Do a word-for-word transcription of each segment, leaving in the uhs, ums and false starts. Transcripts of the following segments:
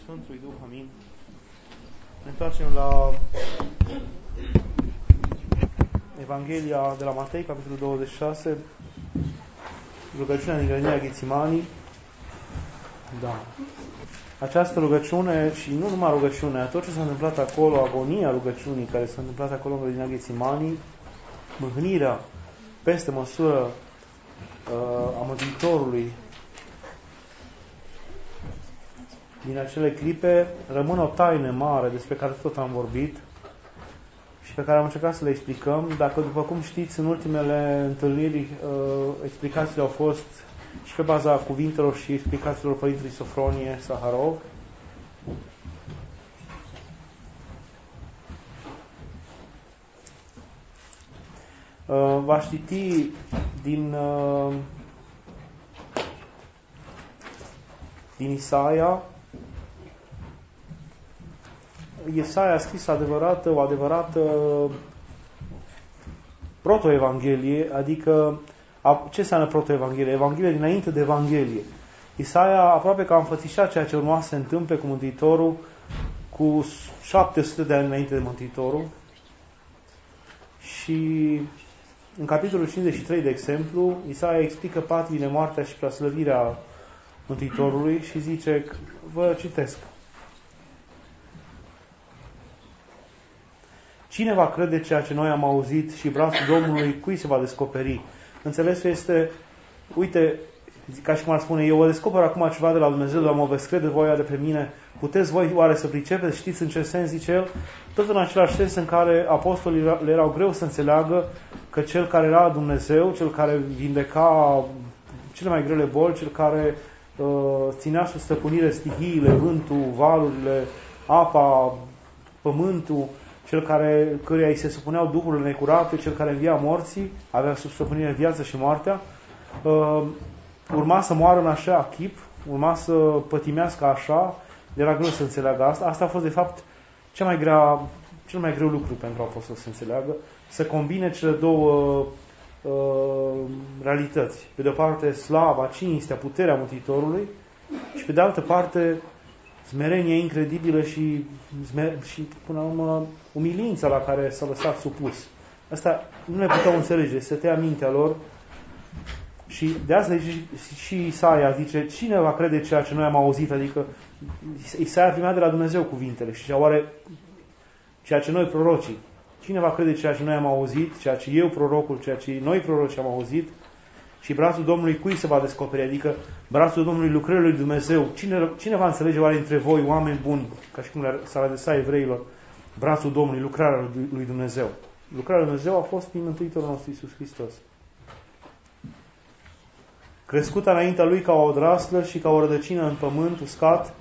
Sfântului Duh, amin. Ne întoarcem la Evanghelia de la Matei, capitolul douăzeci și șase, rugăciunea din grădina Ghețimanii. Da. Această rugăciune, și nu numai rugăciunea, tot ce s-a întâmplat acolo, agonia rugăciunii care s-a întâmplat acolo în grădina Ghețimanii, mâhnirea peste măsură uh, a Mântuitorului din acele clipe, rămâne o taină mare despre care tot am vorbit și pe care am încercat să le explicăm. Dacă, după cum știți, în ultimele întâlniri uh, explicațiile au fost și pe baza cuvintelor și explicațiilor Părintelui Sofronie Saharov. Uh, va citi din uh, din Isaia. Isaia a scris adevărată, o adevărată proto-evanghelie, adică ce înseamnă proto-evanghelie? Evanghelie dinainte de Evanghelie. Isaia aproape că a înfățișat ceea ce urma să se întâmple cu Mântuitorul cu șapte sute de ani înainte de Mântuitorul. Și în capitolul cincizeci și trei, de exemplu, Isaia explică patimile, moartea și preaslăvirea Mântuitorului și zice, vă citesc: cine va crede ceea ce noi am auzit și brațul Domnului cui se va descoperi? Înțelesul este, uite, ca și cum ar spune, eu vă descoper acum ceva de la Dumnezeu, dar mă veți crede voi de pe mine? Puteți voi oare să pricepeți? Știți în ce sens, zice el? Tot în același sens în care apostolii le erau greu să înțeleagă că cel care era Dumnezeu, cel care vindeca cele mai grele boli, cel care uh, ținea sub stăpânire stihiile, vântul, valurile, apa, pământul, cel care, căruia îi se supuneau duhurile necurate, cel care învia morții, avea sub stăpânire viața și moartea, uh, urma să moară în așa chip, urma să pătimească așa, era greu să înțeleagă asta. Asta a fost, de fapt, cea mai grea, cel mai greu lucru pentru apostol să înțeleagă, să combine cele două uh, realități. Pe de o parte, slava, cinstea, puterea Mântuitorului și pe de altă parte, smerenie incredibilă și, și, până la urmă, umilința la care s-a lăsat supus. Asta nu le puteau înțelege, se tăia mintea lor. Și de asta și Isaia zice, cine va crede ceea ce noi am auzit? Adică Isaia primea de la Dumnezeu cuvintele și oare ceea ce noi prorocii, cine va crede ceea ce noi am auzit, ceea ce eu prorocul, ceea ce noi proroci am auzit? Și brațul Domnului cui se va descoperi? Adică brațul Domnului, lucrările lui Dumnezeu. Cine, cine va înțelege oare între voi, oameni buni, ca și cum s-ar adresa evreilor, brațul Domnului, lucrarea lui Dumnezeu? Lucrarea lui Dumnezeu a fost prin Mântuitorul nostru Iisus Hristos. Crescută înaintea Lui ca o odraslă și ca o rădăcină în pământ uscat,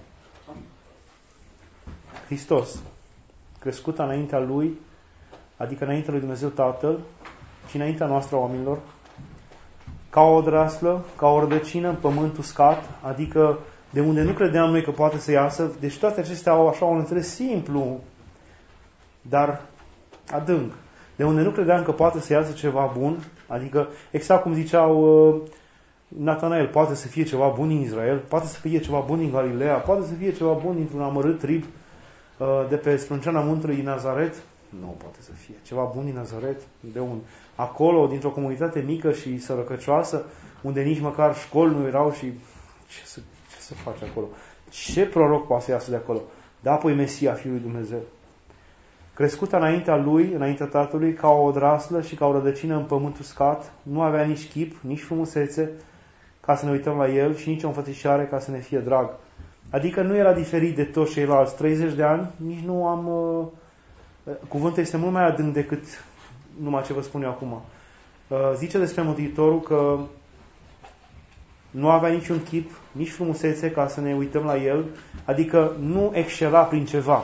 Hristos. Crescută înaintea Lui, adică înaintea Lui Dumnezeu Tatăl și înaintea noastră, oamenilor, ca o odraslă, ca o rădăcină în pământ uscat, adică de unde nu credeam noi că poate să iasă. Deci toate acestea au așa un înțeles simplu, dar adânc. De unde nu credeam că poate să iasă ceva bun, adică exact cum ziceau uh, Natanael, poate să fie ceva bun în Israel, poate să fie ceva bun în Galileea, poate să fie ceva bun dintr-un amărât trib uh, de pe sprânceana muntelui din Nazaret. Nu poate să fie ceva bun din Nazaret, de un acolo, dintr-o comunitate mică și sărăcăcioasă, unde nici măcar școli nu erau și ce să, ce să faci acolo? Ce proroc poate să iasă de acolo? Da, apoi Mesia, Fiul lui Dumnezeu. Crescută înaintea Lui, înaintea Tatălui, ca o odraslă și ca o rădăcină în pământ uscat, nu avea nici chip, nici frumusețe, ca să ne uităm la El și nici o înfățișare ca să ne fie drag. Adică nu era diferit de toți ceilalți. treizeci de ani, nici nu am... Uh, cuvântul este mult mai adânc decât numai ce vă spun eu acum. Zice despre Mântuitorul că nu avea niciun chip, nici frumusețe ca să ne uităm la El, adică nu excela prin ceva.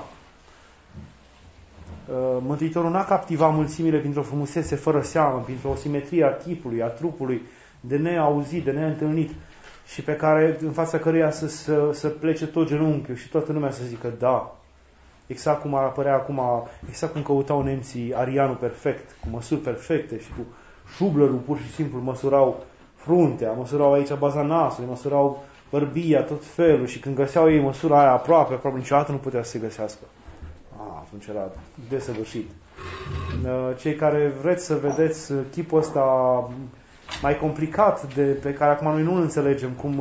Mântuitorul n-a captivat mulțimile printr-o frumusețe fără seamă, printr-o simetrie a chipului, a trupului, de neauzit, de neîntâlnit și pe care, în fața căreia să, să, să plece tot genunchiul și toată lumea să zică da. Exact cum ar apărea acum, exact cum căutau nemții arianul perfect, cu măsuri perfecte și cu șublerul pur și simplu măsurau fruntea, măsurau aici baza nasului, măsurau bărbia, tot felul, și când găseau ei măsura aia aproape, aproape niciodată nu putea să se găsească. Ah, atunci era desăvârșit. Cei care vreți să vedeți chipul ăsta mai complicat, de, pe care acum noi nu înțelegem, cum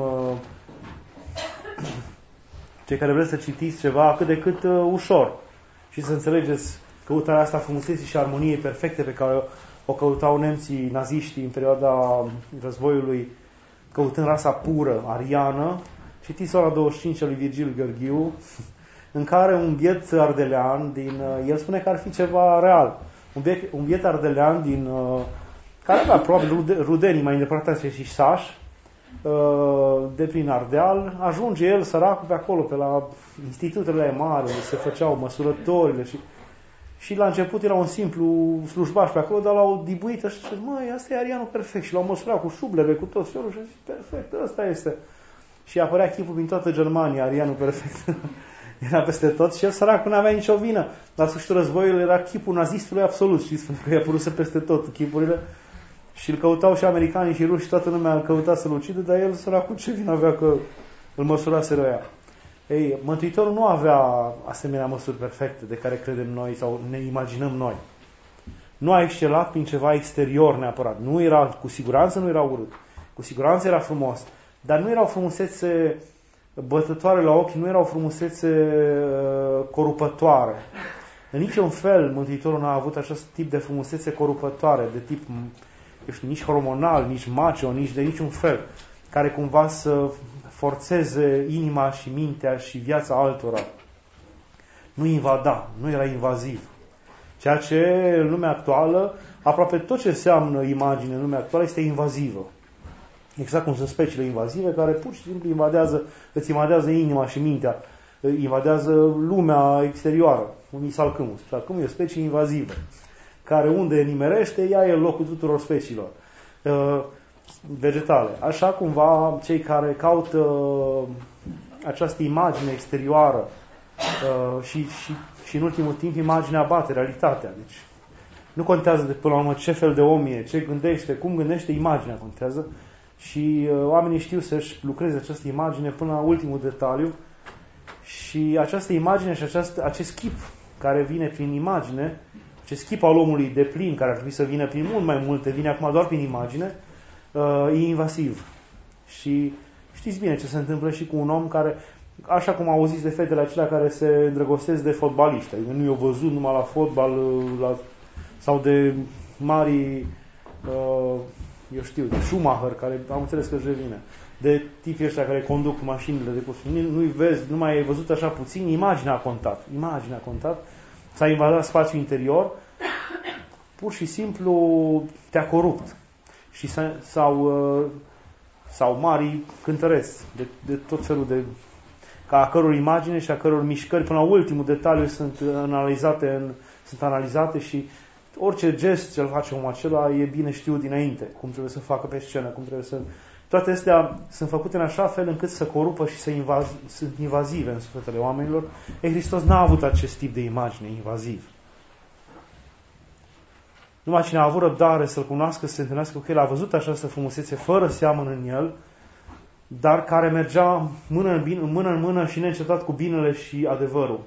cei care vreți să citiți ceva cât de cât ușor și să înțelegeți căutarea asta frumuseții și armoniei perfecte pe care o căutau nemții naziștii în perioada războiului, căutând rasa pură, ariană, citiți ora douăzeci și cinci a lui Virgil Gheorghiu, în care un biet ardelean, din, el spune că ar fi ceva real, un biet, un biet ardelean din, care avea probabil rudenii mai îndepărtați și saș, de prin Ardeal, ajunge el, săracul, pe acolo, pe la institutele mari, unde se făceau măsurătorile și Și la început era un simplu slujbaș pe acolo, dar l-au dibuit și zice, măi, asta e arianul perfect. Și l-au măsurat cu șublele, cu tot felul și a zis, perfect, ăsta este. Și apărea chipul din toată Germania, arianul perfect. Era peste tot și el, săracul, nu avea nicio vină. La sfârșitul războiului era chipul nazistului absolut, știți, pentru că i-a păruse peste tot chipurile. Și îl căutau și americanii și ruși, toată lumea îl căuta să-l ucidă, dar el, săracul, ce vină avea că îl măsuraseră ea. Ei, Mântuitorul nu avea asemenea măsuri perfecte de care credem noi sau ne imaginăm noi. Nu a excelat prin ceva exterior neapărat. Nu era, cu siguranță nu era urât. Cu siguranță era frumos. Dar nu era o frumusețe bătătoare la ochi, nu era o frumusețe uh, corupătoare. În niciun fel Mântuitorul nu a avut acest tip de frumusețe corupătoare, de tip, eu știu, nici hormonal, nici macho, nici de niciun fel, care cumva să forțeze inima și mintea și viața altora. Nu invada, nu era invaziv. Ceea ce în lumea actuală, aproape tot ce înseamnă imagine în lumea actuală este invazivă. Exact cum sunt speciile invazive care pur și simplu invadează, îți invadează inima și mintea, invadează lumea exterioară. Un salcâmul. Salcâmul e o specie invazivă, care unde nimerește, ia el locul tuturor speciilor vegetale. Așa cumva cei care caută uh, această imagine exterioară uh, și, și, și în ultimul timp imaginea bate realitatea. Deci nu contează de până la urmă ce fel de om e, ce gândește, cum gândește, imaginea contează și uh, oamenii știu să-și lucreze această imagine până la ultimul detaliu și această imagine și această, acest chip care vine prin imagine, acest chip al omului de plin, care ar trebui să vină prin mult mai multe, vine acum doar prin imagine, e invasiv. Și știți bine ce se întâmplă și cu un om care, așa cum auziți de fetele acelea care se îndrăgostesc de fotbaliști, adică nu i-au văzut numai la fotbal la, sau de mari, eu știu, de Schumacher, care am înțeles că își revine, de tipii ăștia care conduc mașinile de curs. Nu-i vezi, nu mai ai văzut așa puțin, imaginea a contat. Imaginea a contat, s-a invadat spațiul interior, pur și simplu te-a corupt. Și sau, sau mari cântăreți de, de tot felul de, ca a căror imagine și a căror mișcări până la ultimul detaliu sunt analizate, în, sunt analizate și orice gest ce-l face omul acela e bine știut dinainte, cum trebuie să facă pe scenă, cum trebuie să... Toate astea sunt făcute în așa fel încât să corupă și să invaz... sunt invazive în sufletele oamenilor. E, Hristos n-a avut acest tip de imagine invaziv. Numai cine a avut răbdare să-L cunoască, să se întâlnească cu El, a văzut această frumusețe fără seamăn în El, dar care mergea mână în, bine, mână în mână și neîncetat cu binele și adevărul.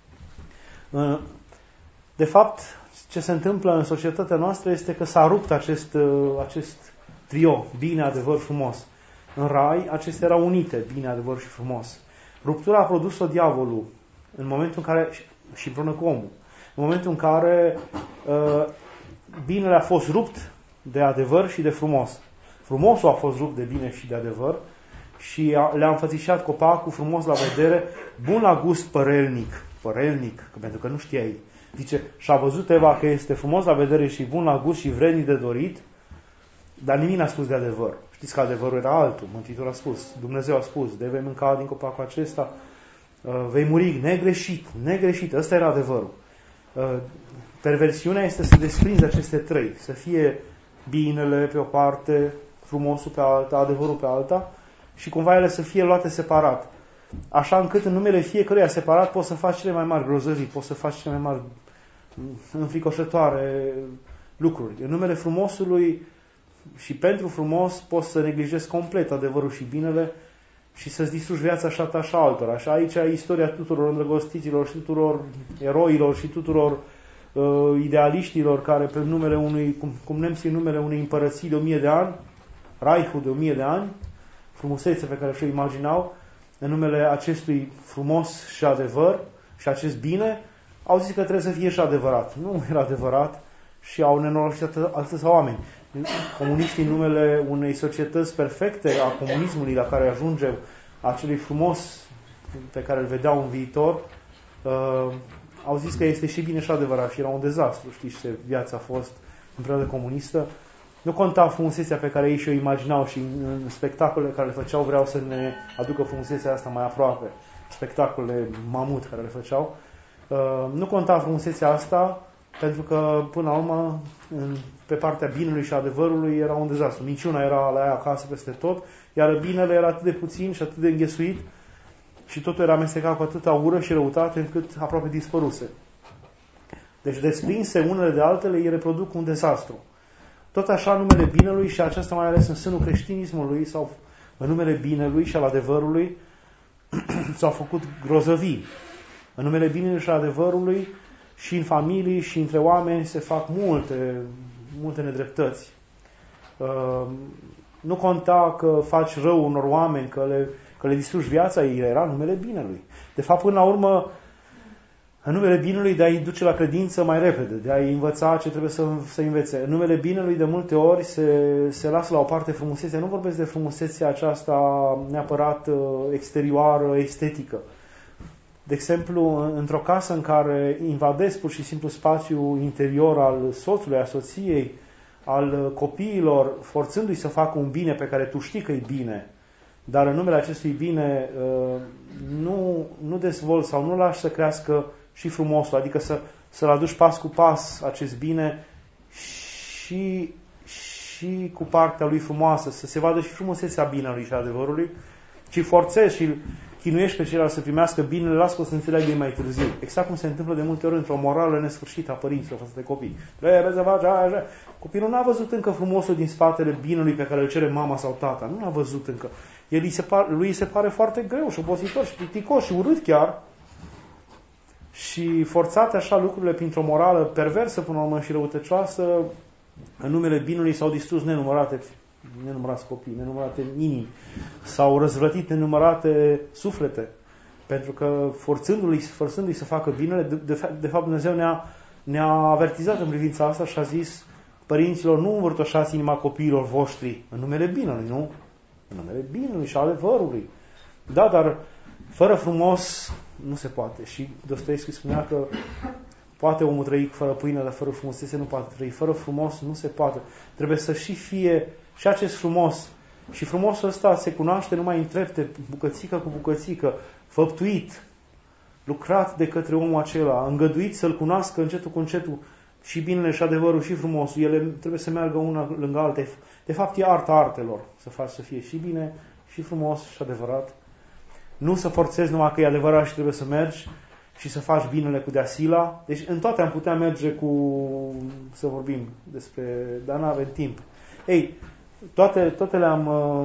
De fapt, ce se întâmplă în societatea noastră este că s-a rupt acest, acest trio, bine, adevăr, frumos. În rai, acestea erau unite, bine, adevăr și frumos. Ruptura a produs-o diavolul în momentul în care, și împreună cu omul, în momentul în care uh, binele a fost rupt de adevăr și de frumos. Frumosul a fost rupt de bine și de adevăr și a, le-a înfățișat copacul frumos la vedere, bun la gust, părelnic. Părelnic, pentru că nu știai. Zice, și-a văzut Eva că este frumos la vedere și bun la gust și vrednic de dorit, dar nimic n-a spus de adevăr. Știți că adevărul era altul. Mântuitorul a spus, Dumnezeu a spus, de vei mânca din copacul acesta, vei muri negreșit, negreșit. Ăsta era adevărul. Perversiunea este să desprinzi aceste trei, să fie binele pe o parte, frumosul pe alta, adevărul pe alta și cumva ele să fie luate separat. Așa încât în numele fiecăruia separat poți să faci cele mai mari grozăvii, poți să faci cele mai mari înfricoșătoare lucruri. În numele frumosului și pentru frumos poți să neglijezi complet adevărul și binele și să-ți distrugi viața așa ta și altora. Și aici e istoria tuturor îndrăgostiților și tuturor eroilor și tuturor uh, idealiștilor care pe numele unui, cum, cum nemții numele unei împărății de o mie de ani, Reichul de o mie de ani, frumusețe pe care și-o imaginau, în numele acestui frumos și adevăr și acest bine, au zis că trebuie să fie și adevărat. Nu era adevărat și au nenorocit atâția oameni. Comuniștii, în numele unei societăți perfecte a comunismului la care ajungem, acelui frumos pe care îl vedeau în viitor, uh, au zis că este și bine și adevărat și era un dezastru. Știți ce viața a fost în perioada comunistă. Nu conta frumusețea pe care ei și-o imaginau și în, în spectacolele care le făceau vreau să ne aducă frumusețea asta mai aproape. Spectacolele mamut care le făceau. Uh, nu conta frumusețea asta pentru că, până la urmă, în, pe partea binelui și adevărului era un dezastru. Minciuna era la ea acasă peste tot, iar binele era atât de puțin și atât de înghesuit și totul era amestecat cu atâta ură și răutate încât aproape dispăruse. Deci, desprinse unele de altele, îi reproduc un dezastru. Tot așa, numele binelui și aceasta mai ales în sânul creștinismului sau în numele binelui și al adevărului s-au făcut grozăvii. În numele binelui și adevărului și în familii și între oameni se fac multe, multe nedreptăți. Uh, nu conta că faci rău unor oameni, că le, că le distrugi viața, era numele binelui. De fapt, până la urmă, în numele binelui de a-i duce la credință mai repede, de a-i învăța ce trebuie să, să învețe. În numele binelui de multe ori se, se lasă la o parte frumusețea. Nu vorbesc de frumusețea aceasta neapărat exterioară, estetică. De exemplu, într-o casă în care invadezi pur și simplu spațiul interior al soțului, a soției, al copiilor, forțându-i să facă un bine pe care tu știi că e bine, dar în numele acestui bine nu, nu dezvolți sau nu lași să crească și frumosul, adică să, să-l aduci pas cu pas acest bine și, și cu partea lui frumoasă, să se vadă și frumusețea binelui și adevărului, ci forțezi și chinuiești pe ceilalți să primească binele, las că o să înțeleagă mai târziu. Exact cum se întâmplă de multe ori într-o morală nesfârșită a părinților față de copii. Trebuie să faci aia, aia. Copilul n-a văzut încă frumosul din spatele binelui pe care îl cere mama sau tata. Nu l-a văzut încă. El îi se par, lui se pare foarte greu și obositor și plicticos și urât chiar. Și forțate așa lucrurile printr-o morală perversă până la urmă și răutăcioasă, în numele binelui s-au distrus nenumărate nenumărați copii, nenumărate inimi, s-au răzvrătit nenumărate suflete, pentru că forțându-i, forțându-i să facă binele, de, de, de fapt Dumnezeu ne-a, ne-a avertizat în privința asta și a zis părinților, nu învârtoșați inima copiilor voștri în numele binelui, nu? În numele binelui și adevărului. Da, dar fără frumos nu se poate. Și Dostoevski spunea că poate omul trăi fără pâine, dar fără frumusețe nu poate trăi. Fără frumos nu se poate. Trebuie să și fie și acest frumos. Și frumosul ăsta se cunoaște numai în trepte, bucățică cu bucățică, făptuit, lucrat de către omul acela, îngăduit să-l cunoască încetul cu încetul și binele și adevărul și frumosul. Ele trebuie să meargă una lângă alta. De fapt, e arta artelor să faci să fie și bine, și frumos, și adevărat. Nu să forțezi numai că e adevărat și trebuie să mergi și să faci binele cu deasila. Deci în toate am putea merge cu, să vorbim despre, dar nu avem timp. Ei, toate, toate le-am,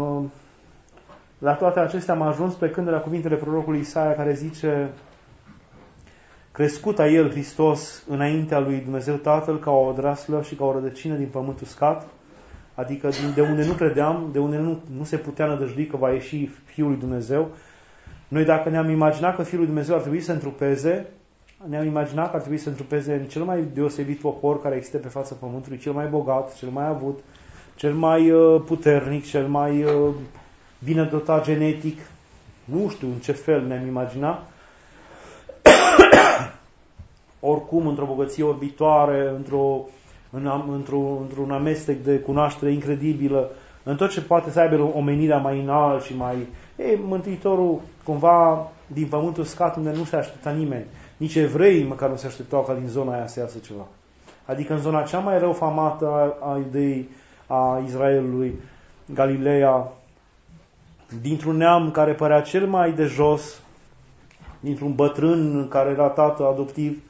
la toate acestea am ajuns pe când de la cuvintele prorocului Isaia care zice: crescut a el Hristos înaintea lui Dumnezeu Tatăl ca o odraslă și ca o rădăcină din pământ uscat, adică de unde nu credeam, de unde nu, nu se putea nădăjdui că va ieși Fiul lui Dumnezeu. Noi dacă ne-am imaginat că Fiul lui Dumnezeu ar trebui să întrupeze, ne-am imaginat că ar trebui să întrupeze în cel mai deosebit popor care există pe fața pământului, cel mai bogat, cel mai avut, cel mai uh, puternic, cel mai uh, bine dotat genetic. Nu știu în ce fel ne-am imaginat. Oricum, într-o bogăție orbitoare, într-o, în, într-o, într-un amestec de cunoaștere incredibilă, în tot ce poate să aibă omenirea mai înalt și mai... Ei, Mântuitorul, cumva, din pământul uscat, unde nu se aștepta nimeni. Nici evreii măcar nu se așteptau ca din zona aia să iasă ceva. Adică în zona cea mai rău famată a, a ideii a Israelului, Galileea, dintr-un neam care părea cel mai de jos, dintr-un bătrân care era tată adoptiv,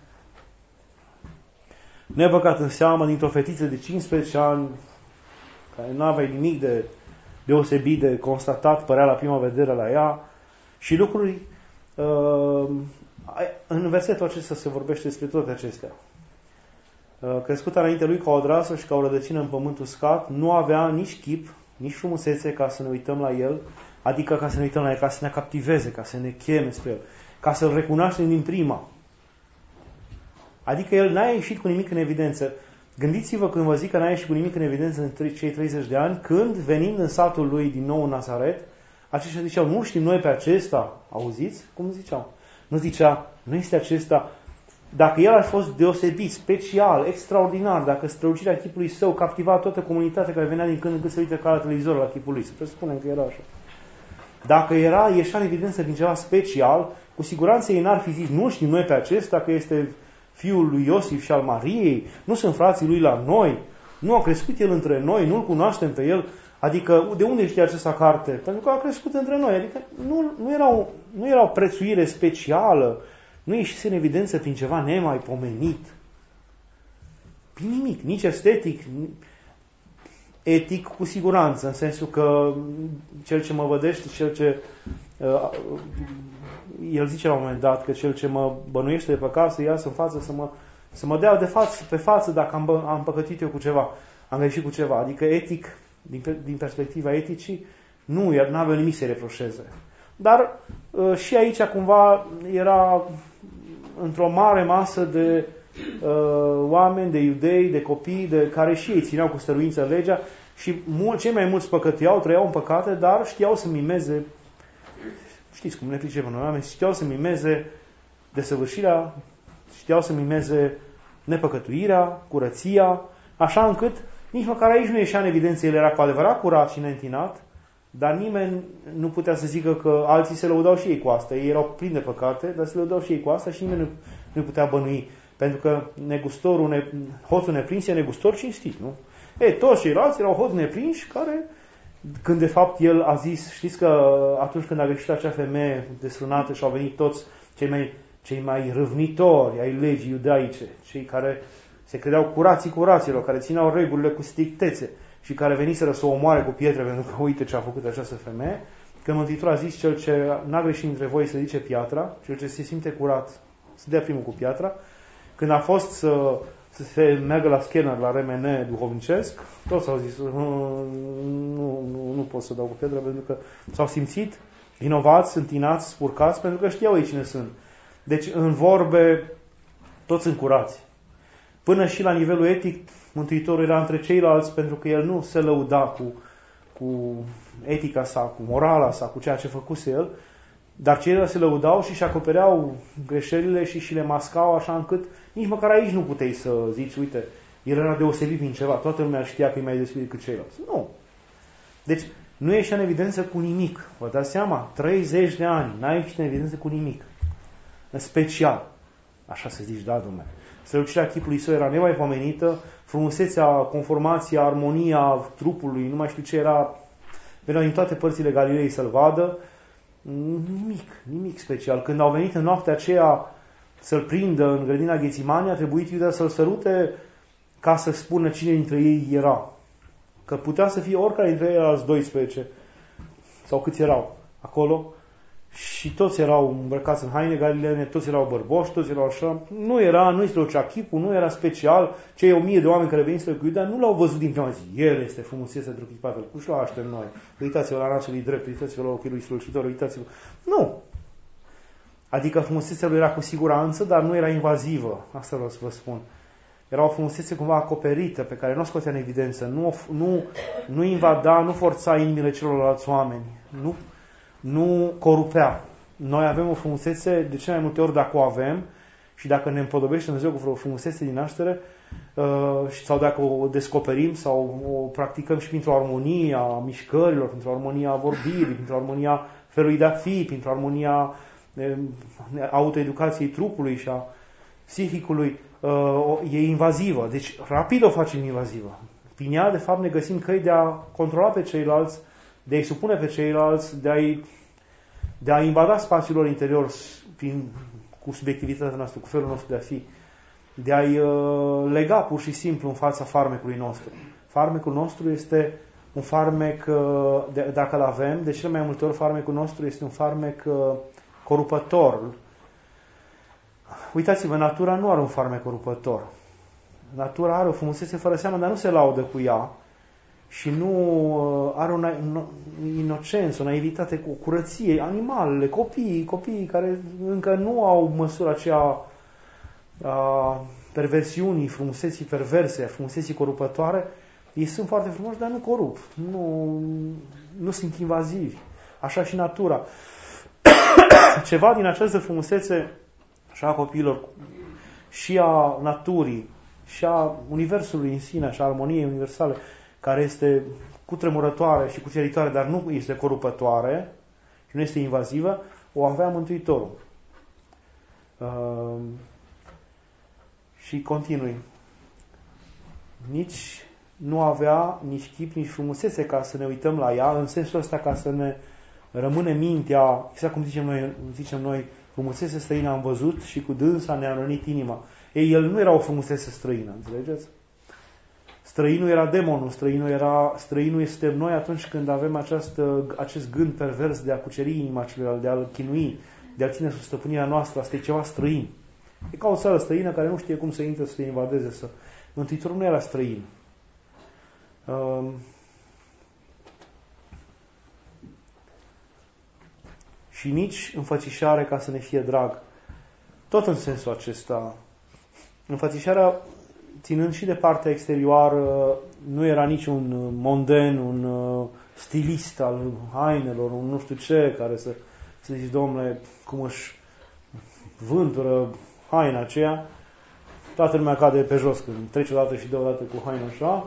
nebăgat în seamă, dintr-o fetiță de cincisprezece ani, care nu avea nimic de, deosebit de constatat, părea la prima vedere la ea. Și lucruri, uh, în versetul acesta se vorbește despre toate acestea. Uh, crescută înainte lui ca o drasă și ca o rădăcină în pământ uscat, nu avea nici chip, nici frumusețe ca să ne uităm la el, adică ca să ne uităm la el, ca să ne captiveze, ca să ne cheme spre el, ca să-l recunoaștem din prima. Adică el n-a ieșit cu nimic în evidență. Gândiți-vă când vă zic că n-a ieșit cu nimic în evidență în cei treizeci de ani, când, venind în satul lui din nou în Nazaret, aceștia ziceau, nu știm noi pe acesta, auziți? Cum ziceau? Nu zicea, nu este acesta. Dacă el a fost deosebit, special, extraordinar, dacă strălucirea chipului său captiva toată comunitatea care venea din când în când să uite ca la televizor la chipul lui, să presupunem că era așa. Dacă era, ieșea în evidență din ceva special, cu siguranță ei n-ar fi zis, nu știm noi pe acesta că este fiul lui Iosif și al Mariei, nu sunt frații lui la noi, nu a crescut el între noi, nu-l cunoaștem pe el. Adică, de unde știe această carte? Pentru că a crescut între noi. Adică, nu, nu, era o, nu era o prețuire specială, nu ieșise în evidență prin ceva nemaipomenit. Prin nimic, nici estetic, etic cu siguranță, în sensul că cel ce mă vădește, cel ce... Uh, el zice la un moment dat că cel ce mă bănuiește de păcat să iasă în față, să mă, să mă dea de față, pe față dacă am, bă, am păcătit eu cu ceva, am greșit cu ceva. Adică etic, din, din perspectiva eticii, nu avea nimic să reproșeze. Dar uh, și aici cumva era într-o mare masă de uh, oameni, de iudei, de copii, de care și ei țineau cu stăruință legea și mul, cei mai mulți păcătuiau, trăiau în păcate, dar știau să mimeze, știți cum ne pricepem noi oameni, știau să mimeze desăvârșirea, știau să mimeze nepăcătuirea, curăția, așa încât nici măcar aici nu ieșea în evidență, el era cu adevărat curat și neîntinat, dar nimeni nu putea să zică că alții se lăudau și ei cu asta. Ei erau plini de păcate, dar se lăudau și ei cu asta și nimeni nu, nu putea bănui. Pentru că negustorul, ne, hoțul neprins e negustor cinstit, nu? E, toți ceilalți erau hoți neprinși care, când de fapt el a zis, știți că atunci când a greșit acea femeie desfrânată și au venit toți cei mai, cei mai râvnitori ai legii iudaice, cei care se credeau curații curaților, care țineau regulile cu strictețe și care veniseră să o omoare cu pietre pentru că uite ce a făcut această femeie, când Mântuitorul a zis cel ce n-a greșit între voi să ridice piatra, cel ce se simte curat să dea primul cu piatra, când a fost să, să se meargă la scanner, la R M N duhovnicesc, toți au zis nu, nu, nu pot să dau cu pietra pentru că s-au simțit vinovați, întinați, spurcați, pentru că știau ei cine sunt. Deci în vorbe toți sunt curați. Până și la nivelul etic, Mântuitorul era între ceilalți pentru că el nu se lăuda cu, cu etica sa, cu morala sa, cu ceea ce făcuse el, dar ceilalți se lăudau și își acopereau greșelile și și le mascau așa încât nici măcar aici nu puteai să zici, uite, el era deosebit prin ceva, toată lumea știa că e mai deosebit decât ceilalți. Nu. Deci nu ieșea în evidență cu nimic. Vă dați seama? treizeci de ani, n-ai ieșit în evidență cu nimic. În special. Așa să zici, da, Dumnezeu. Strălucirea chipului său era nemaipomenită, frumusețea, conformația, armonia trupului, nu mai știu ce era, veneau din toate părțile Galilei să-l vadă. Nimic, nimic special. Când au venit în noaptea aceea să-l prindă în grădina Ghețimani, a trebuit Iuda să-l sărute ca să spună cine dintre ei era. Că putea să fie oricare dintre ei alți doisprezece sau câți erau acolo. Și toți erau îmbrăcați în haine galileene, toți erau bărboși, toți erau așa. Nu era, nu este o chipul, nu era special. Cei o mie de oameni care veniseră cu Iuda nu l-au văzut din prima zi. El este frumusețea întruchipată. Cum și-l așteptăm noi? Uitați-vă la nasul lui drept, uitați-vă la ochii lui strălucitor, uitați-vă. Nu! Adică frumusețea lui era cu siguranță, dar nu era invazivă. Asta vreau să vă spun. Era o frumusețe cumva acoperită, pe care nu o scotea în evidență. Nu, nu, nu invada, nu forța inimile celorlalți oameni. Nu nu corupea. Noi avem o frumusețe, de ce mai multe ori dacă o avem și dacă ne împodobește Dumnezeu cu vreo frumusețe din naștere, uh, sau dacă o descoperim sau o practicăm și printr-o armonie a mișcărilor, printr-o armonie a vorbirii, printr-o armonie a felului de a fi, printr-o armonie a uh, autoeducației trupului și a psihicului, uh, e invazivă. Deci rapid o facem invazivă. Prin ea, de fapt, ne găsim căi de a controla pe ceilalți, de a-i supune pe ceilalți, de a-i, de a invada spațiul lor interior prin, cu subiectivitatea noastră, cu felul nostru de a fi, de a-i uh, lega pur și simplu în fața farmecului nostru. Farmecul nostru este un farmec, de, dacă îl avem, de cele mai multe ori farmecul nostru este un farmec corupător. Uitați-vă, natura nu are un farmec corupător. Natura are o frumusețe fără seamă, dar nu se laudă cu ea și nu are o inocență, o naivitate, cu curăție. Animalele, copiii, copiii care încă nu au măsura aceea a perversiunii, frumuseții perverse, frumuseții corupătoare, ei sunt foarte frumoși, dar nu corup. Nu, nu sunt invazivi. Așa și natura. Ceva din această frumusețe și a copiilor, și a naturii, și a universului în sine, și a armoniei universale, care este cutremurătoare și cuceritoare, dar nu este corupătoare și nu este invazivă, o avea Mântuitorul. Uh, și continui. Nici nu avea nici chip, nici frumusețe ca să ne uităm la ea, în sensul ăsta ca să ne rămâne mintea, exact cum zicem noi, zicem noi frumusețe străină am văzut și cu dânsa ne-a rănit inima. Ei, el nu era o frumusețe străină, înțelegeți? Străinul era demonul, străinul, era, străinul este noi atunci când avem această, acest gând pervers de a cuceri inima celuilalt, de a-l chinui, de a ține sub stăpânirea noastră. Asta e ceva străin. E ca o țară străină care nu știe cum să intre, să se invadeze. Să... Mântuitorul nu era străin. Um... Și nici înfățișare ca să ne fie drag. Tot în sensul acesta. Înfățișarea, ținând și de partea exterioară, nu era niciun monden, un stilist al hainelor, un nu știu ce, care să, să zici, domnule, cum își vântură haina aceea. Toată lumea cade pe jos când trece o dată și două dată cu haina așa.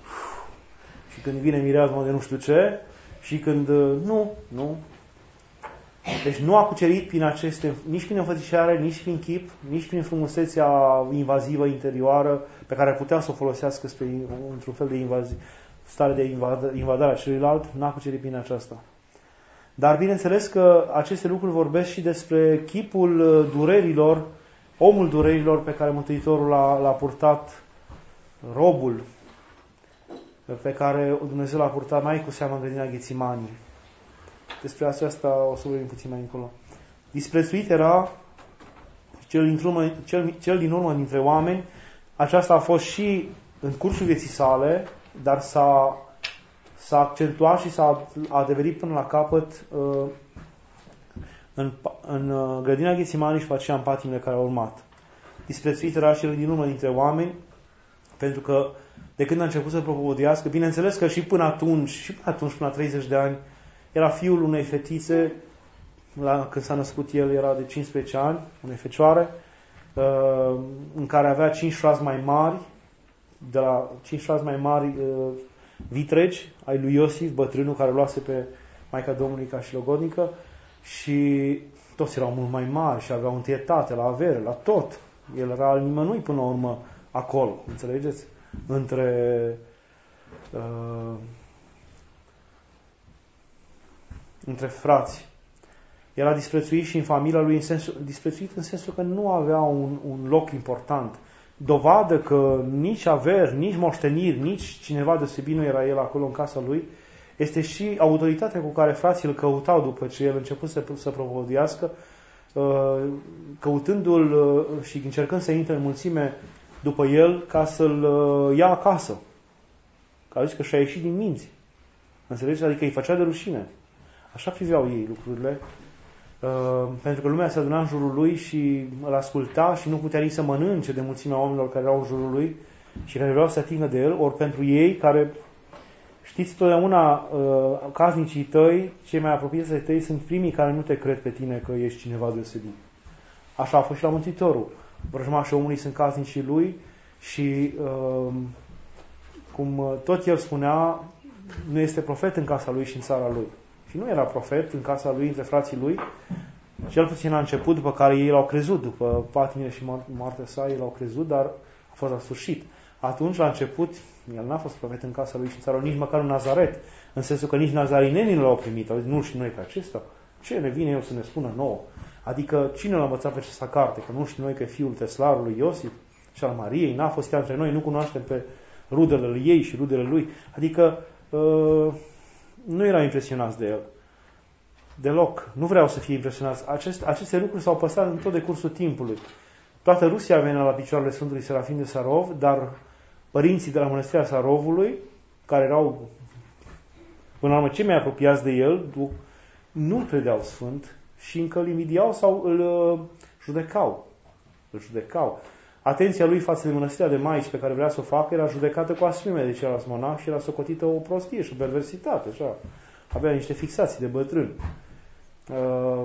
Și când vine mireazma de nu știu ce. Și când, nu, nu. Deci nu a cucerit prin aceste, nici prin înfățișare, nici prin chip, nici prin frumusețea invazivă interioară pe care ar putea să o folosească spre într-un fel de invazi, stare de invad, invadare a celuilalt, n-a cucerit prin aceasta. Dar bineînțeles că aceste lucruri vorbesc și despre chipul durerilor, omul durerilor pe care Mântuitorul l-a, l-a purtat, robul pe care Dumnezeu l-a purtat mai cu seamă în grădina Ghețimanii. Despre aceasta o să vorbim puțin mai încolo. Disprețuit era cel din, urmă, cel, cel din urmă dintre oameni. Aceasta a fost și în cursul vieții sale, dar s-a, s-a accentuat și s-a a devenit până la capăt uh, în, în uh, grădina Ghețimanii și pe aceea în patimile care au urmat. Disprețuit era cel din urmă dintre oameni, pentru că de când a început să propovăduiască, bineînțeles că și până atunci, și până atunci, până la treizeci de ani, era fiul unei fetițe, la, când s-a născut el era de cincisprezece ani, unei fecioare, uh, în care avea cinci frați mai mari, de la cinci frați mai mari uh, vitregi, ai lui Iosif, bătrânul care luase pe Maica Domnului ca și logodnică, și toți erau mult mai mari și aveau întâietate la avere, la tot. El era al nimănui până la urmă acolo, înțelegeți? Între... Uh, între frați. Era disprețuit și în familia lui, în sensul, disprețuit în sensul că nu avea un, un loc important. Dovadă că nici averi, nici moșteniri, nici cineva deosebit nu era el acolo în casa lui, este și autoritatea cu care frații îl căutau după ce el a început să, să propovăduiască, căutându-l și încercând să intre în mulțime după el ca să-l ia acasă. Că zice că și-a ieșit din minți. Înțelegeți? Adică îi făcea de rușine. Așa priveau ei lucrurile, uh, pentru că lumea se aduna în jurul lui și îl asculta și nu putea nici să mănânce de mulțimea oamenilor care erau în jurul lui și care vreau să atingă de el, ori pentru ei care, știți, totdeauna uh, casnicii tăi, cei mai apropiați de tăi, sunt primii care nu te cred pe tine că ești cineva deosebit. Așa a fost și la Mântuitorul. Vrăjmașii omului sunt casnicii lui și, uh, cum tot el spunea, nu este profet în casa lui și în țara lui. Și nu era profet în casa lui, între frații lui, cel puțin la început, după care ei l-au crezut, după patimile și moartea sa, ei l-au crezut, dar a fost la sfârșit. Atunci, la început, el n-a fost profet în casa lui și în țara lui, nici măcar în Nazaret, în sensul că nici nazarinenii nu l-au primit. Au zis, nu și noi pe acesta? Ce ne vine el să ne spună nouă? Adică, cine l-a învățat pe această carte? Că nu știu noi că e fiul teslarului Iosif și al Mariei, n-a fost ea între noi, nu cunoaștem pe rudele ei și rudele lui. Adică, nu erau impresionați de el. Deloc. Nu vreau să fie impresionați. Acest, aceste lucruri s-au păstrat în tot decursul timpului. Toată Rusia venea la picioarele Sfântului Serafim de Sarov, dar părinții de la Mănăstirea Sarovului, care erau până la urmă cei mai apropiați de el, nu-l credeau sfânt și încă îl invidiau sau îl uh, judecau. Îl judecau. Atenția lui față de Mănăstirea de Maici pe care vrea să o facă era judecată cu asprime de ceilalți monași și era socotită o prostie și o perversitate. Așa. Avea niște fixații de bătrâni. Uh,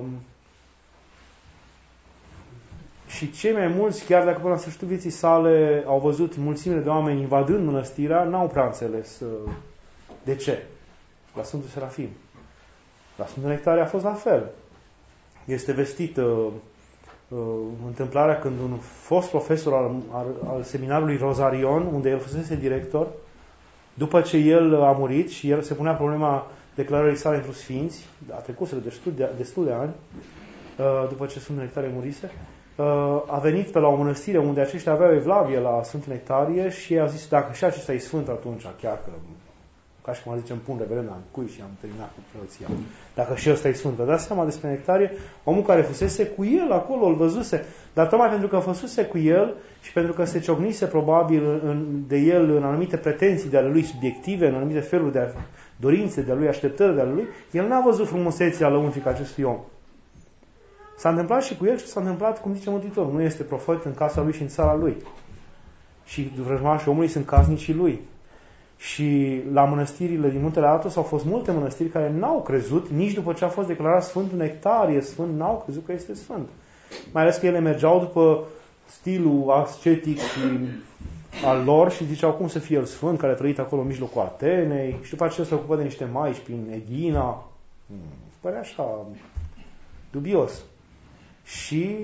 și cei mai mulți, chiar dacă până la sfârșitul vieții sale au văzut mulțimile de oameni invadând mănăstirea, n-au prea înțeles uh, de ce. La Sfântul Serafim. La Sfântul Nectarie a fost la fel. Este vestită uh, uh, întâmplarea când un fost profesor al, al, al seminarului Rozarion, unde el fusese director, după ce el a murit și el se punea problema declarării sale într-o sfinți, a trecut destul de, destul de ani, uh, după ce Sfântul Nectarie murise, uh, a venit pe la o mănăstire unde aceștia aveau evlavie la Sfântul Nectarie și a zis, dacă și acesta e sfânt atunci, chiar că ca și cum zicem, pun reverenda în cui și am terminat cu preoția. Dacă și ăsta e sfânt, vă dați seama despre Nectarie, omul care fusese cu el acolo, îl văzuse, dar tocmai pentru că fusese cu el și pentru că se ciocnise probabil în, de el în anumite pretenții de ale lui subiective, în anumite feluri de dorințe de ale lui, așteptări de ale lui, el n-a văzut frumusețea lăuntrică acestui om. S-a întâmplat și cu el ce s-a întâmplat, cum zice Mântuitorul, nu este profet în casa lui și în țara lui. Și vrăjmașii omului sunt casnicii lui. Și la mănăstirile din Muntele Athos au fost multe mănăstiri care n-au crezut, nici după ce a fost declarat Sfântul Nectarie Sfânt, n-au crezut că este Sfânt. Mai ales că ele mergeau după stilul ascetic al lor și ziceau cum să fie el Sfânt, care a trăit acolo în mijlocul Atenei și după aceea se ocupă de niște maici prin Eghina. Părea așa dubios. Și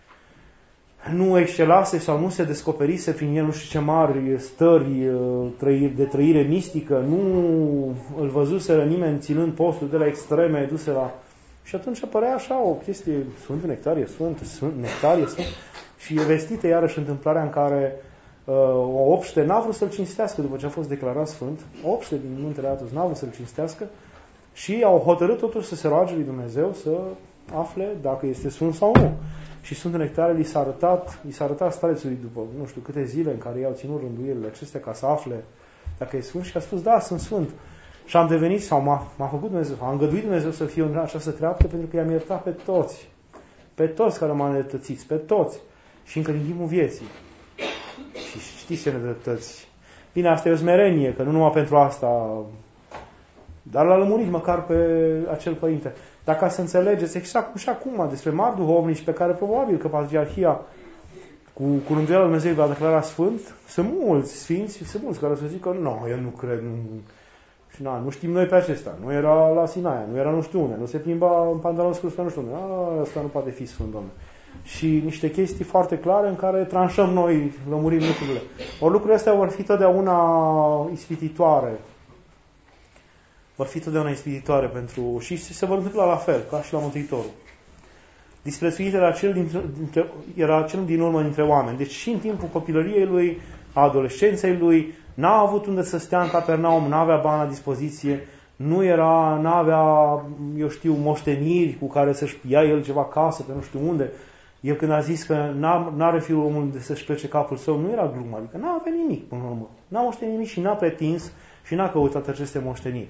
nu excelase sau nu se descoperise prin el nu știu ce mari stări de trăire mistică, nu îl văzuseră nimeni ținând postul de la extreme duse la... Și atunci apărea așa o chestie, Sfântul Nectarie Sfânt, Sfânt Nectarie Sfânt, și e vestită iarăși întâmplarea în care uh, o obște n-a vrut să-l cinstească după ce a fost declarat Sfânt, o obște din Muntele Athos n-a vrut să-l cinstească și au hotărât totuși să se roage lui Dumnezeu să afle dacă este Sfânt sau nu. Și Sfântul Nectarie li s-a arătat, li s-a arătat starețului după nu știu câte zile în care i-au ținut rânduielile acestea ca să afle dacă e Sfânt și a spus, da, sunt Sfânt. Și am devenit, sau m-a, m-a făcut Dumnezeu, a îngăduit Dumnezeu să fiu în această treaptă pentru că i-am iertat pe toți. Pe toți care m-au nedreptățit, pe toți. Și încă din timpul vieții. Și știți ce nedreptăți. Bine, asta e o smerenie, că nu numai pentru asta, dar l-a lămurit măcar pe acel părinte. Dar ca să înțelegeți exact cum și acum despre mari duhovnici pe care probabil că Patriarhia cu, cu rânduiala Lui Dumnezeu va declara Sfânt, sunt mulți sfinți, sunt mulți care o să zică, nu, eu nu cred, nu, și na, nu știm noi pe acesta, nu era la Sinaia, nu era nu știu unde, nu se plimba în pantaloni scurs pe nu știu unde, a, ăsta nu poate fi Sfânt, Doamne. Și niște chestii foarte clare în care tranșăm noi, lămurim lucrurile. Ori lucrurile astea vor fi totdeauna ispititoare. Vor fi totdeauna ispititoare pentru... Și se vor întâmpla la fel, ca și la Mântuitorul. Disprețuit era cel, dintre, dintre, era cel din urmă dintre oameni. Deci și în timpul copilăriei lui, a adolescenței lui, n-a avut unde să stea în Capernaum, n-avea bani la dispoziție, nu era, n-avea, eu știu, moșteniri cu care să-și ia el ceva casă pe nu știu unde. El când a zis că n-are fiul omul de să-și plece capul său, nu era glumă, adică n-a avut nimic până la urmă. N-a moștenit nimic și n-a pretins și n-a căutat aceste moșteniri.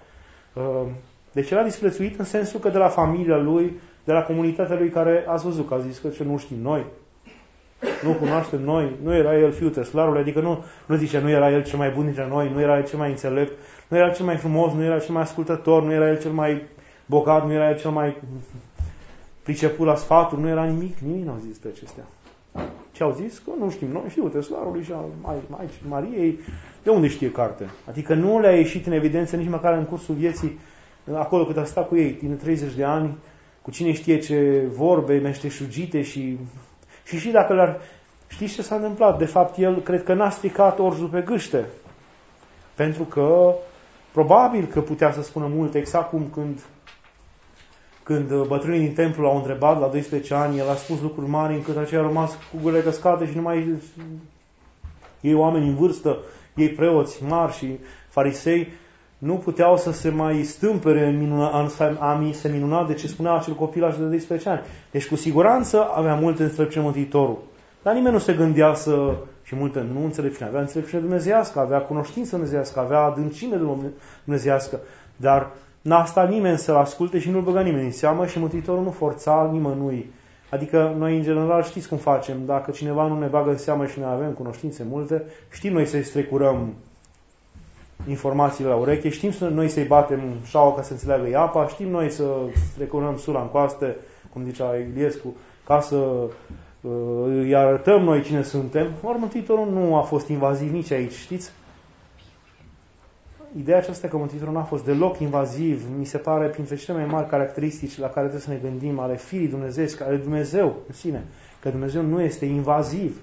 Deci era disprețuit în sensul că de la familia lui, de la comunitatea lui care ați văzut că a zis că ce nu știm noi, nu cunoaștem noi, nu era el fiul Teslarului, adică nu, nu zice nu era el cel mai bun dintre noi, nu era el cel mai înțelept, nu era el cel mai frumos, nu era el cel mai ascultător, nu era el cel mai bogat, nu era el cel mai priceput la sfaturi, nu era nimic, nimic n-au zis pe acestea. Ce au zis? Că nu știm noi, fiul Teslarului și al Maicii Mariei, de unde știe carte? Adică nu le-a ieșit în evidență nici măcar în cursul vieții, acolo cât a stat cu ei, din treizeci de ani, cu cine știe ce vorbe meșteșugite și... Și și dacă le-ar... Știți ce s-a întâmplat? De fapt, el cred că n-a stricat orzul pe gâște. Pentru că probabil că putea să spună multe, exact cum când când bătrânii din templu l-au întrebat la doisprezece ani, el a spus lucruri mari încât aceia a rămas cu gurile căscate și nu mai... Ei oameni în vârstă, ei preoți mari și farisei, nu puteau să se mai stâmpere în minuna, a se minuna de ce spunea acel copilaj de doisprezece ani. Deci cu siguranță avea multe înțelepciune Mântuitorul. Dar nimeni nu se gândea să, și multe nu înțelepciune, avea înțelepciune dumnezeiască, avea cunoștință dumnezeiască, avea adâncime dumnezeiască, dar n-a stat nimeni să-l asculte și nu-l băga nimeni în seamă și Mântuitorul nu forța nimănui. Adică noi în general știți cum facem, dacă cineva nu ne bagă în seamă și noi avem cunoștințe multe, știm noi să-i strecurăm informațiile la ureche, știm noi să-i batem șaua ca să înțeleagă apa, știm noi să strecurăm sula în coaste, cum zicea Iliescu, ca să uh, îi arătăm noi cine suntem. Ori Mântuitorul nu a fost invaziv nici aici, știți? Ideea aceasta că Mântuitorul nu a fost deloc invaziv, mi se pare printre cele mai mari caracteristici la care trebuie să ne gândim ale firii dumnezeiești, ale Dumnezeu în sine, că Dumnezeu nu este invaziv,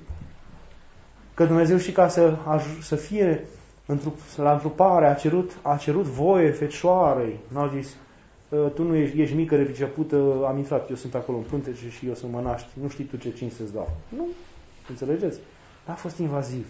că Dumnezeu și ca să, să fie la întrupare a cerut, a cerut voie fecioarei, n-a zis, tu nu ești, ești mică de pricepută, am intrat, eu sunt acolo în pântece și eu să mă naști, nu știi tu ce cinci să-ți dau. Nu, înțelegeți? N-a fost invaziv.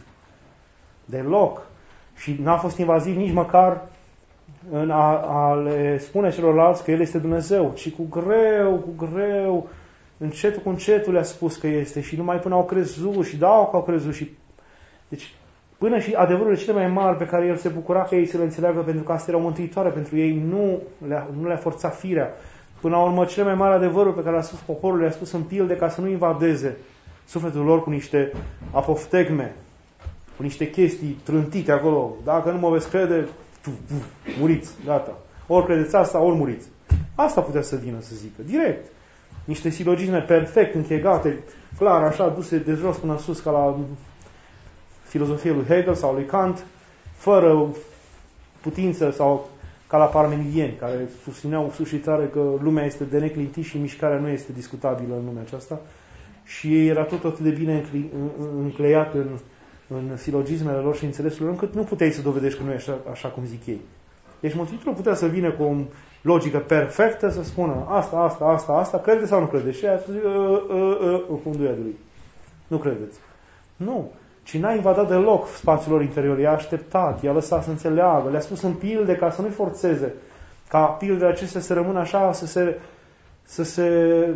Deloc. Și n-a fost invaziv nici măcar în a, a le spune celorlalți că El este Dumnezeu, ci cu greu, cu greu, încetul cu încetul le-a spus că este și numai până au crezut și dau că au crezut și... Deci, până și adevărurile cele mai mari pe care El se bucura că ei să le înțeleagă pentru că astea erau mântuitoare pentru ei, nu le-a, nu le-a forțat firea. Până la urmă, cele mai mari adevăruri pe care le-a spus poporul, le-a spus în pilde ca să nu invadeze sufletul lor cu niște apoftegme, cu niște chestii trântite acolo. Dacă nu mă veți crede, muriți, gata. Ori credeți asta, ori muriți. Asta putea să vină să zică, direct. Niște silogisme perfect închegate, clar, așa, duse de jos până sus, ca la filozofia lui Hegel sau lui Kant, fără putință sau ca la parmenidieni, care susțineau suscitare că lumea este de neclintit și mișcarea nu este discutabilă în lumea aceasta. Și era tot atât de bine încleiat în, în silogismele lor și înțelesul lor, încât nu puteai să dovedești că nu e așa, așa cum zic ei. Deci Mântuitorul putea să vină cu o logică perfectă, să spună asta, asta, asta, asta, credeți sau nu credeți? Și aia să zic, în fundul iadului. Nu credeți. Nu. Și n-a invadat deloc spațiul lor interior, i-a așteptat, i-a lăsat să înțeleagă, le-a spus în pilde ca să nu-i forțeze, ca pildele acestea să rămână așa, să se, să se,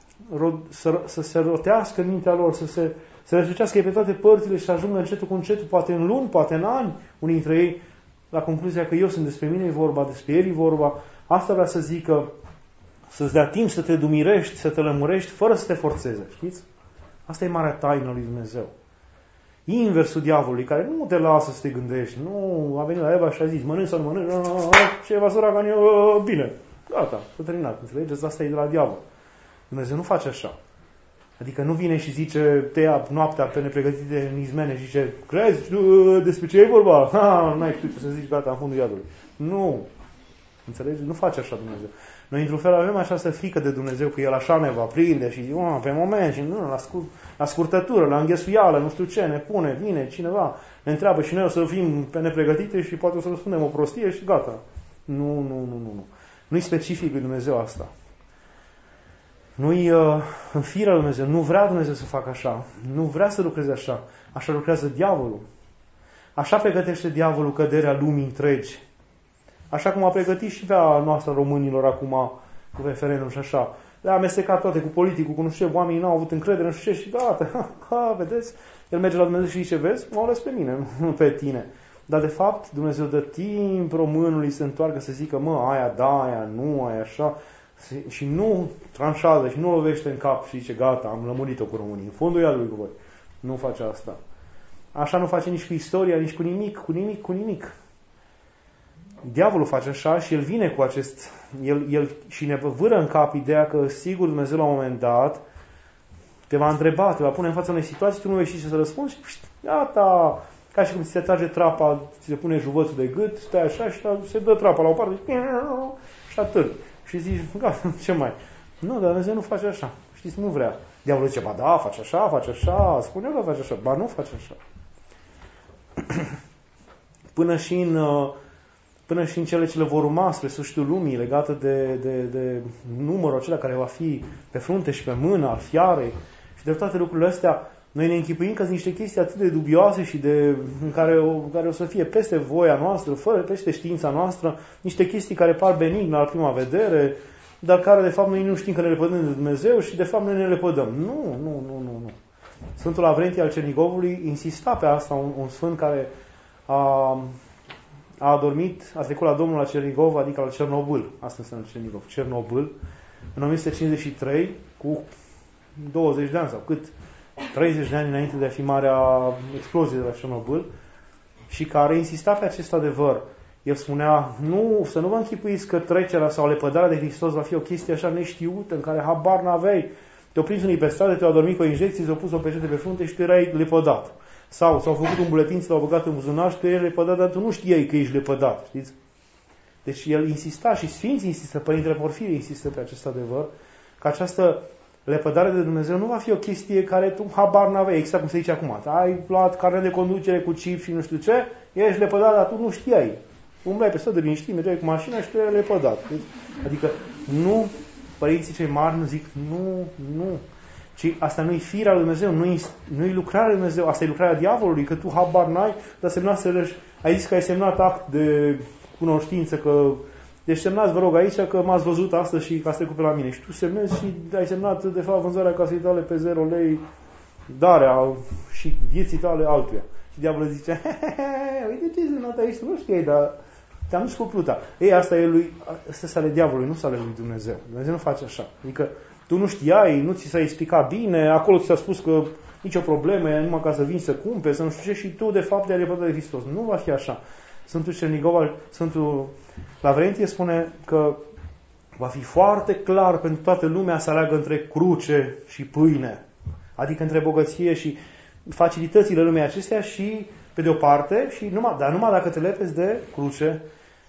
să, să se rotească în mintea lor, să se să răsucească pe toate părțile și să ajungă încetul cu încetul, poate în luni, poate în ani, unii dintre ei, la concluzia că eu sunt despre mine e vorba, despre el e vorba. Asta vrea să zică, să-ți dea timp să te dumirești, să te lămurești, fără să te forțeze, știți? Asta e marea taină lui Dumnezeu. Inversul diavolului, care nu te lasă să te gândești. Nu, a venit la Eva și a zis, mănânci sau nu mănânci? Ce va săraca în eu? Bine. Gata, s-a terminat. Înțelegeți? Asta e de la diavol. Dumnezeu nu face așa. Adică nu vine și zice, te ia noaptea pe nepregătite în izmene și zice, crezi despre ce e vorba? Ha, n-ai știut ce să zici, gata, în fundul iadului. Nu. Înțelegeți? Nu face așa Dumnezeu. Noi, într-un fel, avem această frică de Dumnezeu, că El așa ne va prinde și oh, pe moment, și nu, la, scur, la scurtătură, la înghesuială, nu știu ce, ne pune, vine cineva, ne întreabă și noi o să fim pe nepregătite și poate o să răspundem o prostie și gata. Nu, nu, nu, nu. nu. Nu-i specific lui Dumnezeu asta. Nu-i uh, în firea lui Dumnezeu. Nu vrea Dumnezeu să facă așa. Nu vrea să lucreze așa. Așa lucrează diavolul. Așa pregătește diavolul căderea lumii întregi. Așa cum a pregătit și pe a noastră românilor acum cu referendum și așa. Le-a amestecat toate cu politicul, cu nu știu ce, oamenii n-au avut încredere, nu știu ce și gata. Ha, ha, vedeți? El merge la Dumnezeu și zice, vezi? M-au ales pe mine, nu pe tine. Dar de fapt Dumnezeu dă timp românului să întoarcă, să zică, mă, aia da, aia nu, aia așa. Și nu tranșează și nu lovește în cap și zice, gata, am lămurit-o cu românii. În fondul iadului cu voi. Nu face asta. Așa nu face nici cu istoria, nici cu nimic, cu nimic, cu nimic. Diavolul face așa și el vine cu acest... El, el și ne vâră în cap ideea că sigur Dumnezeu la un moment dat te va întreba, te va pune în fața unei situații, tu nu vei ști ce să răspunzi și pșt, gata, ca și cum ți se trage trapa, ți se pune juvățul de gât, stai așa și se dă trapa la o parte și atât. Și zici, gata, ce mai? Nu, dar Dumnezeu nu face așa. Știți, nu vrea. Diavolul zice, ba da, face așa, face așa, spune că face așa, ba nu face așa. Până și în... Până și în cele ce le vor urma spre sfârșitul lumii, legate de, de, de numărul acela care va fi pe frunte și pe mână al fiarei și de toate lucrurile astea, Noi ne închipuim că sunt niște chestii atât de dubioase și de, în care, o, care o să fie peste voia noastră, fără peste știința noastră, niște chestii care par benigne la prima vedere, dar care de fapt noi nu știm că ne lepădăm de Dumnezeu și de fapt noi ne lepădăm. Nu, nu, nu, nu, nu. Sfântul Lavrentie al Cernigovului insista pe asta, un, un sfânt care a, a adormit, a trecut la Domnul la Cernigov, adică la Cernobâl, asta înseamnă Cernigov, Cernobâl, în o mie o sută cincizeci și trei, cu douăzeci de ani sau cât, treizeci de ani înainte de a fi marea explozie de la Cernobâl, și care insista pe acest adevăr. El spunea, nu, să nu vă închipuiți că trecerea sau lepădarea de Hristos va fi o chestie așa neștiută, în care habar n-aveai. Te-au prins unii pe stradă, te-au adormit cu o injecție, ți-au pus o pecete pe frunte și tu erai lepădat. Sau s-au făcut un buletin, ți l-au băgat în buzunar și tu erai lepădat, dar tu nu știai că ești lepădat. Știți? Deci el insista și Sfinții insistă, Părintele Porfirie insistă pe acest adevăr, că această lepădare de Dumnezeu nu va fi o chestie care tu habar n-aveai, exact cum se zice acum. Ai luat carnet de conducere cu chip și nu știu ce, ești lepădat, dar tu nu știai. Umblai pe stradă liniștit, mergeai cu mașina și tu erai lepădat. Adică nu, părinții cei mari nu zic nu, nu. Ci asta nu-i firea lui Dumnezeu, nu-i, nu-i lucrarea lui Dumnezeu, asta e lucrarea diavolului, că tu habar n-ai, dar semnați să leși, ai zis că ai semnat act de cunoștință, că deci semnați, vă rog, aici că m-ați văzut astăzi și că ați trecut pe la mine. Și tu semnezi și ai semnat, de fapt, vânzarea casei tale pe zero lei, darea și vieții tale altuia. Și diavolul zice, uite ce semnat aici, nu știai, dar te-am dus cu pluta. Ei, asta e lui, astea sunt ale diavolului, nu sunt ale lui Dumnezeu. Dumnezeu nu face așa. Adică tu nu știai, nu ți s-a explicat bine, acolo ți s-a spus că nicio problemă, e numai ca să vin să cumperi, să nu știu ce, și tu, de fapt, te-ai lepădat de Hristos. Nu va fi așa. Sfântul Cernigov, Sfântul Lavrentie spune că va fi foarte clar pentru toată lumea să aleagă între cruce și pâine. Adică între bogăție și facilitățile lumii acestea și, pe de o parte, și numai, dar numai dacă te lepezi de cruce,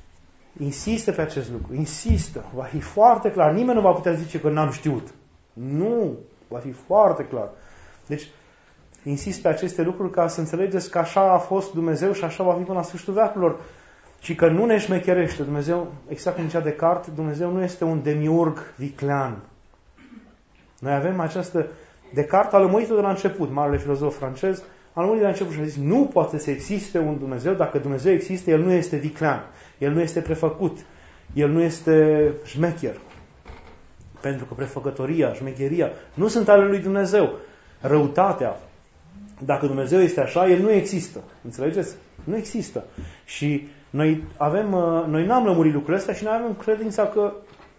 insistă pe acest lucru. Insistă. Va fi foarte clar. Nimeni nu va putea zice că n-am știut. Nu. Va fi foarte clar. Deci, insist pe aceste lucruri ca să înțelegeți că așa a fost Dumnezeu și așa va fi până la sfârșitul veacurilor. Și că nu ne șmecherește. Dumnezeu, exact cum zicea Descartes, Dumnezeu nu este un demiurg viclean. Noi avem această... Descartes a lămurit-o de la început, marele filozof francez, a lămurit de la început și a zis, nu poate să existe un Dumnezeu, dacă Dumnezeu există, El nu este viclean, El nu este prefăcut, El nu este șmecher. Pentru că prefăcătoria, șmecheria nu sunt ale lui Dumnezeu. Răutatea, dacă Dumnezeu este așa, El nu există. Înțelegeți? Nu există. Și noi avem, noi n-am lămurit lucrurile astea și noi avem credința că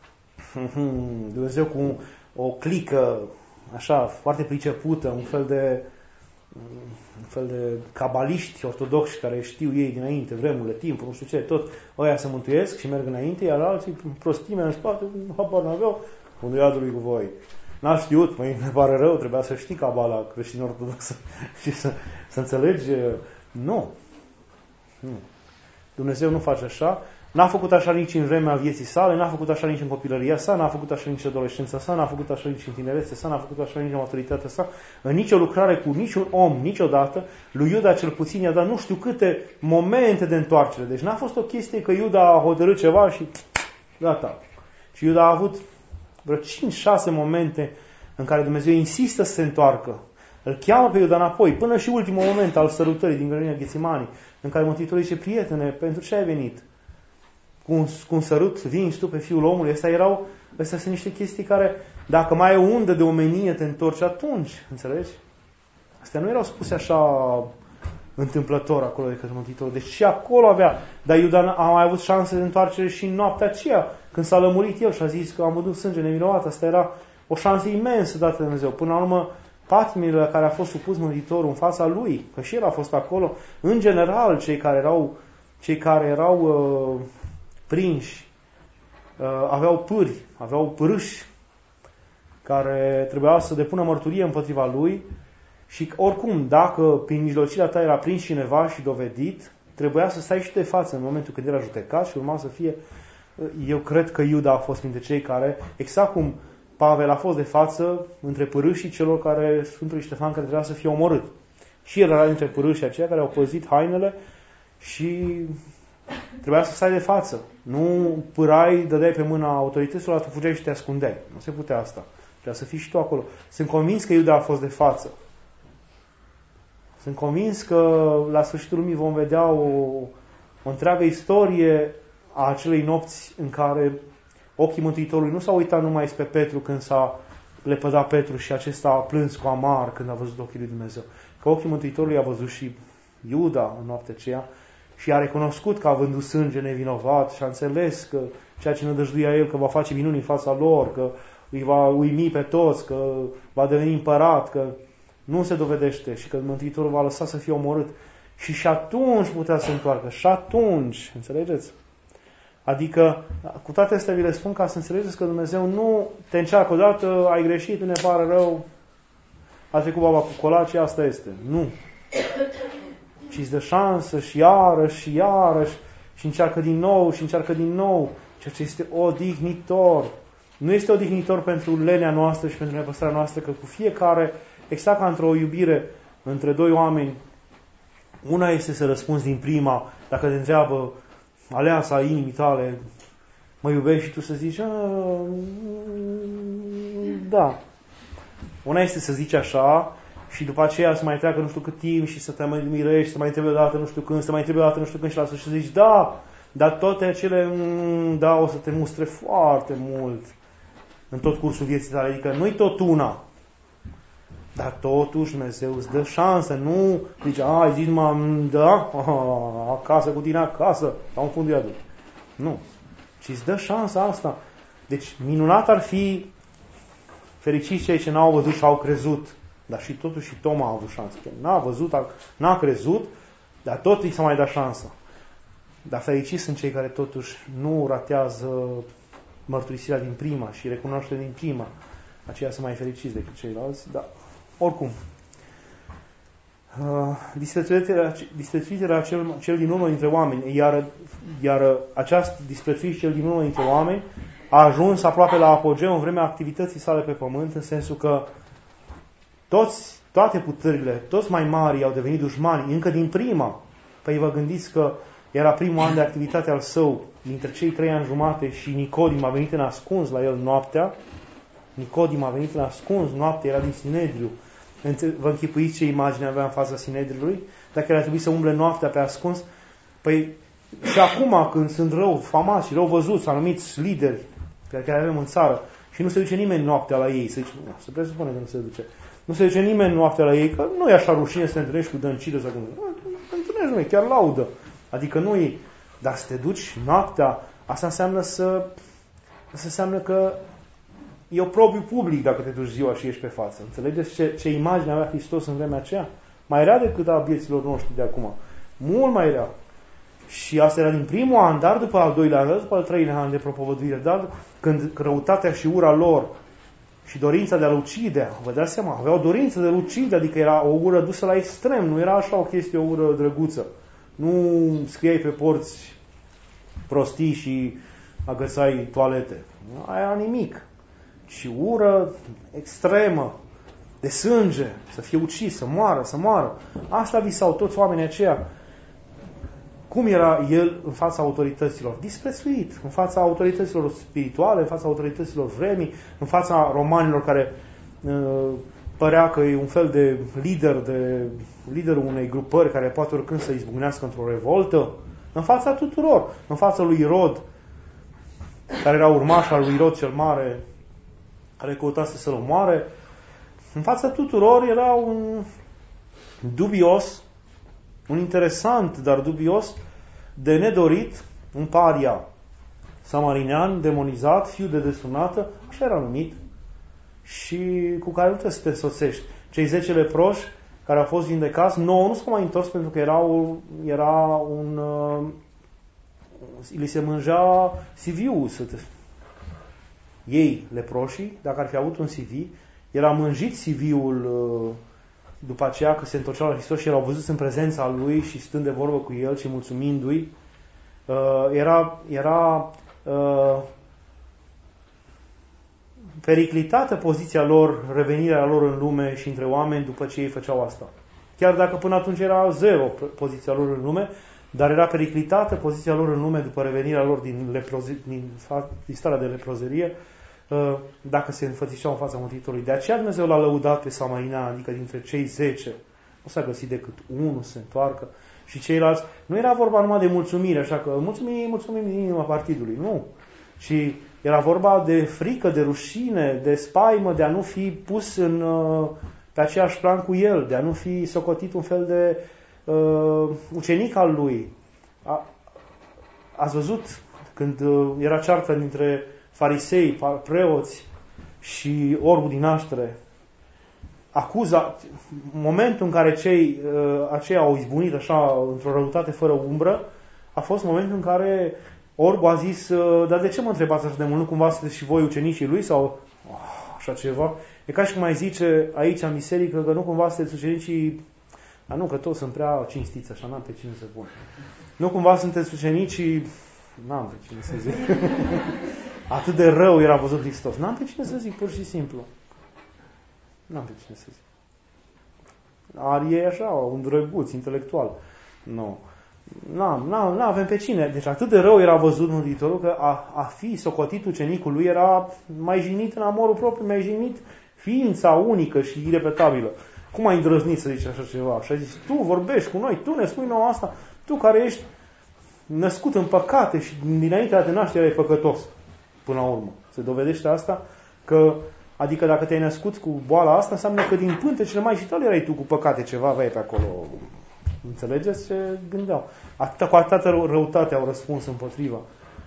Dumnezeu cu o clică așa, foarte pricepută, un fel de un fel de cabaliști ortodoxi care știu ei dinainte, vremurile, timpul, nu știu ce, tot ăia se mântuiesc și merg înainte, iar alții, prostime în spate, habar n-aveau, unde iadului cu voi. N-a știut, măi, ne pare rău, trebuia să știi cabala creștin-ortodoxă și să, să înțelegi. Nu. Nu. Dumnezeu nu face așa. N-a făcut așa nici în vremea vieții sale, n-a făcut așa nici în copilăria sa, n-a făcut așa nici în adolescența sa, n-a făcut așa nici în tinerețea sa, n-a făcut așa nici în maturitatea sa. În nicio lucrare cu niciun om, niciodată, lui Iuda cel puțin i-a dat nu știu câte momente de întoarcere. Deci n-a fost o chestie că Iuda a hotărât ceva și gata. Și Iuda a avut vreo cinci șase momente în care Dumnezeu insistă să se întoarcă. Îl cheamă pe Iuda înapoi, până și ultimul moment al sărutării din grădina Ghețimani, în care Mântuitorul zice, prietene, pentru ce ai venit? Cu un, cu un sărut vingi tu pe Fiul omului. Astea erau, astea sunt niște chestii care, dacă mai e o undă de omenie, te întorci atunci. Înțelegi? Astea nu erau spuse așa întâmplător acolo de către Mântuitorul. Deci și acolo avea. Dar Iuda a mai avut șanse de întoarcere și în noaptea aceea, când s-a lămurit el și a zis că am văzut sânge nevinovat. Asta era o șansă imensă dată de Dumnezeu. Până la urmă, patimile la care a fost supus Mântuitorul în fața lui, că și el a fost acolo, în general, cei care erau, cei care erau uh, prinși, uh, aveau pâri, aveau pârâși care trebuia să depună mărturie împotriva lui și oricum, dacă prin mijlocirea ta era prins cineva și dovedit, trebuia să stai și de față în momentul când era judecat și urma să fie... Eu cred că Iuda a fost printre cei care, exact cum Pavel a fost de față între pârâșii celor care, Sfântul Ștefan, care trebuia să fie omorât. Și el era dintre pârâșii aceia care au păzit hainele și trebuia să stai de față. Nu pârai, dădeai pe mâna autorităților, tu fugeai și te ascundeai. Nu se putea asta. Trebuia să fii și tu acolo. Sunt convins că Iuda a fost de față. Sunt convins că la sfârșitul lumii vom vedea o, o întreagă istorie a acelei nopți în care ochii Mântuitorului nu s-au uitat numai spre Petru când s-a lepădat Petru și acesta a plâns cu amar când a văzut ochii lui Dumnezeu. Că ochii Mântuitorului a văzut și Iuda în noaptea aceea și a recunoscut că a vândut sânge nevinovat și a înțeles că ceea ce nădăjduia el, că va face minuni în fața lor, că îi va uimi pe toți, că va deveni împărat, că nu se dovedește și că Mântuitorul va lăsa să fie omorât. Și și atunci putea să se întoarcă. Și atunci, înțelegeți? Adică, cu toate astea vi le spun ca să înțelegeți că Dumnezeu nu te încearcă odată, ai greșit, nu ne pare rău, a trecut baba cu colaci, asta este. Nu. Ci îți dă șansă și iarăși și iarăși și încearcă din nou și încearcă din nou, ceea ce este odihnitor. Nu este odihnitor pentru lenea noastră și pentru nepăsarea noastră, că cu fiecare, exact ca într-o iubire între doi oameni, una este să răspunzi din prima, dacă te întreabă aleasa inimii tale, mă iubești, și tu să zici, da. Una este să zici așa și după aceea să mai treacă nu știu cât timp și să te mai mirești, să mai întrebi odată nu știu când, să mai întrebi odată nu știu când și la sfârșit să zici, da, dar toate acele, da, o să te mustre foarte mult în tot cursul vieții tale. Adică nu-i tot una. Dar totuși Dumnezeu îți dă șansă. Nu zice, a, ai zis, m-am, da, a, acasă cu tine acasă, la un fund de adult. Nu. Ci îți dă șansa asta. Deci minunat ar fi fericiți cei ce n-au văzut și au crezut. Dar și totuși și Toma a avut șansă. N-a văzut, n-a crezut, dar tot îi s-a mai dat șansă. Dar fericiți sunt cei care totuși nu ratează mărturisirea din prima și recunoașterea din prima. Aceia sunt mai fericiți decât ceilalți, dar oricum. Uh, disprețuirea cel, cel din urmă dintre oameni, iar, iar această disprețuire cel din urmă dintre oameni a ajuns aproape la apogeu în vremea activității sale pe pământ, în sensul că toți, toate puterile, toți mai mari au devenit dușmani, încă din prima. Păi vă gândiți că era primul an de activitate al său, dintre cei trei ani jumate, și Nicodim a venit în ascuns la el noaptea. Nicodim a venit în ascuns noaptea, era din Sinedriu. Vă închipuiți ce imagine avea în fața Sinedriului? Dacă el ar trebui să umble noaptea pe ascuns? Păi și acum, când sunt rău famați și rău văzuți, anumiți lideri pe care avem în țară, și nu se duce nimeni noaptea la ei, se, zice, nu, se presupune că nu se duce. Nu se duce nimeni noaptea la ei, că nu e așa rușine să te întâlnești cu Dăncilă sau cum. Te întâlnești, nu, chiar laudă. Adică nu e. Dar să te duci noaptea, asta înseamnă să... Asta înseamnă că e oprobiu public dacă te duci ziua și ești pe față. Înțelegeți ce, ce imagine avea Hristos în vremea aceea? Mai rea decât a vieților noștri de acum. Mult mai rea. Și asta era din primul an, dar după al doilea an, după al treilea an de propovăduire, dar când răutatea și ura lor și dorința de a-l ucide, vă dați seama, avea o dorință de a-l ucide, adică era o ură dusă la extrem, nu era așa o chestie, o ură drăguță. Nu scriai pe porți prostii și agățai toalete. Nu aia nimic. Și ură extremă, de sânge, să fie ucis, să moară, să moară. Asta visau toți oamenii aceia. Cum era el în fața autorităților? Disprețuit. În fața autorităților spirituale, în fața autorităților vremii, în fața romanilor care uh, părea că e un fel de lider, de liderul unei grupări care poate oricând să izbucnească într-o revoltă. În fața tuturor. În fața lui Irod, care era urmaș al lui Irod cel Mare, care căutase să-l omoare. În fața tuturor era un dubios, un interesant, dar dubios, de nedorit, un paria samarinean, demonizat, fiu de desunată, așa era numit, și cu care nu trebuie să te însoțești. Cei zece leproși care au fost vindecați, nouă nu s-au mai întors pentru că era, o, era un... Uh, li se mângea C V-ul. Să te... Ei, leproșii, dacă ar fi avut un C V, era mânjit C V-ul uh, după aceea că se întorceau la Hristos și erau văzuți în prezența Lui și stând de vorbă cu El și mulțumindu-i. Uh, era era uh, periclitată poziția lor, revenirea lor în lume și între oameni după ce ei făceau asta. Chiar dacă până atunci era zero poziția lor în lume, dar era periclitată poziția lor în lume după revenirea lor din, leproze, din, din starea de leprozerie, dacă se înfățișeau în fața Mântuitorului. De aceea Dumnezeu l-a lăudat pe Samarina, adică dintre cei zece, nu s-a găsit decât unul să se întoarcă și ceilalți. Nu era vorba numai de mulțumire, așa că mulțumim, mulțumim din inima partidului, nu. Și era vorba de frică, de rușine, de spaimă, de a nu fi pus în, pe aceeași plan cu el, de a nu fi socotit un fel de uh, ucenic al lui. A, ați văzut când era ceartă dintre farisei, preoți și orbul din naștere, acuza, momentul în care cei uh, aceia au izbunit așa într-o răutate fără umbră, a fost momentul în care orbul a zis, uh, dar de ce mă întrebați așa de mult? Nu cumva sunteți și voi ucenicii lui? Sau oh, așa ceva? E ca și cum mai zice aici în biserică că nu cumva sunteți ucenicii, dar nu, că toți sunt prea cinstiți, așa, n-am pe cine să pun. Nu cumva sunteți ucenicii, n-am pe cine să zic. Atât de rău era văzut Hristos. N-am pe cine să zic, pur și simplu. N-am pe cine să zic. Ar e așa, un drăguț, intelectual. Nu. Nu, nu avem pe cine. Deci atât de rău era văzut Mântuitorul că a, a fi socotit ucenicul lui era mai jignit în amorul propriu, mai jignit ființa unică și irepetabilă. Cum ai îndrăznit să zici așa ceva? Și ai zis, tu vorbești cu noi, tu ne spui nouă asta, tu care ești născut în păcate și dinaintea de naștere erai păcătos. Până la urmă. Se dovedește asta că, adică dacă te-ai născut cu boala asta, înseamnă că din pântecele mai și tale erai tu cu păcate, ceva aveai pe acolo. Înțelegeți ce gândeau? Atâta cu atâta răutate au răspuns împotriva.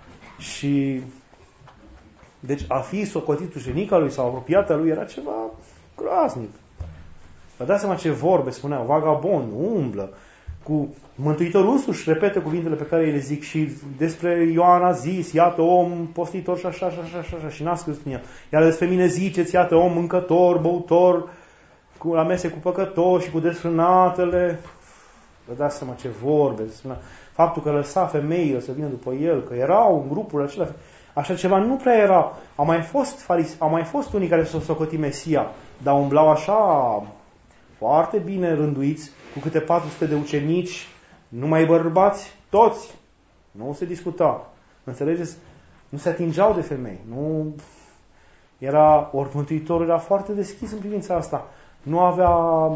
Și deci a fi socotit ucenica lui sau apropiata lui era ceva groaznic. Vă dați seama ce vorbe spuneau, vagabond, umblă, cu Mântuitorul însuși repete cuvintele pe care îi le zic și despre Ioan a zis, iată om postitor și așa, așa, așa, așa, așa și n-a scris în el. Iar despre mine ziceți, iată om mâncător, băutor, cu, la mese cu păcătoși și cu desfrânatele. Vă dați seama ce vorbe. Faptul că lăsa femeile să vină după el, că erau în grupul acela, așa ceva nu prea era. Au mai fost, faris, au mai fost unii care s-au socotit Mesia, dar umblau așa foarte bine rânduiți, cu câte patru sute de ucenici, numai bărbați, toți. Nu se discuta. Înțelegeți? Nu se atingeau de femei. Nu era, ori Mântuitorul era foarte deschis în privința asta. Nu avea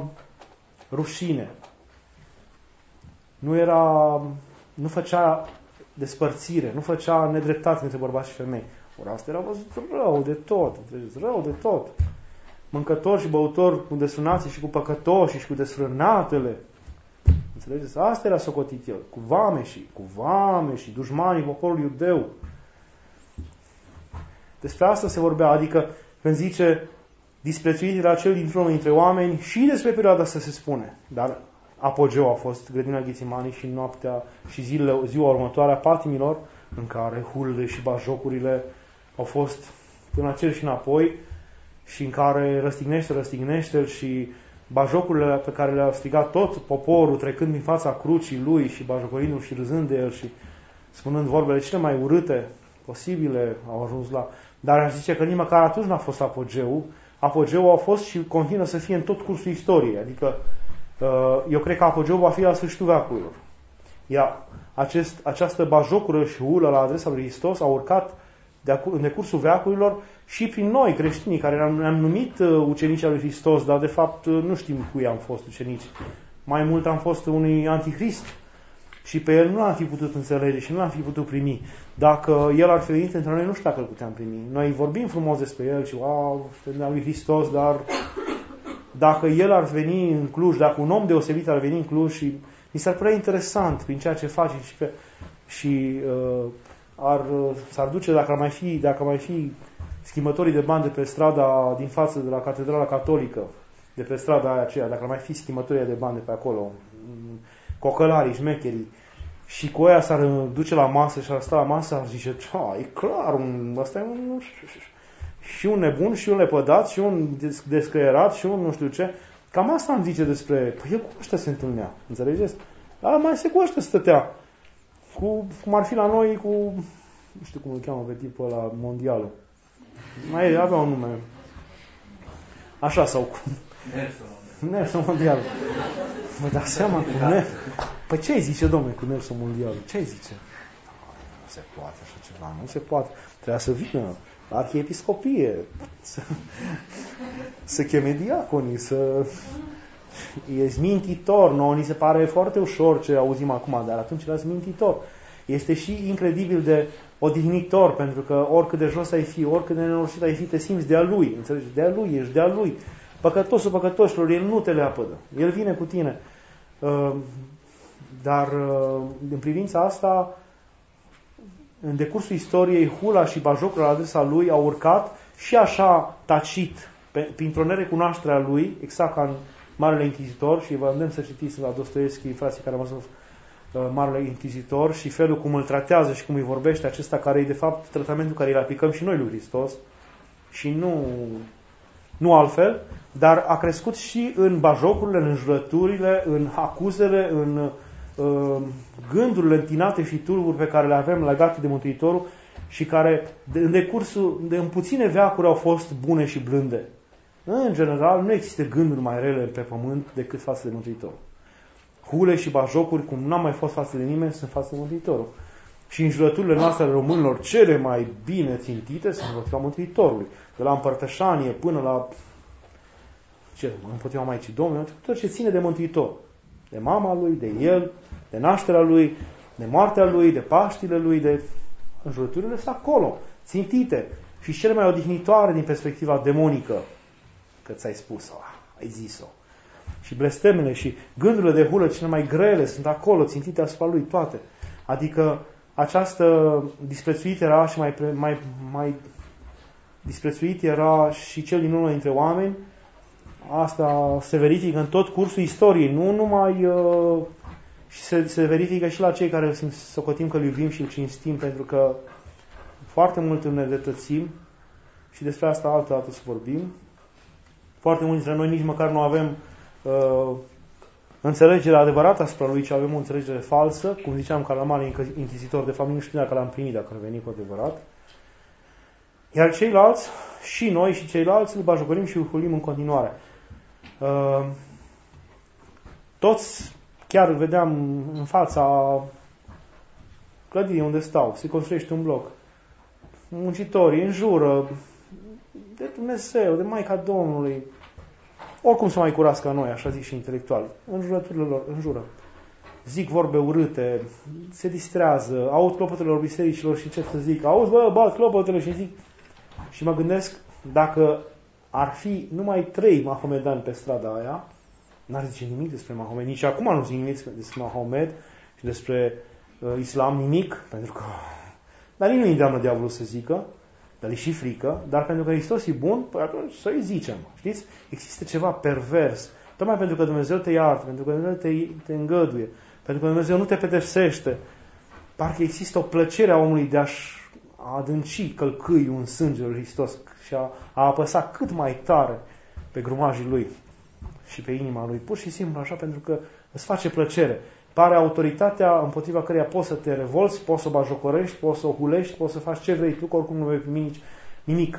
rușine. Nu era, nu făcea despărțire, nu făcea nedreptate între bărbați și femei. Ori asta era văzut rău de tot. Înțelegeți? Rău de tot. Mâncători și băutori cu desfrânații și cu păcătoși și cu desfrânatele. Înțelegeți? Asta era socotit el. Cu vameșii, cu vameșii, dușmanii poporului iudeu. Despre asta se vorbea. Adică când zice disprețuit era cel dintr-unul dintre oameni și despre perioada asta se spune. Dar apogeu a fost grădina Ghețimani și noaptea și zilele, ziua următoare a patimilor în care hulele și bajocurile au fost până cer și înapoi și în care răstignește, răstignește și bajocurile pe care le-a strigat tot poporul trecând din fața crucii lui și bajocorindu-l și râzând de el și spunând vorbele cele mai urâte posibile au ajuns la... Dar aș zice că nici măcar atunci n-a fost apogeu. Apogeu a fost și continuă să fie în tot cursul istoriei. Adică eu cred că apogeul va fi la sfârșitul veacurilor. Iar acest, această bajocură și ulă la adresa lui Hristos a urcat de în decursul veacurilor și prin noi, creștinii, care ne-am numit ucenicii lui Hristos, dar de fapt nu știm cui am fost ucenici. Mai mult am fost unui antichrist și pe el nu l-am fi putut înțelege și nu l-am fi putut primi. Dacă el ar fi venit între noi, nu știu dacă îl puteam primi. Noi vorbim frumos despre el și wow, suntem lui Hristos, dar dacă el ar veni în Cluj, dacă un om deosebit ar veni în Cluj și mi s-ar părea interesant prin ceea ce face și, pe, și uh, ar, s-ar duce, dacă ar mai fi, dacă ar mai fi schimbătorii de bani de pe strada din față de la Catedrala Catolică, de pe strada aia aceea, dacă ar mai fi schimbătorii de bani de pe acolo, cocălarii, șmecherii, și cu aia s-ar duce la masă și ar sta la masă, ar zice, e clar, un, ăsta e un, și un nebun, și un lepădat, și un descreierat, și un nu știu ce. Cam asta îmi zice despre, păi el cu ăștia se întâlnea, înțelegeți? Dar mai se cu ăștia stătea. Cu, cum ar fi la noi, cu, nu știu cum îl cheamă pe tipul ăla, mondialul. Mai avea un nume. Așa sau cu... Nelson. Nelson Mondial. Vă dați seama cu Nelson? Păi ce-i zice, domnule, cu Nelson Mondial? Ce-i zice? Nu se poate așa ceva, nu se poate. Trebuia să vină la arhiepiscopie, să, să cheme diaconii, să E zmintitor, nouă ni se pare foarte ușor ce auzim acum, dar atunci era zmintitor. Este și incredibil de odihnitor, pentru că oricât de jos ai fi, oricât de nenorocit ai fi, te simți de-a Lui, înțelegi? De-a Lui, ești de-a Lui. Păcătosul păcătoșilor, El nu te leapădă. El vine cu tine. Dar în privința asta, în decursul istoriei, hula și bajocurile la adresa Lui au urcat și așa tacit, printr-o nerecunoaștere a Lui, exact ca în Marele Inchizitor, și vă îndemn să citiți la Dostoevski, frații care au văzut Marele Inchizitor, și felul cum îl tratează și cum îi vorbește acesta, care e de fapt tratamentul care îl aplicăm și noi lui Hristos, și nu, nu altfel, dar a crescut și în bajocurile, în înjurăturile, în acuzele, în uh, gândurile întinate și tulburi pe care le avem legate de Mântuitorul și care de, în decursul, de în puține veacuri au fost bune și blânde. În general, nu există gânduri mai rele pe pământ decât față de Mântuitorul. Hule și bajocuri, cum n-am mai fost față de nimeni, sunt față de Mântuitorul. Și înjurăturile noastre ale românilor cele mai bine țintite sunt împotriva Mântuitorului. De la împărtășanie până la ce? Împotriva Maicii Domnului, tot ce ține de Mântuitor. De mama lui, de el, de nașterea lui, de moartea lui, de Paștile lui, de înjurăturile sunt acolo, țintite. Și cele mai odihnitoare din perspectiva demonică, că ți-ai spus-o, ai zis-o. Și blestemele și gândurile de hulă cele mai grele sunt acolo, țintite asupra lui toate. Adică această disprețuit era și mai, mai, mai disprețuit era și cel din urmă dintre oameni. Asta se verifică în tot cursul istoriei, nu numai uh, și se, se verifică și la cei care socotim că îl iubim și îl cinstim, pentru că foarte mult îl nedreptățim și despre asta altă dată să vorbim. Foarte mulți dintre noi nici măcar nu avem uh, înțelegerea adevărată asupra lui, ci avem o înțelegere falsă, cum ziceam, ca la mare inchizitor, de fapt nu știu dacă l-am primit, dacă ar veni cu adevărat. Iar ceilalți, și noi și ceilalți, îl bajocorim și îl hulim în continuare. Uh, toți, chiar vedeam în fața clădirii unde stau, se construiește un bloc. Muncitorii înjură de Dumnezeu, de Maica Domnului, oricum să mai curați ca noi, așa zic și intelectuali. Înjurăturile lor, înjură. Zic vorbe urâte, se distrează, aud clopotele lor bisericilor și ce să zic, auzi, bă, bat clopotele și zic. Și mă gândesc, dacă ar fi numai trei mahomedani pe strada aia, n-ar zice nimic despre Mahomed. Nici acum nu zic nimic despre Mahomed și despre uh, islam, nimic, pentru că... Dar nimeni nu îndeamnă diavolul să zică, dar e și frică, dar pentru că Hristos e bun, păi atunci să-i zicem. Știți? Există ceva pervers. Tocmai pentru că Dumnezeu te iartă, pentru că Dumnezeu te, te îngăduie, pentru că Dumnezeu nu te pedepsește. Parcă există o plăcere a omului de a-și adânci călcâiul în sângele lui Hristos și a, a apăsa cât mai tare pe grumajii lui și pe inima lui. Pur și simplu așa, pentru că îți face plăcere. Pare autoritatea împotriva căreia poți să te revolți, poți să o bajocorești, poți să o hulești, poți să faci ce vrei tu, că oricum nu vei primi nimic.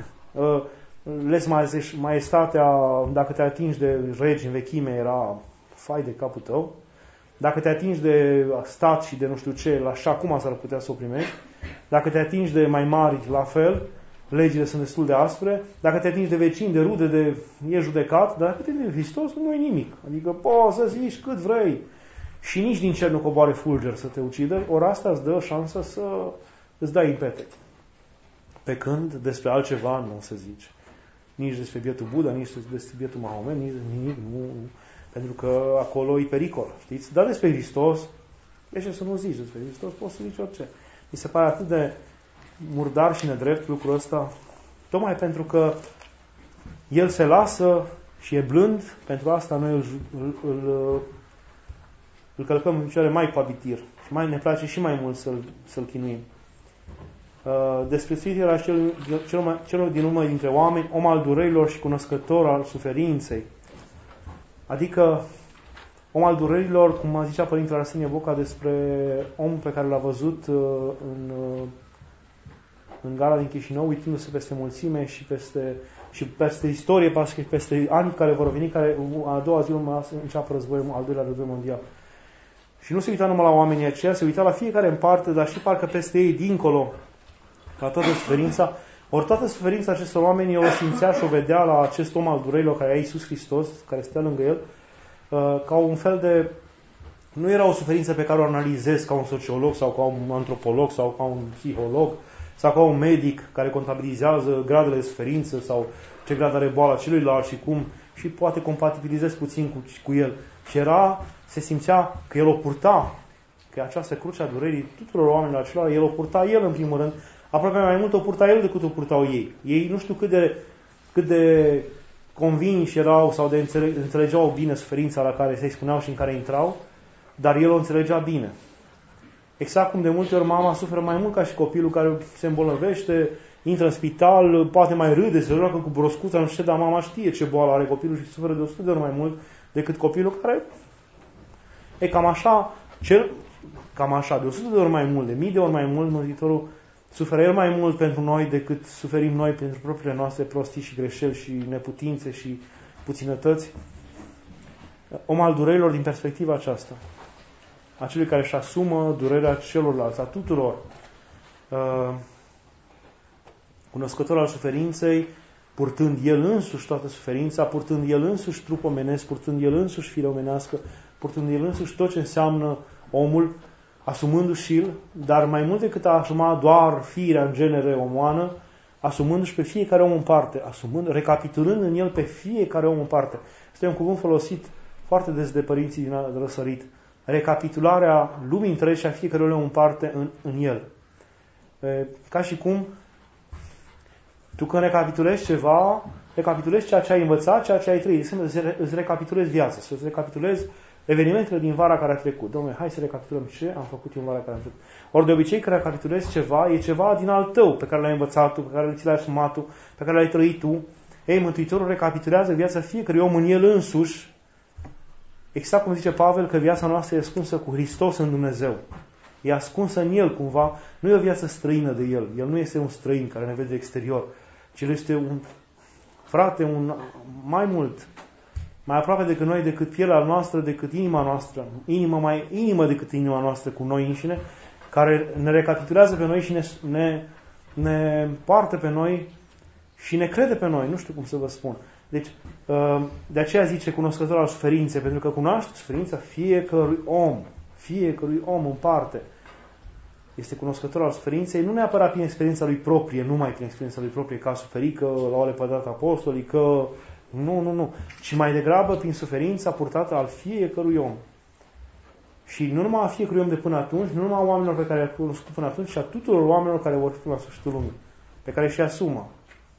Les maestatea, dacă te atingi de regi în vechime, era fai de capul tău. Dacă te atingi de stat și de nu știu ce, la și acum s-ar putea să o primești. Dacă te atingi de mai mari, la fel, legile sunt destul de aspre. Dacă te atingi de vecini, de rude, de e judecat. Dar dacă te atingi de Hristos, nu e nimic. Adică poți să zici cât vrei. Și nici din cer nu coboare fulger să te ucidă, ori asta îți dă șansa să îți dai impete. Pe când despre altceva nu se zice. Nici despre bietul Buddha, nici despre bietul Mahomet, nici nimic, nu, pentru că acolo e pericol, știți? Dar despre Hristos, deci să nu zici despre Hristos, poți să zici orice. Mi se pare atât de murdar și nedrept lucrul ăsta, tocmai pentru că El se lasă și e blând, pentru asta noi îl, îl, îl, îl călcăm în picioare mai cu abitir și mai ne place și mai mult să-l, să-l chinuim. Despre Sfântul era cel, cel, celor din urmă dintre oameni, om al durerilor și cunoscător al suferinței. Adică om al durerilor, cum a zicea Părintele Arsenie Boca despre omul pe care l-a văzut în, în gara din Chișinău, uitându-se peste mulțime și peste, și peste istorie, peste ani care vor veni, care a doua zi urmă înceapă războiul, al doilea război mondial. Și nu se uita numai la oamenii aceia, se uita la fiecare în parte, dar și parcă peste ei, dincolo, la toată suferința. Ori toată suferința acestor oameni o simțea și o vedea la acest om al durerilor, care e Iisus Hristos, care stă lângă el, ca un fel de... Nu era o suferință pe care o analizez ca un sociolog sau ca un antropolog sau ca un psiholog sau ca un medic care contabilizează gradele de suferință sau ce grad are boala celuilalt și cum și poate compatibilizez puțin cu, cu el. Și era, se simțea că el o purta, că această cruce a durerii tuturor oamenilor acelora, el o purta el în primul rând, aproape mai mult o purta el decât o purtau ei. Ei nu știu cât de, cât de convinși erau sau de înțele, înțelegeau bine suferința la care se spuneau și în care intrau, dar el o înțelegea bine. Exact cum de multe ori mama suferă mai mult ca și copilul care se îmbolnăvește, intră în spital, poate mai râde, se joacă cu broscuța, nu știu ce, dar mama știe ce boală are copilul și suferă de o sută de ori mai mult decât copilul care... E cam așa, cel, cam așa, de o sută de ori mai mult, de mii de ori mai mult, Mântuitorul suferă el mai mult pentru noi decât suferim noi pentru propriile noastre prostii și greșeli și neputințe și puținătăți. Om al durerilor din perspectiva aceasta. A celui care își asumă durerea celorlalți, a tuturor. Uh, cunoscător al suferinței, purtând el însuși toată suferința, purtând el însuși trup omenesc, purtând el însuși fire omenească, purtând el însuși tot ce înseamnă omul, asumându-și-l, dar mai mult decât a asuma doar firea în genere omoană, asumându-și pe fiecare om în parte, asumând, recapitulând în el pe fiecare om în parte. Este un cuvânt folosit foarte des de părinții din răsărit. Recapitularea lumii întregi și a fiecare om în parte în, în el. E, ca și cum tu când recapitulezi ceva, recapitulezi ceea ce ai învățat, ceea ce ai trăit. Îți recapitulezi viața, să-ți recapitulezi evenimentele din vara care a trecut. Dom'le, hai să recapitulăm ce am făcut în vara care a trecut. Ori de obicei când recapitulezi ceva, e ceva din al tău, pe care l-ai învățat tu, pe care ți l-ai asumat tu, pe care l-ai trăit tu. Ei, Mântuitorul recapitulează viața fiecărui om în el însuși, exact cum zice Pavel, că viața noastră e ascunsă cu Hristos în Dumnezeu. E ascunsă în El cumva. Nu e o viață străină de El. El nu este un străin care ne vede exterior, ci El este un frate, un mai mult, mai aproape decât noi, decât pielea noastră, decât inima noastră, inima mai inimă decât inima noastră cu noi înșine, care ne recapitulează pe noi și ne, ne, ne poartă pe noi și ne crede pe noi. Nu știu cum să vă spun. Deci, de aceea zice cunoscător al suferinței, pentru că cunoaște suferința fiecărui om, fiecărui om în parte. Este cunoscător al suferinței, nu neapărat prin experiența lui proprie, numai prin experiența lui proprie, că a suferit, că l-au lepădat apostolii, că... Nu, nu, nu. Ci mai degrabă prin suferința purtată al fiecărui om. Și nu numai a fiecărui om de până atunci, nu numai a oamenilor pe care i-a cunoscut până atunci, ci a tuturor oamenilor care vor fi până la sfârșitul lumii, pe care și asumă.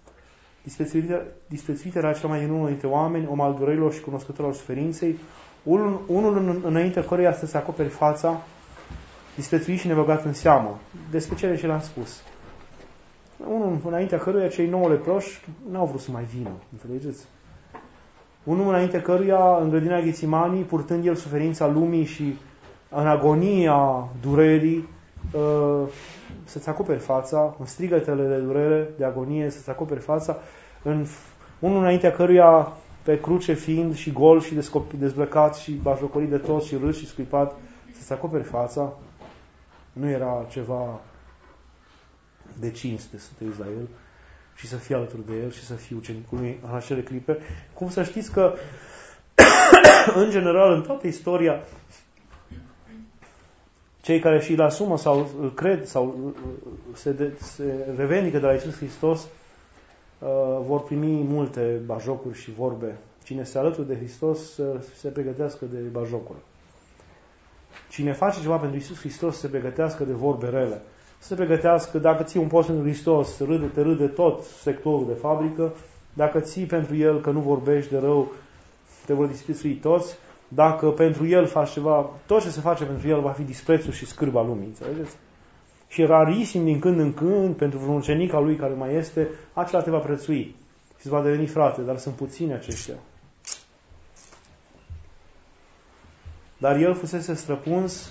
Disprețuit era cel mai din unul dintre oameni, om al durerilor și cunoscător al suferinței, unul, unul înainte căruia să se acoperi fața, disprețuit și nebăgat în seamă. Despre cele ce l-am spus. Unul înaintea căruia cei nouă leproși n-au vrut să mai vină. Înțelegeți? Unul înainte căruia, în grădina Ghețimanii, purtând el suferința lumii și în agonia durerii, să-ți acoperi fața, în strigătele de durere, de agonie, să-ți acoperi fața, în, unul înaintea căruia, pe cruce fiind și gol și dezbrăcat și bajocorit de toți și râs și scuipat, să-ți acoperi fața, nu era ceva de cinste să te uiți la el și să fii alături de el și să fii ucenicul lui în acele clipe. Cum să știți că, în general, în toată istoria, cei care și îl asumă sau îl cred sau se, de, se revendică de la Iisus Hristos uh, vor primi multe bajocuri și vorbe. Cine se alătură de Hristos să se pregătească de bajocuri. Cine face ceva pentru Iisus Hristos să se pregătească de vorbe rele. Să se pregătească, dacă ții un post pentru Hristos, râde, te râde tot sectorul de fabrică. Dacă ții pentru El că nu vorbești de rău, te vor disprețui toți. Dacă pentru El faci ceva, tot ce se face pentru El va fi disprețul și scârba lumii. Înțelegeți? Și rarisim din când în când, pentru vreun ucenic al lui care mai este, acela te va prețui și îți va deveni frate, dar sunt puțini aceștia. Dar El fusese străpuns,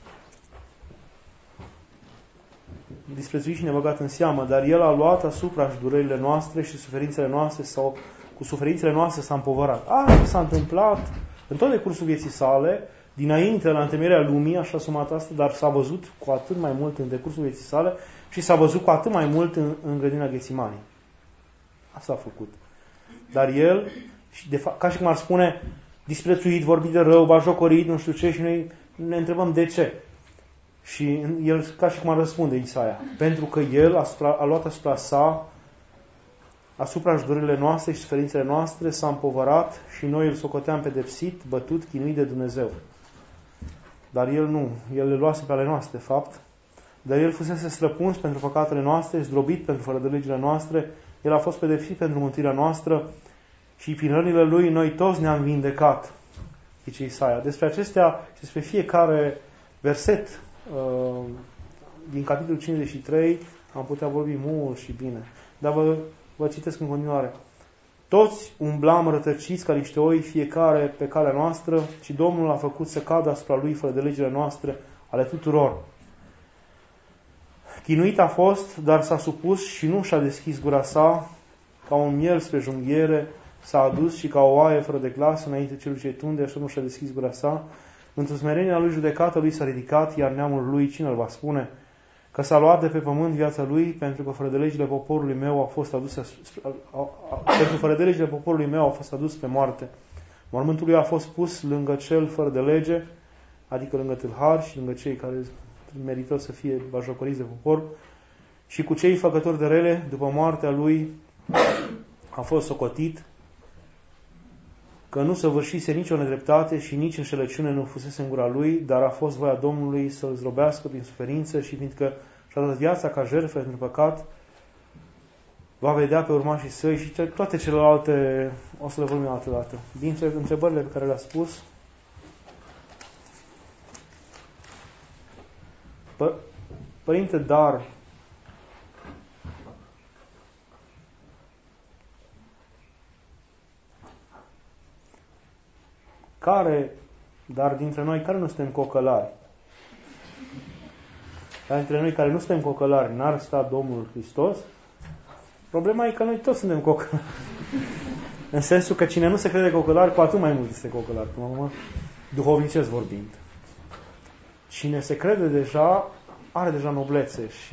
disprețuit și nebăgat în seamă, dar El a luat asupra și durerile noastre și suferințele noastre sau cu suferințele noastre s-a împovărat. Asta s-a întâmplat în tot decursul vieții sale, dinainte la întemeierea lumii, așa asumat asta, dar s-a văzut cu atât mai mult în decursul vieții sale și s-a văzut cu atât mai mult în, în grădina Ghețimanii. Asta a făcut. Dar El, de fapt, ca și cum ar spune, disprețuit, vorbit de rău, bajocorit, nu știu ce, și noi ne întrebăm de ce. Și el, ca și cum ar răspunde Isaia, pentru că el asupra, a luat asupra sa, asupra ajutorile noastre și suferințele noastre, s-a împovărat și noi îl socoteam pedepsit, bătut, chinuit de Dumnezeu. Dar el nu, el le luase pe ale noastre, de fapt. Dar el fusese străpuns pentru păcatele noastre, zdrobit pentru fără de legile noastre, el a fost pedepsit pentru mântuirea noastră și prin rănile lui noi toți ne-am vindecat, zice Isaia. Despre acestea și despre fiecare verset uh, din capitolul cincizeci și trei am putea vorbi mult și bine. Dar vă, vă citesc în continuare. Toți umblam rătăciți ca niște oi, fiecare pe calea noastră, și Domnul a făcut să cadă asupra lui fără de legile noastre ale tuturor. Chinuit a fost, dar s-a supus și nu și-a deschis gura sa, ca un miel spre junghiere s-a adus și ca o oaie fără de glas înainte celui ce tunde, așa nu și-a deschis gura sa. Într-o smerenia lui judecată lui s-a ridicat, iar neamul lui cine îl va spune? Că s-a luat de pe pământ viața lui, pentru că fără de legile poporului meu a fost adus pentru fără de legile poporului meu a fost adus pe moarte. Mormântul lui a fost pus lângă cel fără de lege, adică lângă tâlhari și lângă cei care merită să fie bajocoriți de popor, și cu cei făcători de rele, după moartea lui, a fost socotit, că nu săvârșise nicio nedreptate și nici înșelăciune nu fusese în gura lui, dar a fost voia Domnului să-l zdrobească prin suferință și fiindcă și-a dat viața ca jertfă pentru păcat, va vedea pe urmașii săi și toate celelalte, o să le vorbim altă dată. Din întrebările pe care le-a spus, Pă, Părinte Dar, care, dar dintre noi care nu suntem cocălari? Dar dintre noi care nu suntem cocălari, n-ar sta Domnul Hristos? Problema e că noi toți suntem cocălari. În sensul că cine nu se crede cocălar, cu atât mai mult este cocălar, până la urmă, duhovnicesc vorbind. Cine se crede deja, are deja noblețe și,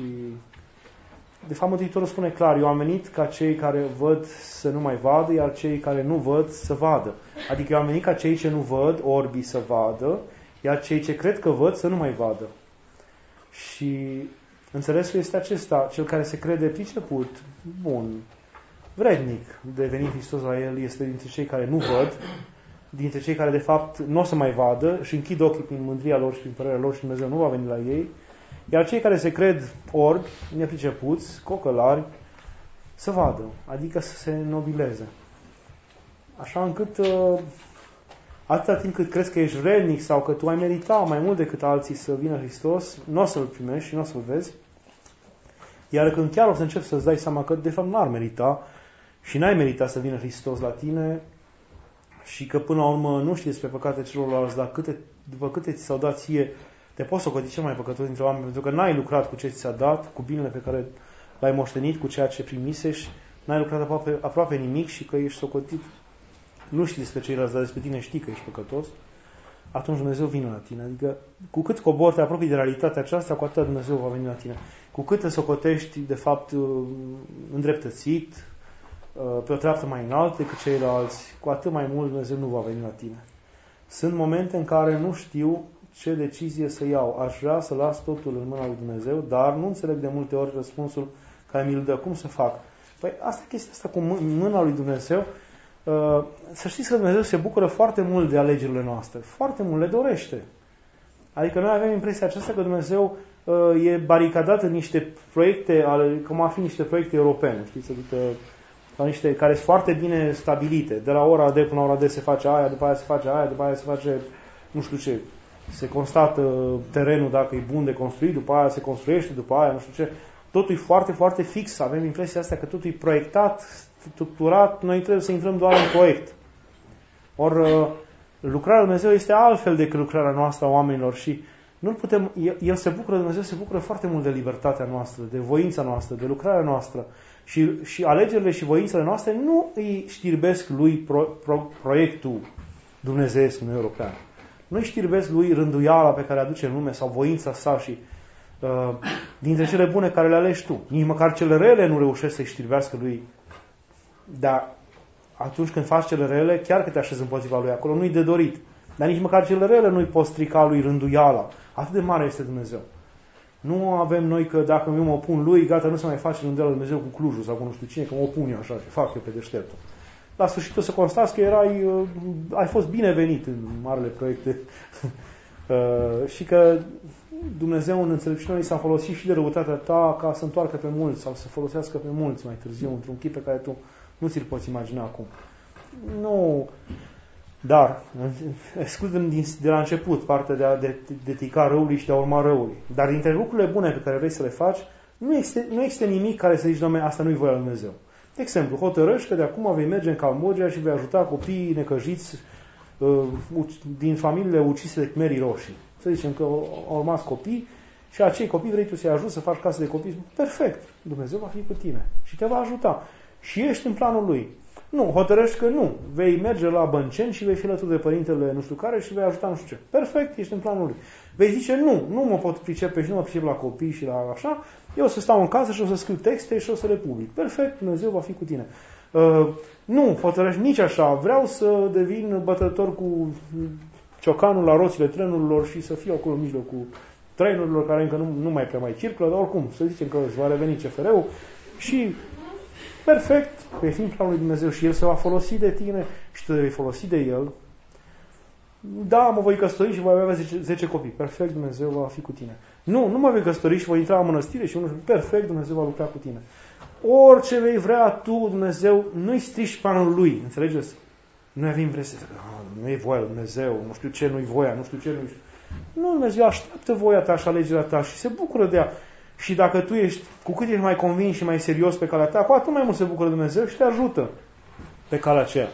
de fapt, Mântuitorul spune clar, eu am venit ca cei care văd să nu mai vadă, iar cei care nu văd să vadă. Adică eu am venit ca cei ce nu văd, orbii, să vadă, iar cei ce cred că văd să nu mai vadă. Și înțelesul este acesta, cel care se crede priceput, bun, vrednic de venit Hristos la el, este dintre cei care nu văd, dintre cei care de fapt nu o să mai vadă și închid ochii prin mândria lor și prin părerea lor și Dumnezeu nu va veni la ei, iar cei care se cred orbi, nepricepuți, cocălari, să vadă, adică să se nobileze. Așa încât uh, atâta timp cât crezi că ești vrednic sau că tu ai merita mai mult decât alții să vină Hristos, nu o să-L primești și nu o să-L vezi. Iar când chiar o să începi să-ți dai seama că de fapt n-ar merita și n-ai merita să vină Hristos la tine și că până la urmă nu știi despre păcate celorlalți, dar câte, după câte ți s-au dat ție, te poți socoti cel mai păcătos dintre oameni, pentru că n-ai lucrat cu ce ți s-a dat, cu binele pe care l-ai moștenit, cu ceea ce primisești, n-ai lucrat aproape, aproape nimic și că ești socotit, nu știi despre ceilalți, dar despre tine știi că ești păcătos, atunci Dumnezeu vine la tine. Adică cu cât cobori te apropii de realitatea aceasta, cu atât Dumnezeu va veni la tine. Cu cât te socotești, de fapt, îndreptățit, pe o treaptă mai înaltă decât ceilalți, cu atât mai mult Dumnezeu nu va veni la tine. Sunt momente în care nu știu ce decizie să iau. Aș vrea să las totul în mâna lui Dumnezeu, dar nu înțeleg de multe ori răspunsul care mi-l dă. Cum să fac? Păi asta e chestia asta cu mâna lui Dumnezeu. Să știți că Dumnezeu se bucură foarte mult de alegerile noastre. Foarte mult, le dorește. Adică noi avem impresia aceasta că Dumnezeu e baricadat în niște proiecte, cum ar fi niște proiecte europene, știți, adică la niște care sunt foarte bine stabilite. De la ora D până la ora D se face aia, după aia se face aia, după aia se face nu știu ce. Se constată terenul dacă e bun de construit, după aia se construiește, după aia nu știu ce. Totul e foarte, foarte fix. Avem impresia asta că totul e proiectat, structurat, noi trebuie să intrăm doar în proiect. Ori lucrarea lui Dumnezeu este altfel decât lucrarea noastră a oamenilor și nu putem, el, el se bucură, Dumnezeu se bucură foarte mult de libertatea noastră, de voința noastră, de lucrarea noastră. Și, și alegerile și voințele noastre nu îi știrbesc lui pro, pro, proiectul dumnezeiesc în european. Nu îi știrbesc lui rânduiala pe care aduce în lume sau voința sa și uh, dintre cele bune care le alegi tu. Nici măcar cele rele nu reușesc să-i știrbească lui. Dar atunci când faci cele rele, chiar că te așezi împotriva lui acolo, nu-i de dorit. Dar nici măcar cele rele nu-i poți strica lui rânduiala. Atât de mare este Dumnezeu. Nu avem noi că dacă eu mă opun lui, gata, nu se mai face rânduiala lui Dumnezeu cu Clujul sau cu nu știu cine, că mă opun eu așa și fac eu pe deșteptul. La sfârșit o să constați că erai, ai fost binevenit în marele proiecte și că Dumnezeu în înțelepciunea s-a folosit și de răutatea ta ca să întoarcă pe mulți sau să folosească pe mulți mai târziu într-un chip pe care tu nu ți-l poți imagina acum. Nu, dar, excludem de la început partea de a dedica răului și de a urma răului. Dar dintre lucrurile bune pe care vrei să le faci, nu există, nu există nimic care să zici, Doamne, asta nu-i voia lui Dumnezeu. De exemplu, hotărăști că de acum vei merge în Cambodgia și vei ajuta copiii necăjiți uh, din familiile ucise de Khmerii Roșii. Să zicem că au urmat copii și acei copii vrei tu să-i ajuți să faci case de copii. Perfect! Dumnezeu va fi cu tine și te va ajuta. Și ești în planul Lui. Nu, hotărăști că nu. Vei merge la Bănceni și vei fi alături de părintele nu știu care și vei ajuta nu știu ce. Perfect, ești în planul Lui. Vei zice, nu, nu mă pot pricepe și nu mă pricep la copii și la așa. Eu o să stau în casă și o să scriu texte și o să le public. Perfect, Dumnezeu va fi cu tine. Uh, nu, hotărăști nici așa. Vreau să devin bătător cu ciocanul la roțile trenurilor și să fiu acolo în mijlocul trenurilor care încă nu, nu mai prea mai circulă, dar oricum, să zicem că îți va reveni C F R-ul și perfect, vei fi în planul lui Dumnezeu și El se va folosi de tine și tu te vei folosi de El. Da, mă voi căsători și voi avea zece copii. Perfect, Dumnezeu va fi cu tine. Nu, nu mă vei căsători și voi intra în mănăstire și unul perfect, Dumnezeu va lucra cu tine. Orice vei vrea tu, Dumnezeu, nu-i strici planul Lui. Înțelegeți? Noi avem vreme să nu e voia lui Dumnezeu, nu știu ce nu-i voia, nu știu ce nu-i... Nu, Dumnezeu așteaptă voia ta și alegerea ta și se bucură de ea. Și dacă tu ești, cu cât ești mai convins și mai serios pe calea ta, cu atât mai mult se bucură Dumnezeu și te ajută pe calea aceea.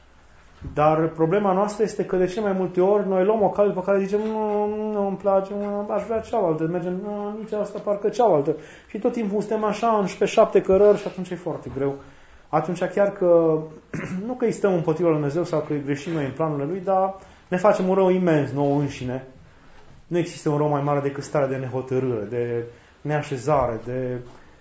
Dar problema noastră este că de cele mai multe ori noi luăm o cale pe care zicem nu, nu îmi place, nu, aș vrea cealaltă, mergem, nu, nici asta, parcă cealaltă. Și tot timpul suntem așa pe șapte cărări și atunci e foarte greu. Atunci chiar că, nu că îi stăm împotriva lui Dumnezeu sau că îi greșim noi în planurile Lui, dar ne facem un rău imens nouă înșine. Nu există un rău mai mare decât starea de nehotărâre, de neașezare, de...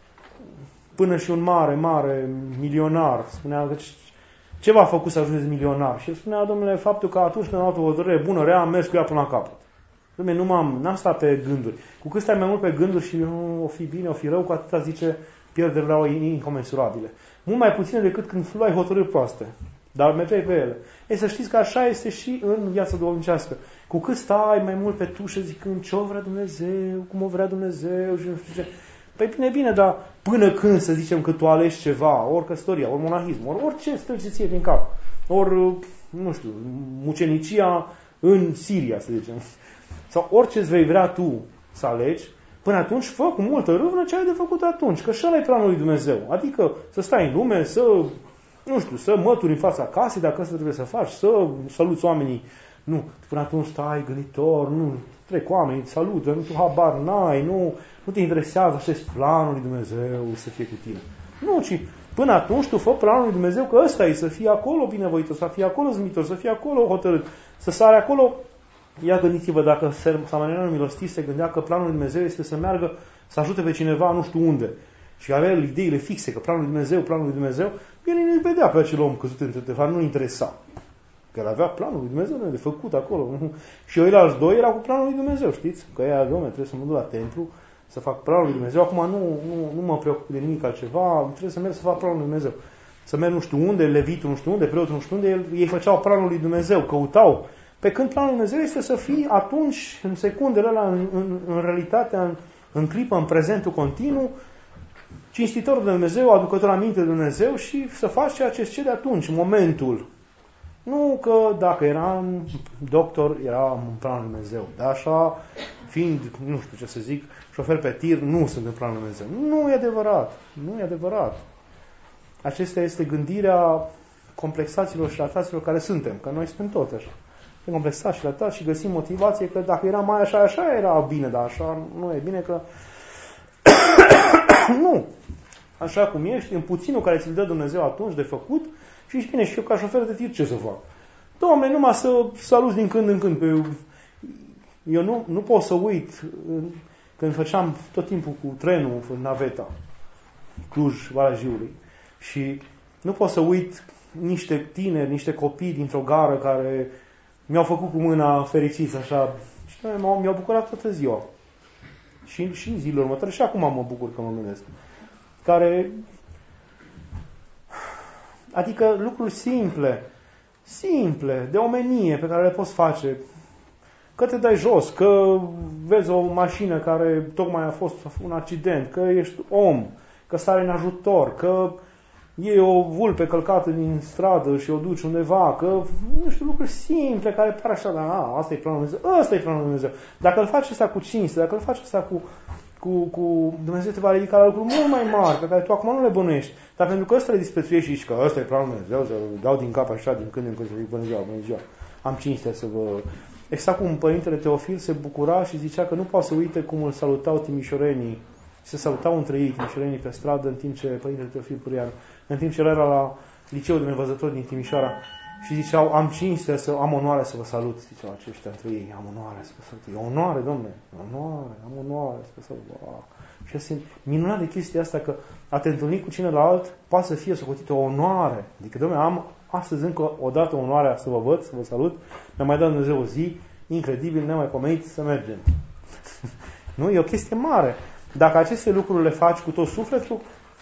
Până și un mare, mare milionar spunea că ce v-a făcut să ajungeți milionar? Și el spunea, domnule, faptul că atunci când am luat o hotărâre bună, rea, am mers cu ea până la capăt. Dom'le, nu m-am, n-am stat pe gânduri. Cu cât stai mai mult pe gânduri și nu o fi bine, o fi rău, cu atâta zice pierderile au incomensurabile. Mult mai puține decât când luai hotărâri proaste. Dar mergeai pe ele. E să știți că așa este și în viața duhovnicească. Cu cât stai mai mult pe tușă zicând ce o vrea Dumnezeu, cum o vrea Dumnezeu și nu știu ce. Păi bine, bine, dar până când să zicem că tu alegi ceva, ori căsătoria, ori monahism, ori orice îți trece ție din cap, ori, nu știu, mucenicia în Siria, să zicem, sau orice îți vei vrea tu să alegi, până atunci fă cu multă râvnă ce ai de făcut atunci, că și ăla e planul lui Dumnezeu. Adică să stai în lume, să, nu știu, să mături în fața casei, dacă asta trebuie să faci, să saluți oamenii. Nu, până atunci stai gânditor, nu, trec oamenii, salută, nu, tu habar n-ai, nu, nu te interesează acest planul lui Dumnezeu să fie cu tine. Nu, ci până atunci tu fă planul lui Dumnezeu că ăsta e, să fie acolo binevoitor, să fie acolo zmitor, să fie acolo hotărât, să sare acolo. Ia gândiți-vă dacă Samaritanul milostiv se gândea că planul lui Dumnezeu este să meargă, să ajute pe cineva nu știu unde. Și avea ideile fixe, că planul lui Dumnezeu, planul lui Dumnezeu, el îl vedea pe acel om căzut între tefari, nu interesa. Că el avea planul lui Dumnezeu de făcut acolo. Și eu alți doi erau cu planul lui Dumnezeu, știți? Că ea, dom'le, trebuie să mă duc la templu, să fac planul lui Dumnezeu. Acum nu, nu, nu mă preocup de nimic altceva, trebuie să merg să fac planul lui Dumnezeu. Să merg nu știu unde, levitul nu știu unde, preotul nu știu unde, el, ei făceau planul lui Dumnezeu, căutau. Pe când planul lui Dumnezeu este să fii atunci, în secundele alea, în, în, în realitatea, în, în clipă, în prezentul continuu, cinstitor de Dumnezeu, aducător aminte de Dumnezeu și să faci ceea ce îți cere atunci, momentul. Nu că dacă eram doctor, eram în planul lui Dumnezeu. Dar așa, fiind, nu știu ce să zic, șofer pe tir, nu sunt în planul lui Dumnezeu. Nu e adevărat. Nu e adevărat. Acesta este gândirea complexaților și rataților care suntem. Că noi suntem tot așa. Suntem complexați și ratați și găsim motivație că dacă era mai așa, așa era bine, dar așa nu e bine că... Nu. Așa cum ești, în puținul care ți-l dă Dumnezeu atunci de făcut, și ești bine, și eu ca șofer de tir ce să fac? Doamne, numai să salut din când în când. Pe... Eu nu, nu pot să uit când făceam tot timpul cu trenul în naveta Cluj, Valea Jiului. Și nu pot să uit niște tineri, niște copii dintr-o gară care mi-au făcut cu mâna fericiți așa și mi-au bucurat toată ziua. Și, și în zilele următoare și acum mă bucur că mă gândesc. Care, adică lucruri simple, simple, de omenie pe care le poți face. Că te dai jos, că vezi o mașină care tocmai a fost un accident, că ești om, că sare în ajutor, că iei o vulpe călcată din stradă și o duci undeva, că, nu știu, lucruri simple care par așa, dar a, asta e planul Dumnezeu, ăsta e planul Dumnezeu. Dacă îl faci asta cu cinste, dacă îl faci asta cu, cu, cu Dumnezeu te va ridica la lucruri mult mai mari, pe care tu acum nu le bănuiești. Dar pentru că ăsta le disprețuiești și zici că ăsta e planul Dumnezeu, să dau din cap așa, din când în când să zic bună ziua, bună ziua, am cinstea să vă... Exact cum Părintele Teofil se bucura și zicea că nu poate să uite cum îl salutau timișorenii, se salutau între ei timișorenii pe stradă, în timp ce Părintele Teofil Purian, în timp ce el era la liceul de nevăzători din Timișoara și ziceau, am cinstea, să, am onoare să vă salut, ziceau aceștia între ei, am onoare să vă salut. E onoare, domnule, onoare, am onoare să vă salut. Wow. Și este minunat de chestia asta că a te întâlni cu celălalt poate să fie socotită o onoare. Adică, domnule, am astăzi încă o dată onoarea să vă văd, să vă salut, mi-a mai dat Dumnezeu o zi, incredibil, nemaipomenit, să mergem. Nu? E o chestie mare. Dacă aceste lucruri le faci cu tot sufletul,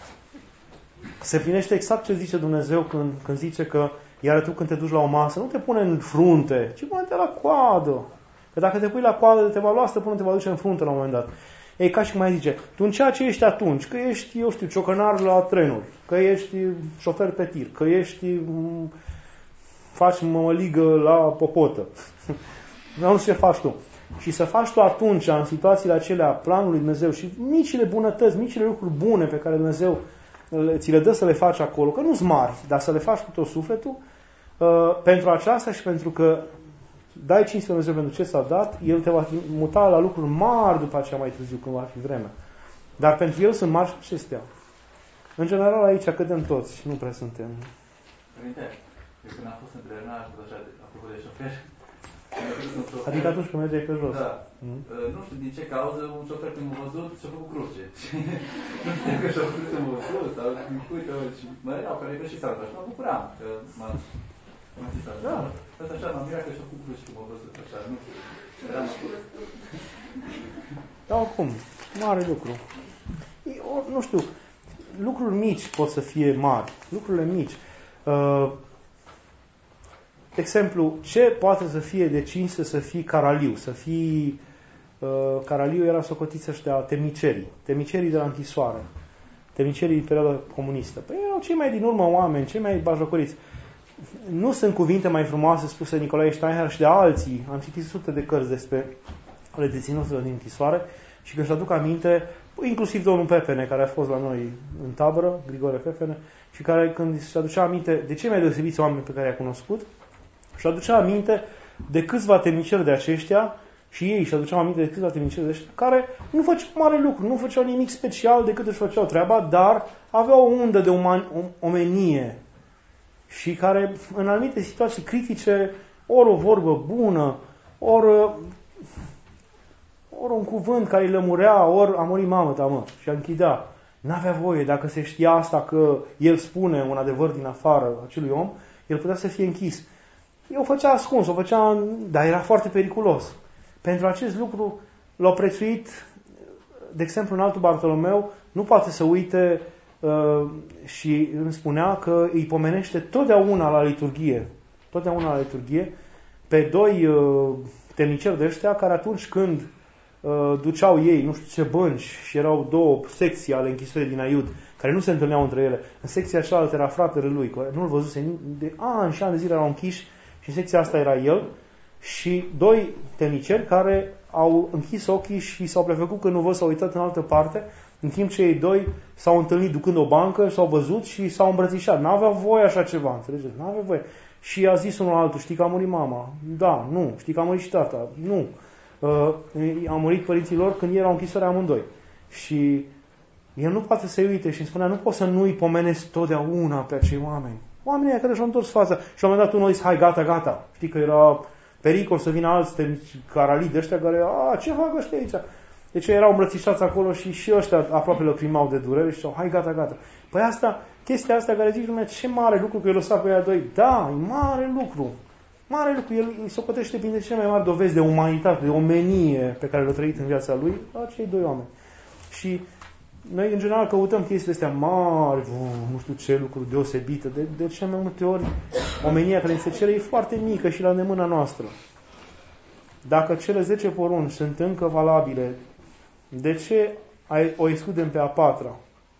se plinește exact ce zice Dumnezeu când, când zice că iar tu când te duci la o masă, nu te pune în frunte, ci pune-te la coadă. Că dacă te pui la coadă, te va lua stăpânul, te va duce în frunte la un moment dat. Ei, ca și cum mai zice, tu în ceea ce ești atunci, că ești, eu știu, ciocănar la trenuri, că ești șofer pe tir, că ești, faci mămăligă la popotă. Nu știu ce faci tu. Și să faci tu atunci, în situațiile acelea, planul lui Dumnezeu și micile bunătăți, micile lucruri bune pe care Dumnezeu ți le dă să le faci acolo, că nu-s mari, dar să le faci cu tot sufletul, uh, pentru aceasta și pentru că dai cinste Dumnezeu pentru ce s-a dat, El te va muta la lucruri mari după aceea mai târziu, când va fi vremea. Dar pentru El sunt mari și acestea. În general aici cădem toți și nu prea suntem. Părinte, eu când am fost în Drernaj, așa, apropo de șofer, adică atunci când mergeai pe jos. Da. Mm? Nu știu din ce cauză, un șofer când m-a văzut și-a făcut cruce. Nu știu că și-a făcut să mă văzut sau uite, și mă erau care e și salva și mă bucuram că m-a zis așa. Da. Asta așa, m-am mirat că și-a făcut cruce când m-a văzut așa, nu știu. Eram da, oricum, mare lucru. Eu, nu știu, lucruri mici pot să fie mari. Lucrurile mici. Uh, De exemplu, ce poate să fie de cinste să fii caraliu, să fii... Uh, caraliu era socotiți ăștia temnicerii, temnicerii de la închisoare, temnicerii din perioada comunistă. Păi erau cei mai din urmă oameni, cei mai bajocoriți. Nu sunt cuvinte mai frumoase spuse de Nicolae Steinhardt și de alții. Am citit sute de cărți despre ale deținuților din închisoare și când își aduc aminte, inclusiv domnul Pepene, care a fost la noi în tabără, Grigore Pepene, și care când își aducea aminte de cei mai deosebiți oameni pe care i-a cunoscut, și aducea aminte de câțiva temniceri de aceștia și ei și aduceau aminte de câțiva temniceri de aceștia care nu făceau mare lucru, nu făceau nimic special decât își făceau treaba, dar aveau o undă de uman, omenie și care în anumite situații critice ori o vorbă bună, ori, ori un cuvânt care îi lămurea, ori a murit mamă ta, mă, și a închidea. N-avea voie, dacă se știa asta că el spune un adevăr din afară acelui om, el putea să fie închis. Eu o făcea ascuns, o făcea, dar era foarte periculos. Pentru acest lucru l-a prețuit, de exemplu, în altul Bartolomeu, nu poate să uite uh, și îmi spunea că îi pomenește totdeauna la liturghie, totdeauna la liturghie, pe doi uh, temniceri de ăștia care atunci când uh, duceau ei, nu știu ce bănci, și erau două secții ale închisorii din Aiud, care nu se întâlneau între ele. În secția cealaltă era fratele lui, care nu-l văzuse de ani și ani de zile, erau închiși. Și în secția asta era el și doi temniceri care au închis ochii și s-au prefăcut că nu văd, s-au uitat în altă parte, în timp ce ei doi s-au întâlnit ducând o bancă, s-au văzut și s-au îmbrățișat. N-aveau voie așa ceva, înțelegeți? N-aveau voie. Și a zis unul altul, știi că a murit mama? Da, nu. Știi că a murit și tata? Nu. Uh, a murit părinții lor când erau închisoare amândoi. Și el nu poate să-i uite și îmi spunea, nu poți să nu-i pomenesc totdeauna pe acei oameni. Oamenii care și-au întors fața. Și la un moment dat unul a zis, hai, gata, gata. Știi că era pericol să vină alți caralii de ăștia care, a, ce fac ăștia aici? Deci erau îmbrățișați acolo și și ăștia aproape lăcrimau de durere și ziceau, hai, gata, gata. Păi asta, chestia asta care zici, lumea, ce mare lucru că i-a lăsat pe aia doi. Da, e mare lucru. Mare lucru. El îi socotește printre cele mai mari dovezi de umanitate, de omenie pe care le-a trăit în viața lui, acei doi oameni. Și noi, în general, căutăm chestiile astea mari, nu știu ce lucruri deosebite. De, de ce mai multe ori omenia care ni se cere e foarte mică și la îndemâna noastră. Dacă cele zece porunci sunt încă valabile, de ce o excludem pe a patra?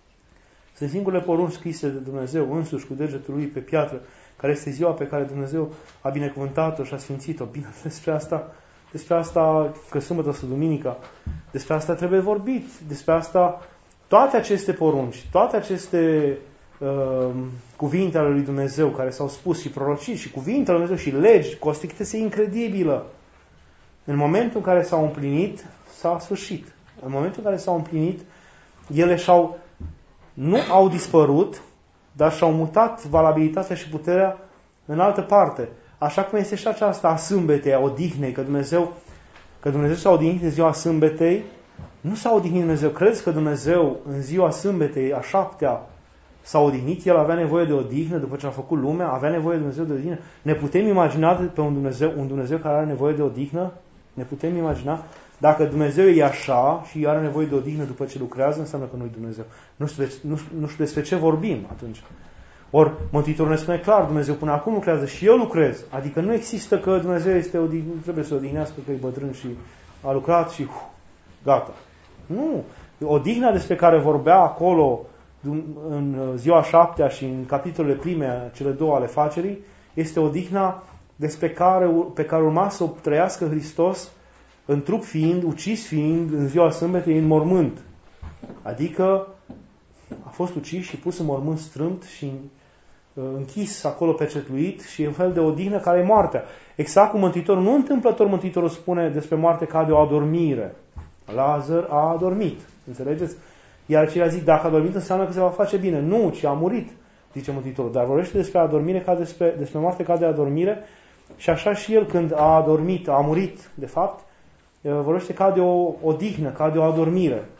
Sunt singurele porunci scrise de Dumnezeu însuși cu degetul lui pe piatră, care este ziua pe care Dumnezeu a binecuvântat-o și a sfințit-o. Bine, despre asta, despre asta, că sâmbătă sau duminica, despre asta trebuie vorbit. Despre asta, toate aceste porunci, toate aceste uh, cuvinte ale lui Dumnezeu care s-au spus și prorocit și cuvinte ale lui Dumnezeu și legi cu o strictețe incredibilă. În momentul în care s-au împlinit, s-a sfârșit. În momentul în care s-au împlinit, ele și-au, nu au dispărut, dar și-au mutat valabilitatea și puterea în altă parte. Așa cum este și aceasta a sâmbetei, a odihnei, că Dumnezeu, că Dumnezeu s-a odihnit în ziua sâmbetei, nu s-a odihnit Dumnezeu. Crezi că Dumnezeu în ziua sâmbetei, a șaptea, s-a odihnit? El avea nevoie de odihnă după ce a făcut lumea? Avea nevoie de Dumnezeu de odihnă? Ne putem imagina pe un Dumnezeu, un Dumnezeu care are nevoie de odihnă? Ne putem imagina? Dacă Dumnezeu e așa și are nevoie de odihnă după ce lucrează, înseamnă că nu-i Dumnezeu. Nu știu, de, nu, nu știu despre ce vorbim atunci. Ori Mântuitorul ne spune clar, Dumnezeu până acum lucrează și eu lucrez. Adică nu există că Dumnezeu este odihnă, nu trebuie să odihnească că e bătrân și a lucrat și uf, gata. Nu. Odihna despre care vorbea acolo în ziua șaptea și în capitolele prime, cele două ale facerii, este odihna despre care, pe care urma să o trăiască Hristos în trup fiind, ucis fiind, în ziua sâmbetei, în mormânt. Adică a fost ucis și pus în mormânt strâmt și închis acolo pecetluit și e un fel de odihnă care e moartea. Exact cum Mântuitorul, nu întâmplător Mântuitorul spune despre moarte ca de o adormire. Lazar a adormit. Înțelegeți? Iar ceilalți zic, dacă a adormit înseamnă că se va face bine. Nu, ci a murit, zice Mântuitorul. Dar vorbește despre adormire ca despre, despre moarte ca de adormire și așa și el când a adormit, a murit, de fapt, vorbește ca de o odihnă, ca de o adormire.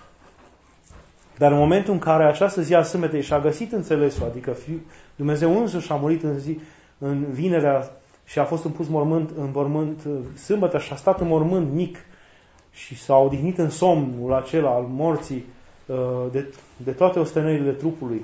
Dar în momentul în care această zi a sâmbetei și-a găsit înțelesul, adică Dumnezeu însuși a murit în, zi, în vinerea și a fost împus mormânt, în mormânt sâmbătă și a stat în mormânt mic și s-a odihnit în somnul acela al morții de, de toate ostenările trupului.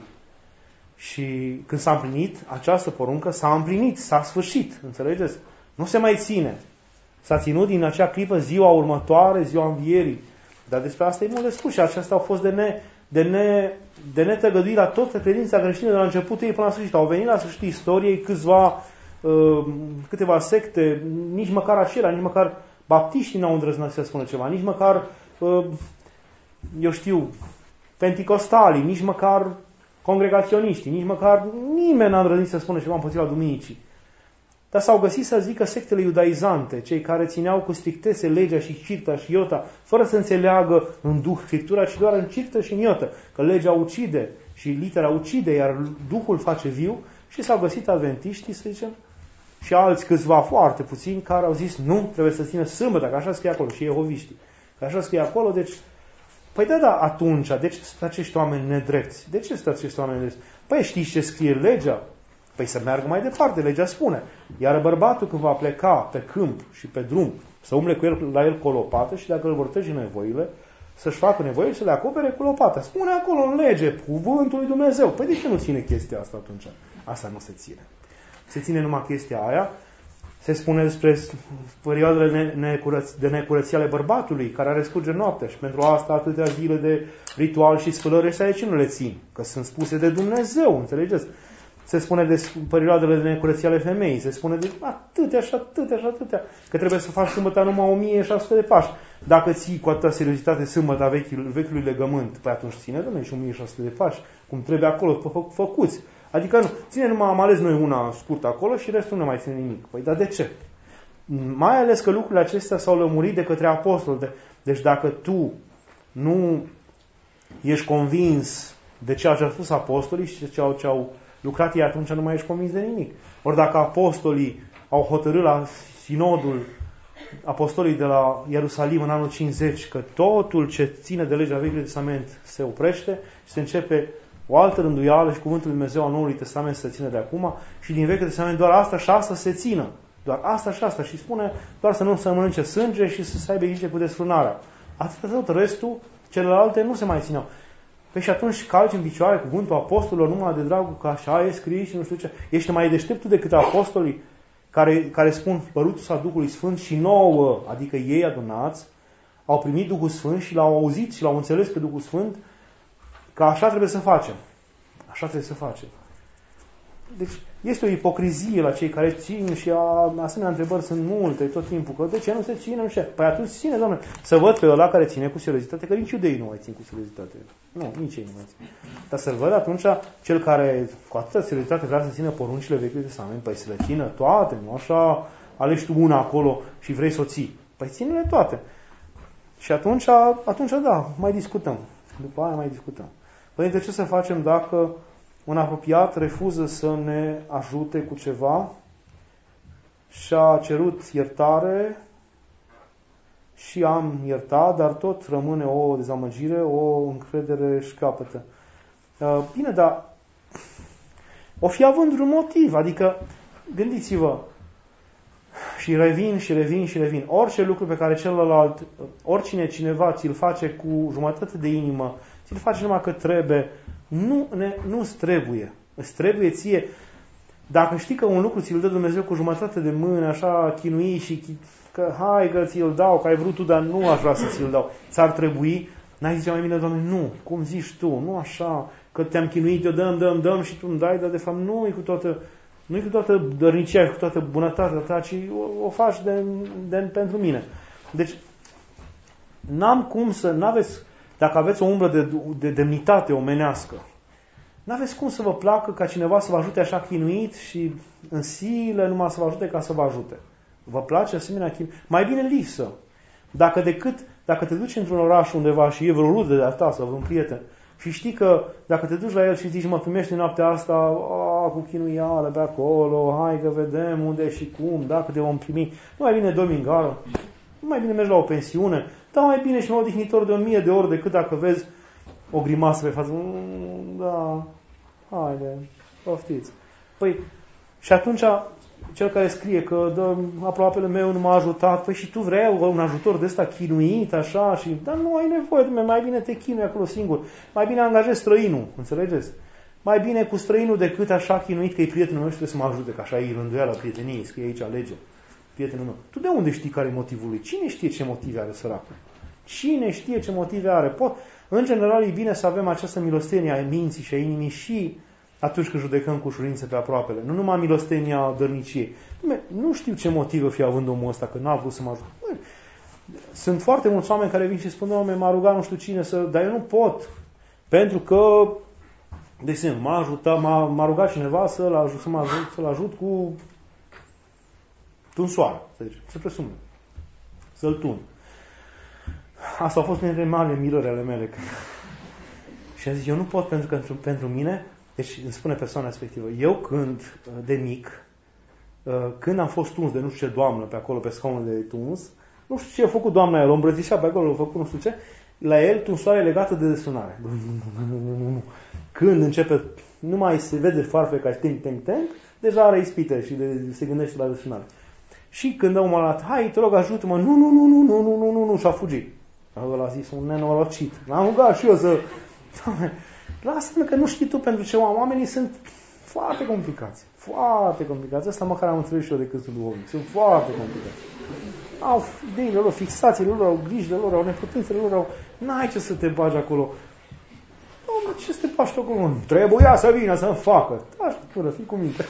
Și când s-a împlinit această poruncă, s-a împlinit, s-a sfârșit, înțelegeți? Nu se mai ține. S-a ținut din acea clipă ziua următoare, ziua învierii. Dar despre asta e mult de spus și acestea au fost de, ne, de, ne, de netăgăduit la toată credința creștină de la începutul ei până la sfârșit. Au venit la sfârșitul istoriei câțiva, uh, câteva secte, nici măcar acelea, nici măcar baptiștii n-au îndrăznit să spună ceva, nici măcar, uh, eu știu, penticostalii, nici măcar congregaționiștii, nici măcar nimeni n-a îndrăznit să spună ceva împotriva duminicii. Dar s-au găsit să zică sectele iudaizante, cei care țineau cu strictețe legea și cirta și iota, fără să înțeleagă în duh Scriptura, ci doar în cirtă și în iotă, că legea ucide și litera ucide, iar Duhul face viu, și s-au găsit adventiștii, să zicem, și alți câțiva foarte puțini care au zis, nu, trebuie să țină sâmbătă, că așa scrie acolo, și jehoviștii, că așa scrie acolo, deci, păi da, da, atunci, de ce sunt acești oameni nedrepți? De ce sunt acești oameni nedrepți? Păi știți ce scrie legea? Păi să meargă mai departe, legea spune. Iar bărbatul când va pleca pe câmp și pe drum, să umble cu el, la el cu o lopată și dacă îl vor trece nevoile, să-și facă nevoile și să le acopere cu lopata. Spune acolo în lege, cuvântul lui Dumnezeu. Păi de ce nu ține chestia asta atunci? Asta nu se ține. Se ține numai chestia aia. Se spune despre perioadele de necurăție ale bărbatului, care are scurge noaptea și pentru asta atâtea zile de ritual și spălări și aici nu le țin. Că sunt spuse de Dumnezeu, înțelegeți? Se spune de perioadele de necurăție ale femeii, se spune de atâtea și atâtea și atâtea, că trebuie să faci sâmbăta numai o mie șase sute de pași. Dacă ții cu atâta seriozitate sâmbăta vechiului, vechiului legământ, păi atunci ține, dom'le, și o mie șase sute de pași, cum trebuie acolo fă, făcuți. Adică nu, ține numai, am ales noi una scurtă acolo și restul nu mai ține nimic. Păi dar de ce? Mai ales că lucrurile acestea s-au lămurit de către apostoli. De, deci dacă tu nu ești convins de ceea ce au spus apostolii și ce au, ce au lucrat ei, atunci nu mai ești convins de nimic. Ori dacă apostolii au hotărât la sinodul apostolii de la Ierusalim în anul cincizeci că totul ce ține de legea Vechiului Testament se oprește și se începe o altă rânduială și cuvântul Lui Dumnezeu al Noului Testament se ține de acum și din Vechiul Testament doar asta și asta se țină. Doar asta și asta. Și spune doar să nu se mănânce sânge și să se aibă grijă cu desfrânarea. Atât tot, restul, celelalte nu se mai țineau. Păi și atunci calci în picioare cuvântul apostolilor numai de dragul că așa e scris și nu știu ce. Ești mai deșteptul decât apostolii care, care spun părutul Duhului Sfânt și nouă, adică ei adunați, au primit Duhul Sfânt și l-au auzit și l-au înțeles pe Duhul Sfânt că așa trebuie să facem. Așa trebuie să facem. Deci este o ipocrizie la cei care țin și a, asemenea întrebări sunt multe tot timpul. Că de ce nu se ține? Nu știu. Păi atunci ține, Doamne. Să văd pe ăla care ține cu seriozitate, că nici iudeii nu mai țin cu seriozitate. Nu, nici ei nu mai țin. Dar să-l văd atunci cel care cu atâta seriozitate vrea să țină poruncile Vechiului Testament, păi să le țină toate, nu așa alegi tu una acolo și vrei să o ții. Păi ține-le toate. Și atunci, atunci da, mai discutăm. După aia mai discutăm. Părinte, ce să facem dacă un apropiat refuză să ne ajute cu ceva și a cerut iertare și am iertat, dar tot rămâne o dezamăgire, o încredere șcapătă. Bine, dar o fi având un motiv, adică gândiți-vă, și revin, și revin, și revin. Orice lucru pe care celălalt, oricine cineva ți-l face cu jumătate de inimă, ți-l face numai că trebuie, nu ne, nu-ți trebuie. Îți trebuie ție. Dacă știi că un lucru ți-l dă Dumnezeu cu jumătate de mână, așa, chinui și că hai că ți-l dau, că ai vrut tu, dar nu aș vrea să ți-l dau. Ți-ar trebui, n-ai zice mai bine, Doamne, nu, cum zici tu, nu așa, că te-am chinuit, eu dăm, dăm, dăm și tu îmi dai, dar de fapt nu e cu toată, nu e cu toată dărnicia, cu toată bunătatea ta, ci o, o faci de, de, pentru mine. Deci, n-am cum să, n-aveți, dacă aveți o umbră de, de demnitate omenească, n-aveți cum să vă placă ca cineva să vă ajute așa chinuit și în sile numai să vă ajute ca să vă ajute. Vă place asemenea chinuit? Mai bine lipsă. Dacă decât, dacă te duci într-un oraș undeva și e vreo rudă de-a ta sau vreun prieten și știi că dacă te duci la el și zici mă primești noaptea asta a, cu chinuială pe acolo, hai că vedem unde și cum, dacă te vom primi, nu mai bine dormi în gară, nu mai bine mergi la o pensiune, dar mai bine și mai odihnitor de o mie de ori decât dacă vezi o grimasă pe față. Mm, da, haide, poftiți. Păi, și atunci cel care scrie că dă, aproapele meu nu m-a ajutat, păi și tu vrei un ajutor de ăsta chinuit, așa, și dar nu ai nevoie, mai bine te chinui acolo singur, mai bine angajezi străinul, înțelegeți? Mai bine cu străinul decât așa chinuit că e prietenul meu și trebuie să mă ajute, că așa e rânduiala prieteniei, scrie aici lege, prietenul meu. Tu de unde știi care e motivul lui? Cine știe ce motive are săracul? Cine știe ce motive are? Pot, în general e bine să avem această milostenie a minții și a inimii și atunci când judecăm cu ușurință pe aproapele. Nu numai milostenia dărniciei. Nu știu ce motive fi având omul ăsta, că n-a vrut să mă ajute. Sunt foarte mulți oameni care vin și spun, Doamne, m-a rugat nu știu cine, să... dar eu nu pot. Pentru că, de exemplu, m-a ajutat, m-a, m-a rugat cineva să-l ajut, să mă ajut, să-l ajut cu tunsoare. Deci, se presupune. Să-l tun. Asta a fost printre mari mirări ale mele. Și am zis, eu nu pot pentru că pentru, pentru mine, deci îmi spune persoana respectivă, eu când, de mic, când am fost tuns de nu știu ce doamnă pe acolo, pe scaunul de tuns, nu știu ce a făcut doamna el, o îmbrățișa pe acolo, a făcut nu știu ce, la el tunsoare legată de desunare. Când începe, nu mai se vede farfeca și ting, ting, ting, deja are ispite și de, se gândește la desunare. Și când omul a luat, hai, te rog, ajută-mă, nu, nu, nu, nu, nu, nu, nu, nu, nu, și a fugit. El a zis, un nenorocit. L-am rugat și eu să... Lasă-mă că nu știi tu pentru ce oamenii sunt foarte complicați. Foarte complicați. Asta măcar am înțeles și eu de cât sunt duhovnic. Sunt foarte complicați. Au ideile lor, fixațiile lor, au grijile lor, au neputințele lor, au... N-ai ce să te bagi acolo. Dom'le, ce să te bagi acolo? Trebuia să vină să-mi facă. Taci, până, fii cu minte.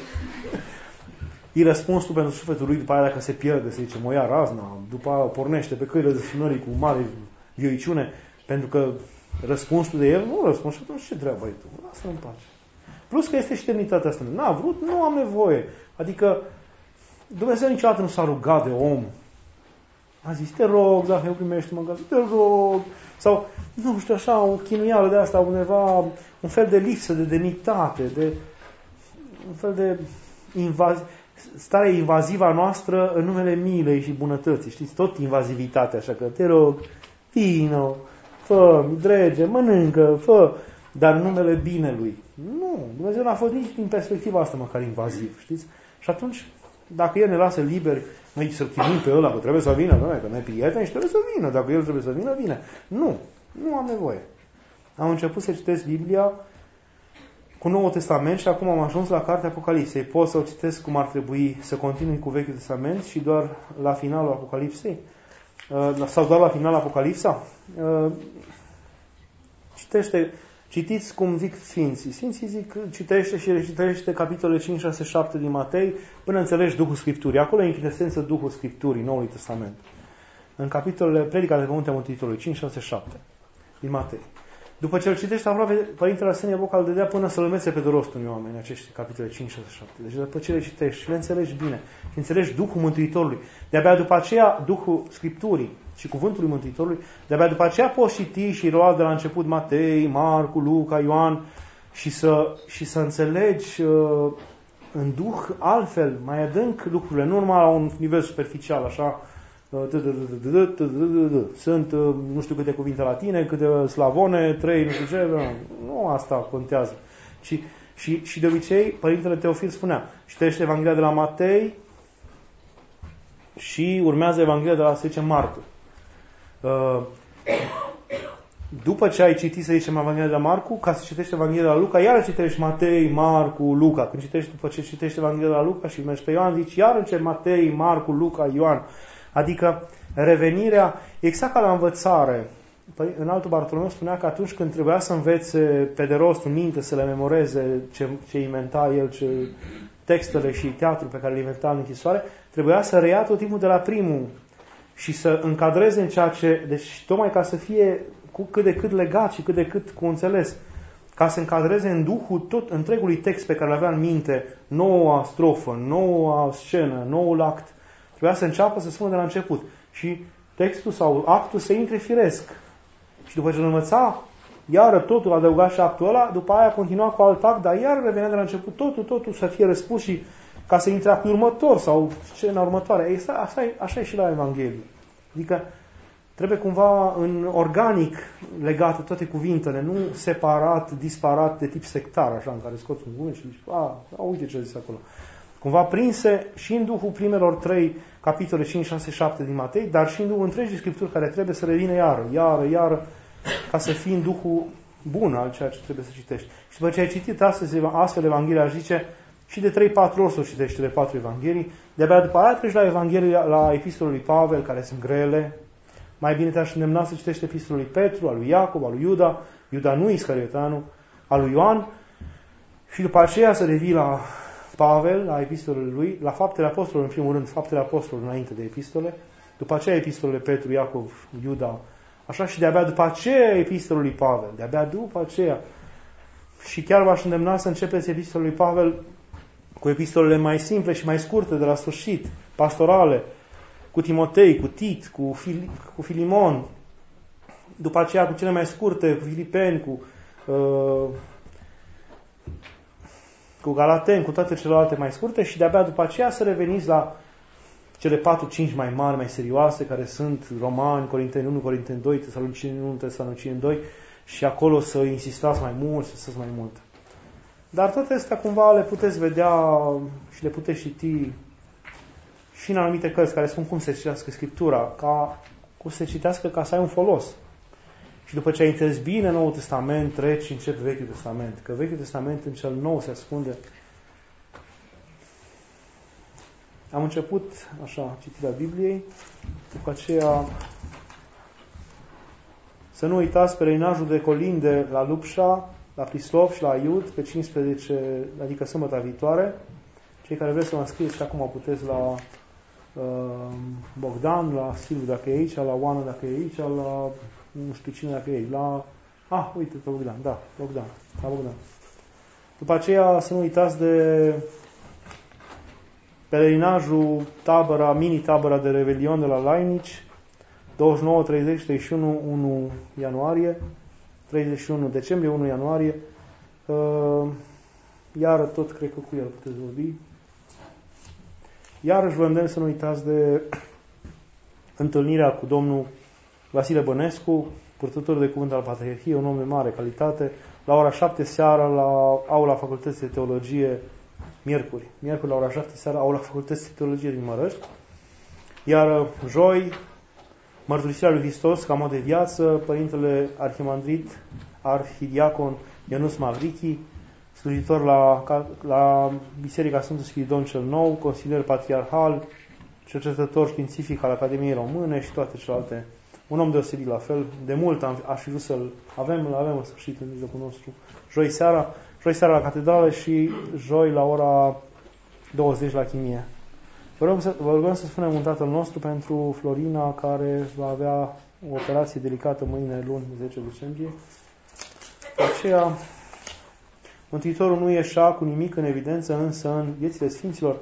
E răspunsul pentru sufletul lui, după aia dacă se pierde, se zice, mă ia razna, după aia pornește pe căile desfrânării cu mare vioiciune, pentru că răspunsul de el, nu răspuns, și atunci ce treabă ai tu? Lasă-l în pace. Plus că este și demnitatea asta. N-a vrut, nu am nevoie. Adică Dumnezeu niciodată nu s-a rugat de om. A zis, te rog, dacă eu primești mâncare, te rog. Sau, nu știu, așa, o chinuială de asta, undeva, un fel de lipsă de demnitate, de un fel de invaz... stare invazivă a noastră în numele milei și bunătății. Știți, tot invazivitatea, așa că te rog, vino, fă, drege, mănâncă, fă. dar numele binelui. Nu, Dumnezeu n-a fost nici din perspectiva asta măcar invaziv, știți? Și atunci, dacă El ne lasă liberi, noi să chinuim pe ăla, că trebuie să vină, doamne, că ne prieteni și trebuie să vină, dacă El trebuie să vină, vine. Nu, nu am nevoie. Am început să citesc Biblia cu Noul Testament și acum am ajuns la Cartea Apocalipsei. Pot să o citesc cum ar trebui să continui cu Vechiul Testament și doar la finalul Apocalipsei? Sau doar la finalul Apocalipsa? Citește, citiți cum zic Sfinții. Sfinții zic, citește și recitește capitolele cinci, șase, șapte din Matei până înțelegi Duhul Scripturii. Acolo e în esență Duhul Scripturii, Noului Testament. În capitolele Predica de Pământea Mântuitorului, cinci, șase, șapte din Matei. După ce îl citești aproape, Părintele Arsenie Boca îl dădea până să-l mese pe de rost unui oameni, acești capitole cinci, șase, șapte. Deci după ce le citești și le înțelegi bine și înțelegi Duhul Mântuitorului, de-abia după aceea Duhul Scripturii și Cuvântul Mântuitorului, de-abia după aceea poți citi și lua de la început Matei, Marcu, Luca, Ioan și să, și să înțelegi uh, în Duh altfel, mai adânc lucrurile, nu numai la un nivel superficial, așa. Sunt nu știu câte cuvinte latine, câte slavone, trei, nu știu ce, nu asta contează. Și, și, și de obicei, Părintele Teofil spunea, citește Evanghelia de la Matei și urmează Evanghelia de la, să zicem, Marcu. După ce ai citit, să zicem, Evanghelia de la Marcu, ca să citești Evanghelia de la Luca, iar citești Matei, Marcu, Luca. Când citești, după ce citești Evanghelia de la Luca și mergi pe Ioan, zici, iar începi Matei, Marcu, Luca, Ioan. Adică revenirea, exact ca la învățare. Păi, în altul Bartolomeu spunea că atunci când trebuia să învețe pe de rost în minte, să le memoreze ce, ce inventa el, ce textele și teatru pe care le inventa în închisoare, trebuia să reia tot timpul de la primul și să încadreze în ceea ce, deci tocmai ca să fie cu cât de cât legat și cât de cât cu înțeles, ca să încadreze în duhul tot întregului text pe care îl avea în minte, noua strofă, noua scenă, noul act. Trebuia să înceapă să spună de la început. Și textul sau actul să intre firesc. Și după ce îl învăța, iară totul adăuga și actul ăla, după aia continua cu alt act, dar iar revenea de la început totul, totul să fie răspus și ca să intre actul următor sau scena următoare. Așa e, așa e și la Evanghelie. Adică trebuie cumva în organic legate toate cuvintele, nu separat, disparat de tip sectar, așa, în care scoți un cuvânt și zici, a, a, uite ce a zis acolo. Cumva prinse și în Duhul primelor trei capitole cinci, șase, șapte din Matei, dar și în Duhul întregii Scripturi care trebuie să revină iară, iară, iară, ca să fii în Duhul bun al ceea ce trebuie să citești. Și după ce ai citit astăzi astfel Evanghelia, aș zice, și de trei patru ori să o citești de patru Evanghelii, de-abia după aia treci la Evanghelia, la epistolul lui Pavel, care sunt grele. Mai bine te-aș îndemna să citești epistolul lui Petru, al lui Iacob, al lui Iuda, Iuda nu Iscarioteanu, al lui Ioan, și după aceea să revii la Pavel, la epistolele lui, la Faptele Apostolilor, în primul rând, Faptele Apostolilor înainte de epistole, după aceea epistolele Petru, Iacov, Iuda, așa, și de-abia după aceea epistolul lui Pavel, de-abia după aceea. Și chiar v-aș îndemna să începeți epistolul lui Pavel cu epistolele mai simple și mai scurte, de la sfârșit, pastorale, cu Timotei, cu Tit, cu, Fil- cu Filimon, după aceea cu cele mai scurte, cu Filipeni, cu uh, cu Galateni, cu toate celelalte mai scurte și de-abia după aceea să reveniți la cele patru cinci mai mari, mai serioase, care sunt Romani, Corinteni unu, Corinteni doi, Tesaloniceni unu, Tesaloniceni doi și acolo să insistați mai mult, să stați mai mult. Dar toate astea cumva le puteți vedea și le puteți citi și în anumite cărți care spun cum se citească Scriptura, ca cum se citească ca să ai un folos. Și după ce ai înțeles bine Noul Testament, treci și începi Vechiul Testament. Că Vechiul Testament în cel nou se ascunde. Am început, așa, citirea Bibliei, după aceea să nu uitați pelerinajul de colinde la Lupșa, la Prislov și la Iud, pe cincisprezece, adică sâmbătă viitoare. Cei care vreți să mă scrieți acum puteți la uh, Bogdan, la Silviu dacă e aici, la Oana dacă e aici, la nu știu cine dacă e, la... Ah, uite, pe Bogdan, da, Bogdan, la Bogdan. După aceea să nu uitați de pelerinajul, tabăra, mini-tabăra de Revelion de la Lainici, douăzeci și nouă, treizeci, treizeci și unu, unu ianuarie, treizeci și unu decembrie, unu ianuarie. Uh, iar tot cred că cu el puteți vorbi. Iarăși vă îndemn să nu uitați de întâlnirea cu domnul Vasile Bănescu, purtător de cuvânt al Patriarhiei, un om de mare calitate, la ora șapte seara la aula Facultății de Teologie, miercuri. Miercuri la ora șapte seara, aula Facultății de Teologie din Mărăști. Iar joi, mărturisirea lui Hristos ca mod de viață, Părintele Arhimandrit, Arhidiacon Ionuț Mavrichi, slujitor la, la Biserica Sfântul Spiridon cel Nou, consilier patriarhal, cercetător științific al Academiei Române și toate celelalte. Un om deosebit la fel. De mult am, aș fi vrut să-l avem, îl avem în sfârșit în mijlocul nostru. Joi seara, joi seara la catedrală și joi la ora douăzeci la chimie. Vă rugăm să, vă rugăm să spunem un Tatăl nostru pentru Florina, care va avea o operație delicată mâine, luni, zece decembrie. De aceea, Mântuitorul nu ieșea cu nimic în evidență, însă în viețile Sfinților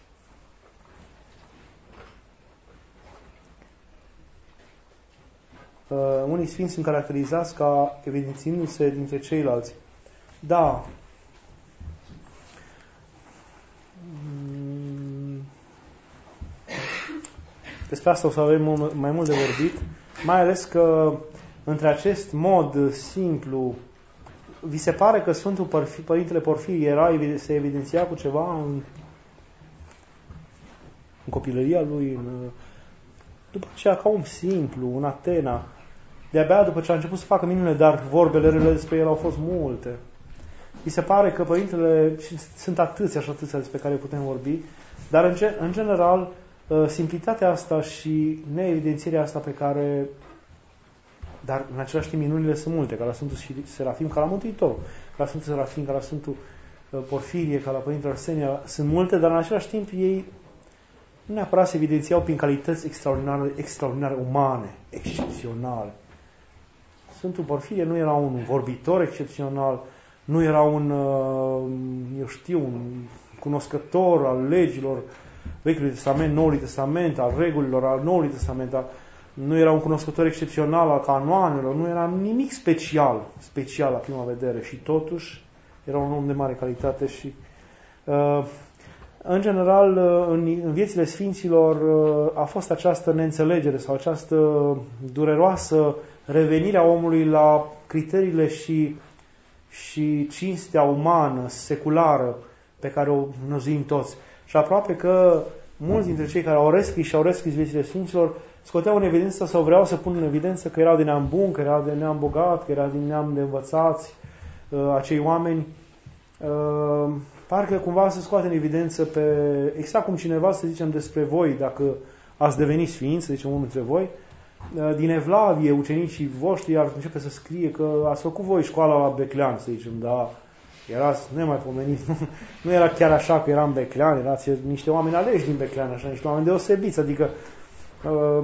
uh, unii Sfinți sunt caracterizați ca evidențiindu-se dintre ceilalți. Da, despre asta o să avem mai mult de vorbit, mai ales că între acest mod simplu, vi se pare că Sfântul Părintele Porfirie era, se evidenția cu ceva în, în copilăria lui, în, după aceea ca om simplu, în Atena, de-abia după ce a început să facă minune, dar vorbele rele despre el au fost multe. Vi se pare că Părintele, sunt atâția și atâția despre care putem vorbi, dar în, în general, simplitatea asta și neevidențierea asta pe care, dar în același timp minunile sunt multe, ca la Sfântul Serafim, ca la Mântuitorul, ca la Sfântul Serafim, ca la Sfântul Porfirie, ca la Părintele Arsenia, sunt multe, dar în același timp ei nu neapărat se evidențiau prin calități extraordinare, extraordinare umane, excepționale. Sfântul Porfirie nu era un vorbitor excepțional, nu era un, eu știu, un cunoscător al legilor Vechiului Testament, Noului Testament, al regulilor, al Noului Testament, al, nu era un cunoscător excepțional al canoanelor, nu era nimic special, special la prima vedere și totuși era un om de mare calitate și uh, în general în, în viețile Sfinților uh, a fost această neînțelegere sau această dureroasă revenire a omului la criteriile și, și cinstea umană, seculară pe care o năzuim toți. Și aproape că mulți dintre cei care au rescris și au rescris viețile Sfinților scoteau în evidență sau vreau să pun în evidență că erau de neam bun, că erau de neam bogat, că erau din neam de învățați uh, acei oameni. Uh, parcă cumva se scoate în evidență pe exact cum cineva, să zicem despre voi, dacă ați devenit sfinți, să zicem unul dintre voi, uh, din Evlavie, ucenicii voștri ar începe să scrie că ați făcut voi școala la Beclean, să zicem, da. Erați nemaipomeniți, nu, nu era chiar așa că eram Beclean, erați niște oameni aleși din Beclean, așa, niște oameni deosebiți, adică uh,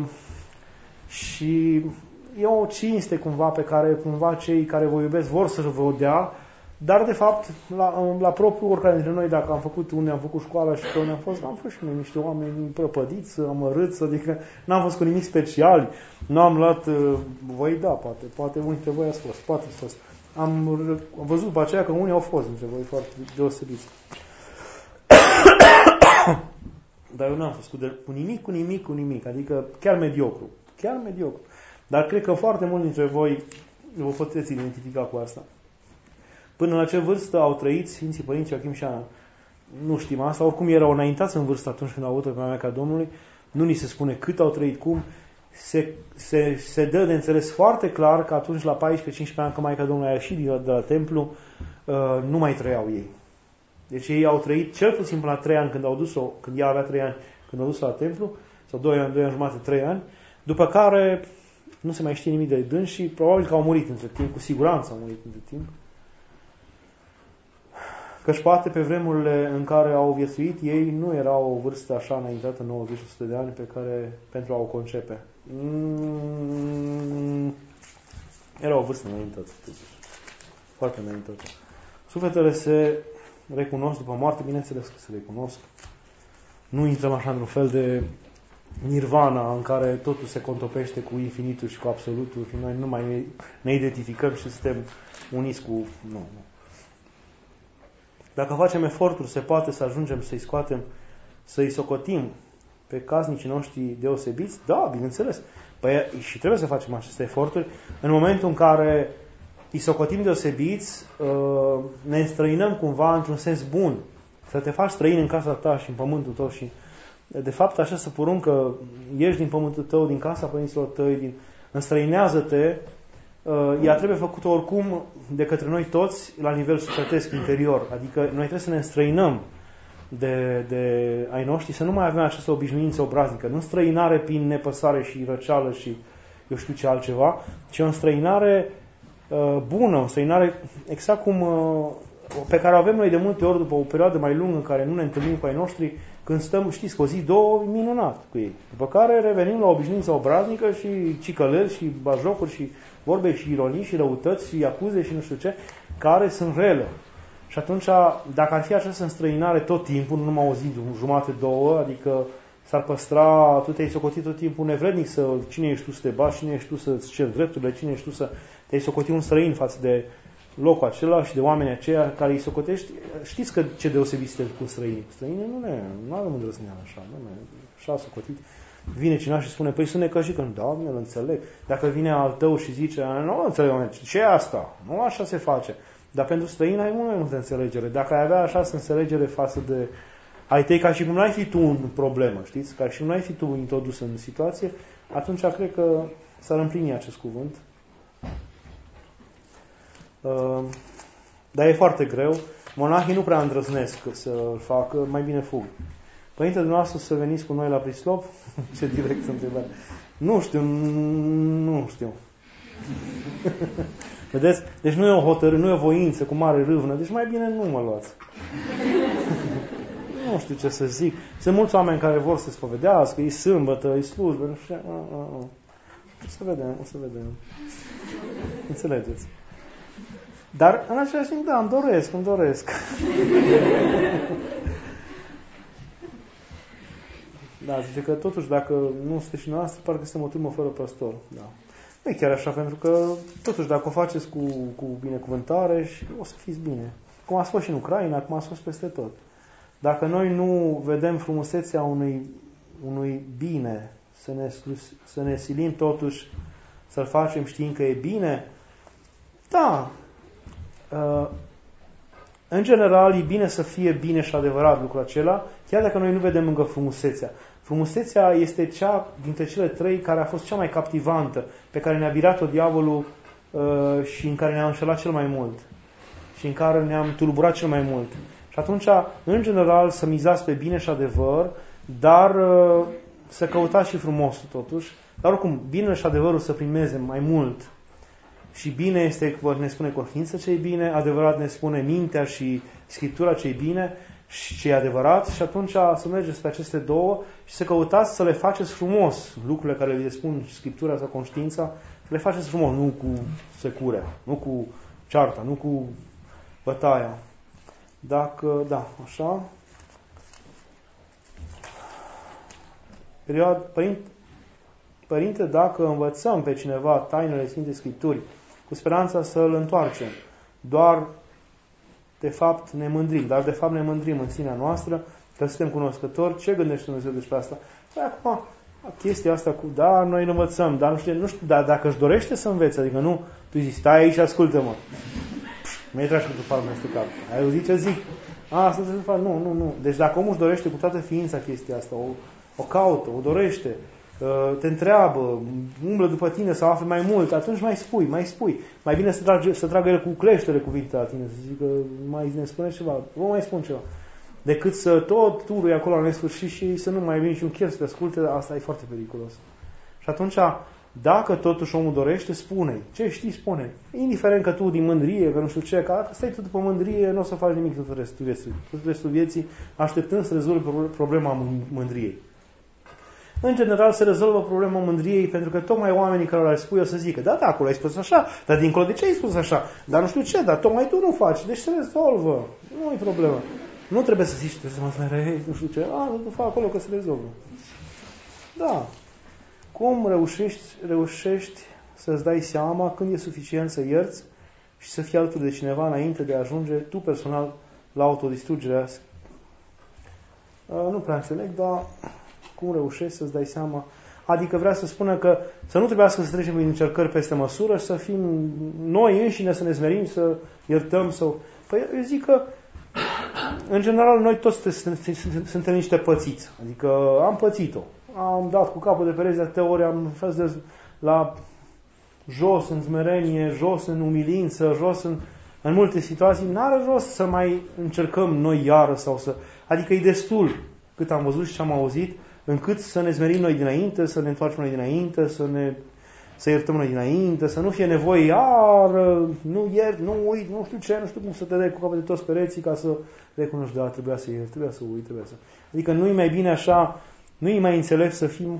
și e o cinste cumva pe care cumva cei care vă iubesc vor să vă dea, dar de fapt la, la propriu oricare dintre noi, dacă am făcut unde am făcut școala și pe unde am fost, am fost și noi niște oameni prăpădiți, amărâți, adică n-am fost cu nimic special, nu am luat, uh, voi da, poate, poate unii dintre voi ați fost, poate ați fost. Am, am văzut după aceea că unii au fost dintre voi foarte deosebiți. Dar eu n-am fost cu, de, cu nimic, cu nimic, cu nimic. Adică chiar mediocru. Chiar mediocru. Dar cred că foarte mulți dintre voi vă puteți identifica cu asta. Până la ce vârstă au trăit Sfinții Părinți Ioachim și Ana? Nu știm asta. Oricum erau înaintați în vârstă atunci când au avut o ca Domnului. Nu ni se spune cât au trăit, cum. Se, se, se dă de înțeles foarte clar că atunci la paisprezece-cincisprezece ani, că Maica Domnului a ieșit de, de la templu, uh, nu mai trăiau ei. Deci ei au trăit cel puțin până la trei ani când au dus-o, când ea avea trei ani, când au dus-o la templu, sau doi ani, doi ani jumate, trei ani, după care nu se mai știe nimic de dâns și probabil că au murit între timp, cu siguranță au murit între timp. Căci poate pe vremurile în care au viețuit, ei nu erau o vârstă așa înaintată, nouăzeci la sută de ani, pe care, pentru a o concepe. Mm, era o vârstă înaintată, foarte înaintată. Sufletele se recunosc după moarte, bineînțeles că se recunosc. Nu intrăm așa într-un fel de nirvana în care totul se contopește cu infinitul și cu absolutul și noi nu mai ne identificăm și suntem uniți cu... Nu, nu. Dacă facem eforturi, se poate să ajungem să-i scoatem, să-i socotim pe casnicii noștri deosebiți? Da, bineînțeles. Păi și trebuie să facem aceste eforturi. În momentul în care îi socotim deosebiți, ne înstrăinăm cumva într-un sens bun. Să te faci străin în casa ta și în pământul tău și de fapt această poruncă, ieși din pământul tău, din casa părinților tăi, din, înstrăinează-te, ea trebuie făcută oricum de către noi toți la nivel sufletesc, interior. Adică noi trebuie să ne înstrăinăm de, de ai noștri, să nu mai avem această obișnuință obraznică. Nu străinare prin nepăsare și răceală și eu știu ce altceva, ci o străinare uh, bună, o străinare exact cum uh, pe care o avem noi de multe ori după o perioadă mai lungă în care nu ne întâlnim cu ai noștri, când stăm, știți, cu o zi, două, minunat cu ei. După care revenim la obișnuința obraznică și cicălări și bajocuri și vorbe și ironii și răutăți și acuze și nu știu ce, care sunt rele. Și atunci, dacă ar fi această înstrăinare tot timpul, nu numai o zi, jumate, două, adică s-ar păstra, tu te-ai socotit tot timpul nevrednic să, cine ești tu să te bași, cine ești tu să-ți ceri drepturile, cine ești tu să te-ai socotit un străin față de locul acela și de oamenii aceia care îi socotești. Știți că ce deosebit este cu străinii? Străinii nu ne, nu avem îndrăzneală așa, nu ne, așa socotit. Vine cineva și spune, păi sunt necăjit, că da, bine, îl înțeleg. Dacă vine al tău și zice, nu înțeleg, ce e asta? Nu așa se face. Dar pentru străini ai mult mai multă înțelegere. Dacă ai avea așa înțelegere față de ai tăi, ca și cum n-ai fi tu în problemă, știți? Ca și cum n-ai fi tu introdus în situație, atunci cred că s-ar împlini acest cuvânt. Uh, dar e foarte greu. Monahii nu prea îndrăznesc să-l facă, mai bine fug. Părinte, dumneavoastră să veniți cu noi la Prislop? Ce direct întrebare. Nu știu, nu știu. Vedeți? Deci nu e o hotărâre, nu e o voință cu mare râvnă, deci mai bine nu mă luați. Nu știu ce să zic. Sunt mulți oameni care vor să se spovedească, e sâmbătă, e slujbă, nu știu. O să vedem, o să vedem. Înțelegeți? Dar în același timp, da, îmi doresc, îmi doresc. Da, zice că totuși dacă nu sunteți și noastră, parcă suntem o turmă fără păstor. Da. Nu e chiar așa, pentru că totuși dacă o faceți cu, cu binecuvântare, și o să fiți bine. Cum a fost și în Ucraina, cum a fost peste tot. Dacă noi nu vedem frumusețea unui, unui bine, să ne, să ne silim totuși să-l facem știind că e bine, da, uh, în general e bine să fie bine și adevărat lucrul acela, chiar dacă noi nu vedem încă frumusețea. Frumusețea este cea dintre cele trei care a fost cea mai captivantă, pe care ne-a birat-o diavolul uh, și în care ne-a înșelat cel mai mult și în care ne-am tulburat cel mai mult. Și atunci, în general, să mizați pe bine și adevăr, dar uh, să căutați și frumosul totuși. Dar oricum, bine și adevărul să primeze mai mult. Și bine este, ne spune conștiința ce e bine, adevărat ne spune mintea și Scriptura ce e bine și ce e adevărat. Și atunci să mergeți pe aceste două și să căutați să le faceți frumos. Lucrurile care le spun Scriptura sau conștiința, să le faceți frumos, nu cu secure, nu cu cearta, nu cu bătaia. Dacă, da, așa. Perioadă, părinte, părinte, dacă învățăm pe cineva tainele Sfintei Scripturii, cu speranța să îl întoarcem, doar de fapt ne mândrim, dar de fapt ne mândrim în sinea noastră, că suntem cunoscători, ce gândește Dumnezeu despre asta? Păi acum, chestia asta cu, da, noi îl învățăm, dar nu știu, nu știu dar dacă își dorește să învețe, adică nu, tu zici, stai aici, ascultă-mă. Mi-ai tragi cu tufar peste cap. Ai auzit ce zic? A, asta se face. Nu, nu, nu. Deci dacă omul își dorește cu toată ființa chestia asta, o, o caută, o dorește, te întreabă, umblă după tine să afle mai mult, atunci mai spui, mai spui. Mai bine să, trage, să tragă el cu cleștere cuvinte la tine, să zică, mai ne spune ceva, vă mai spun ceva. Decât să tot turui acolo la nesfârșit și să nu mai vin și un chef să te asculte, asta e foarte periculos. Și atunci, dacă totuși omul dorește, spune-i. Ce știi, spune. Indiferent că tu din mândrie, că nu știu ce, că dacă stai tu după mândrie, nu o să faci nimic tot restul vieții. Tot restul vieții, așteptând să rezolvi problema mândriei. În general se rezolvă problema mândriei pentru că tocmai oamenii care le spui o să zică, da, da, acolo ai spus așa, dar dincolo de ce ai spus așa? Dar nu știu ce, dar tocmai tu nu faci, deci se rezolvă. Nu e problemă. Nu trebuie să zici, trebuie să mă smerei, nu știu ce, a, nu fac acolo că se rezolvă. Da. Cum reușești, reușești să-ți dai seama când e suficient să ierți și să fii alături de cineva înainte de a ajunge tu personal la autodistrugerea? Nu prea înțeleg, dar cum reușești să-ți dai seama? Adică vrea să spună că să nu trebuiască să trecem prin încercări peste măsură și să fim noi înșine, să ne smerim, să iertăm. Să... Păi eu zic că, în general, noi toți suntem niște pățiți. Adică am pățit-o. Am dat cu capul de pereți de atâtea ori, am fost de la jos în smerenie, jos în umilință, jos în, în multe situații. N-are rost să mai încercăm noi iară sau să... Adică e destul cât am văzut și ce am auzit, încât să ne smerim noi dinainte, să ne întoarcem noi dinainte, să ne să iertăm noi dinainte, să nu fie nevoie iar, nu iert, nu uit, nu știu ce, nu știu cum să te dai cu capul de toți pereții ca să recunoști, da, trebuia să iert, trebuia să uit, trebuia să... Adică nu-i mai bine așa, nu-i mai înțelept să fim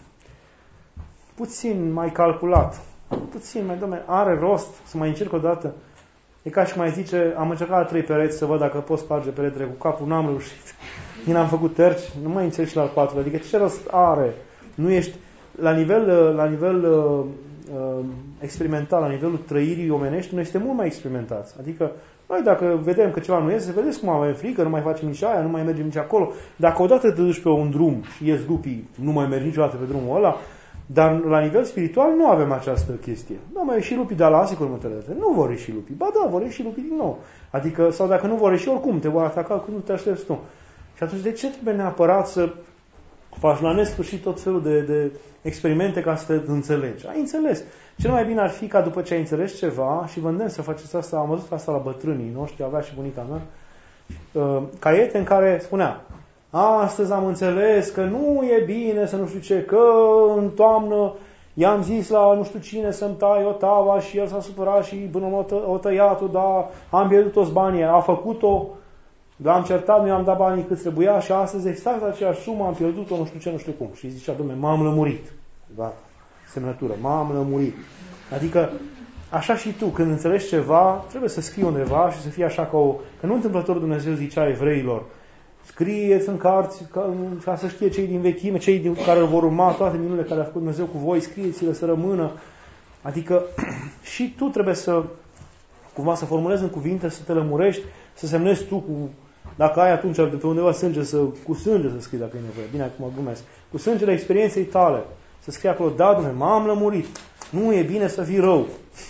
puțin mai calculat, puțin mai, dom'le, are rost să mai încerc o dată. E ca și mai zice, am încercat la trei pereți să văd dacă pot sparge peretele cu capul, n-am reușit. Din am făcut terci, nu mai încerc și la al patru. Adică ce rost are? Nu ești la nivel, la nivel uh, experimental, la nivelul trăirii omenești, noi suntem mult mai experimentați. Adică noi dacă vedem că ceva nu iese, vedeți cum avem frică, nu mai facem nici aia, nu mai mergem nici acolo. Dacă odată te duci pe un drum și ies lupii, nu mai mergi niciodată pe drumul ăla, dar la nivel spiritual nu avem această chestie. Nu mai ieși lupii de la astea următoarele date. Nu vor ieși lupii. Ba da, vor ieși lupii din nou. Adică, sau dacă nu vor ieși, oricum te vor ataca când nu te aștepți tu. Și atunci, de ce trebuie neapărat să faci la nesfârșit tot felul de, de experimente ca să te înțelegi? Ai înțeles. Cel mai bine ar fi ca după ce ai înțeles ceva, și vă îndemn să faceți asta, am văzut asta la bătrânii noștri, avea și bunica mea, caiete în care spunea: astăzi am înțeles că nu e bine să nu știu ce, că în toamnă i-am zis la nu știu cine să-mi tai o tava și el s-a supărat și până o, tă, o tăiat-o, dar am pierdut toți banii. A făcut-o, dar am certat, nu i-am dat banii cât trebuia și astăzi exact aceeași sumă am pierdut-o, nu știu ce, nu știu cum. Și zicea: dom'le, m-am lămurit. Da, semnătură, m-am lămurit. Adică, așa și tu, când înțelegi ceva, trebuie să scrii undeva și să fie așa ca o... Că nu întâmplător Dumnezeu zicea evreilor: scrieți în cărți ca, ca să știe cei din vechime, cei din care vor urma toate minunile care a făcut Dumnezeu cu voi, scrieți-le să rămână. Adică și tu trebuie să cumva să formulezi în cuvinte, să te lămurești, să semnezi tu cu, dacă ai atunci de pe undeva sânge, să, cu sânge să scrii dacă e nevoie. Bine, acum glumesc. Cu sângele experienței tale. Să scrii acolo: da, Dumnezeu, m-am lămurit. Nu e bine să fii rău.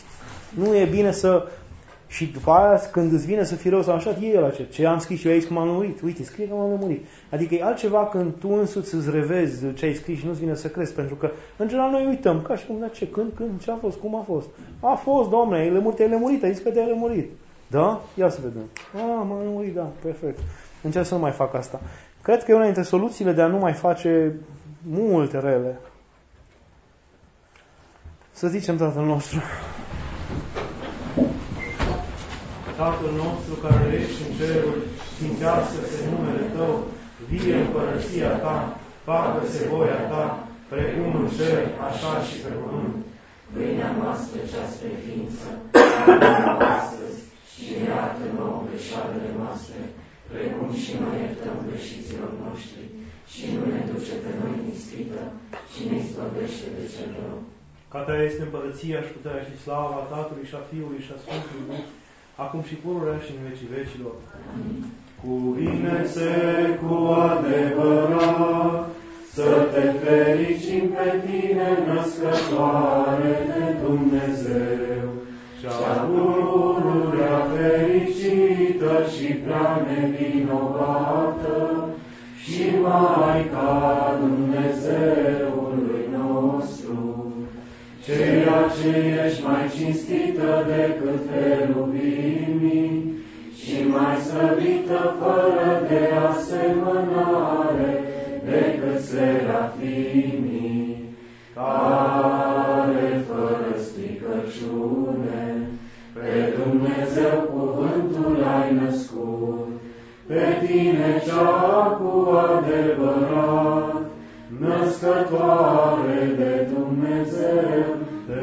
Nu e bine să... Și după aia, când îți vine să fii rău sau așa, e la ce? Ce am scris eu aici că m-am lămurit? Uite, scrie că m-am lămurit. Adică e altceva când tu însuți îți revezi ce ai scris și nu-ți vine să crezi. Pentru că, în general, noi uităm. Ca și cum, da, ce? Când? Când? Ce a fost? Cum a fost? A fost, Doamne, ai lămurit, te-ai lămurit, ai zis că te-ai lămurit. Da? Ia să vedem. A, m-am lămurit, da, perfect. Încerc să nu mai fac asta. Cred că e una dintre soluțiile de a nu mai face multe rele. Să zicem Tatăl nostru. Tatăl nostru care ești în ceruri, sfințească-se numele Tău, vie împărăția Ta, facă-se voia Ta, precum în cer, așa și pe pământ. Pâinea noastră cea spre ființă, dă-ne-o astăzi și iartă nouă greșalele noastre, precum și noi iertăm greșiților noștri, și nu ne duce pe noi în ispită, ci ne izbăvește de cel rău. Ca Ta este împărăția și puterea și slava Tatălui și a Fiului și a Sfântului Duh, acum și pururea și în vecii vecilor. Cuvine-se cu adevărat, să te fericim pe Tine, născătoare de Dumnezeu, cea pururea fericită și prea nevinovată, și Maica Dumnezeului nostru, ceea ce ești mai cinstită decât cherubimii și mai slăvită fără de asemănare decât serafimii, care fără stricăciune pe Dumnezeu cuvântul ai născut, pe Tine cea cu adevărat, născătoare de Dumnezeu, te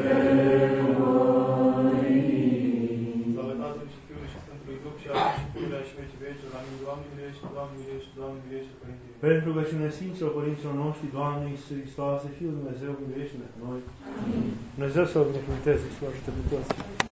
dorim. Slavă Tatălui și Fiului și Sfântului Duh și acum și pururea și vecii vecilor. Amin. Doamne miluiește, Doamne miluiește, Doamne miluiește, Părintele. Pentru rugăciune Sfinților Părinților noștri, Doamne Iisuse Hristoase, Fiul Dumnezeu, miluiește-ne pe noi. Amin. Dumnezeu să vă binecuvânteze și să vă ajute pe toți.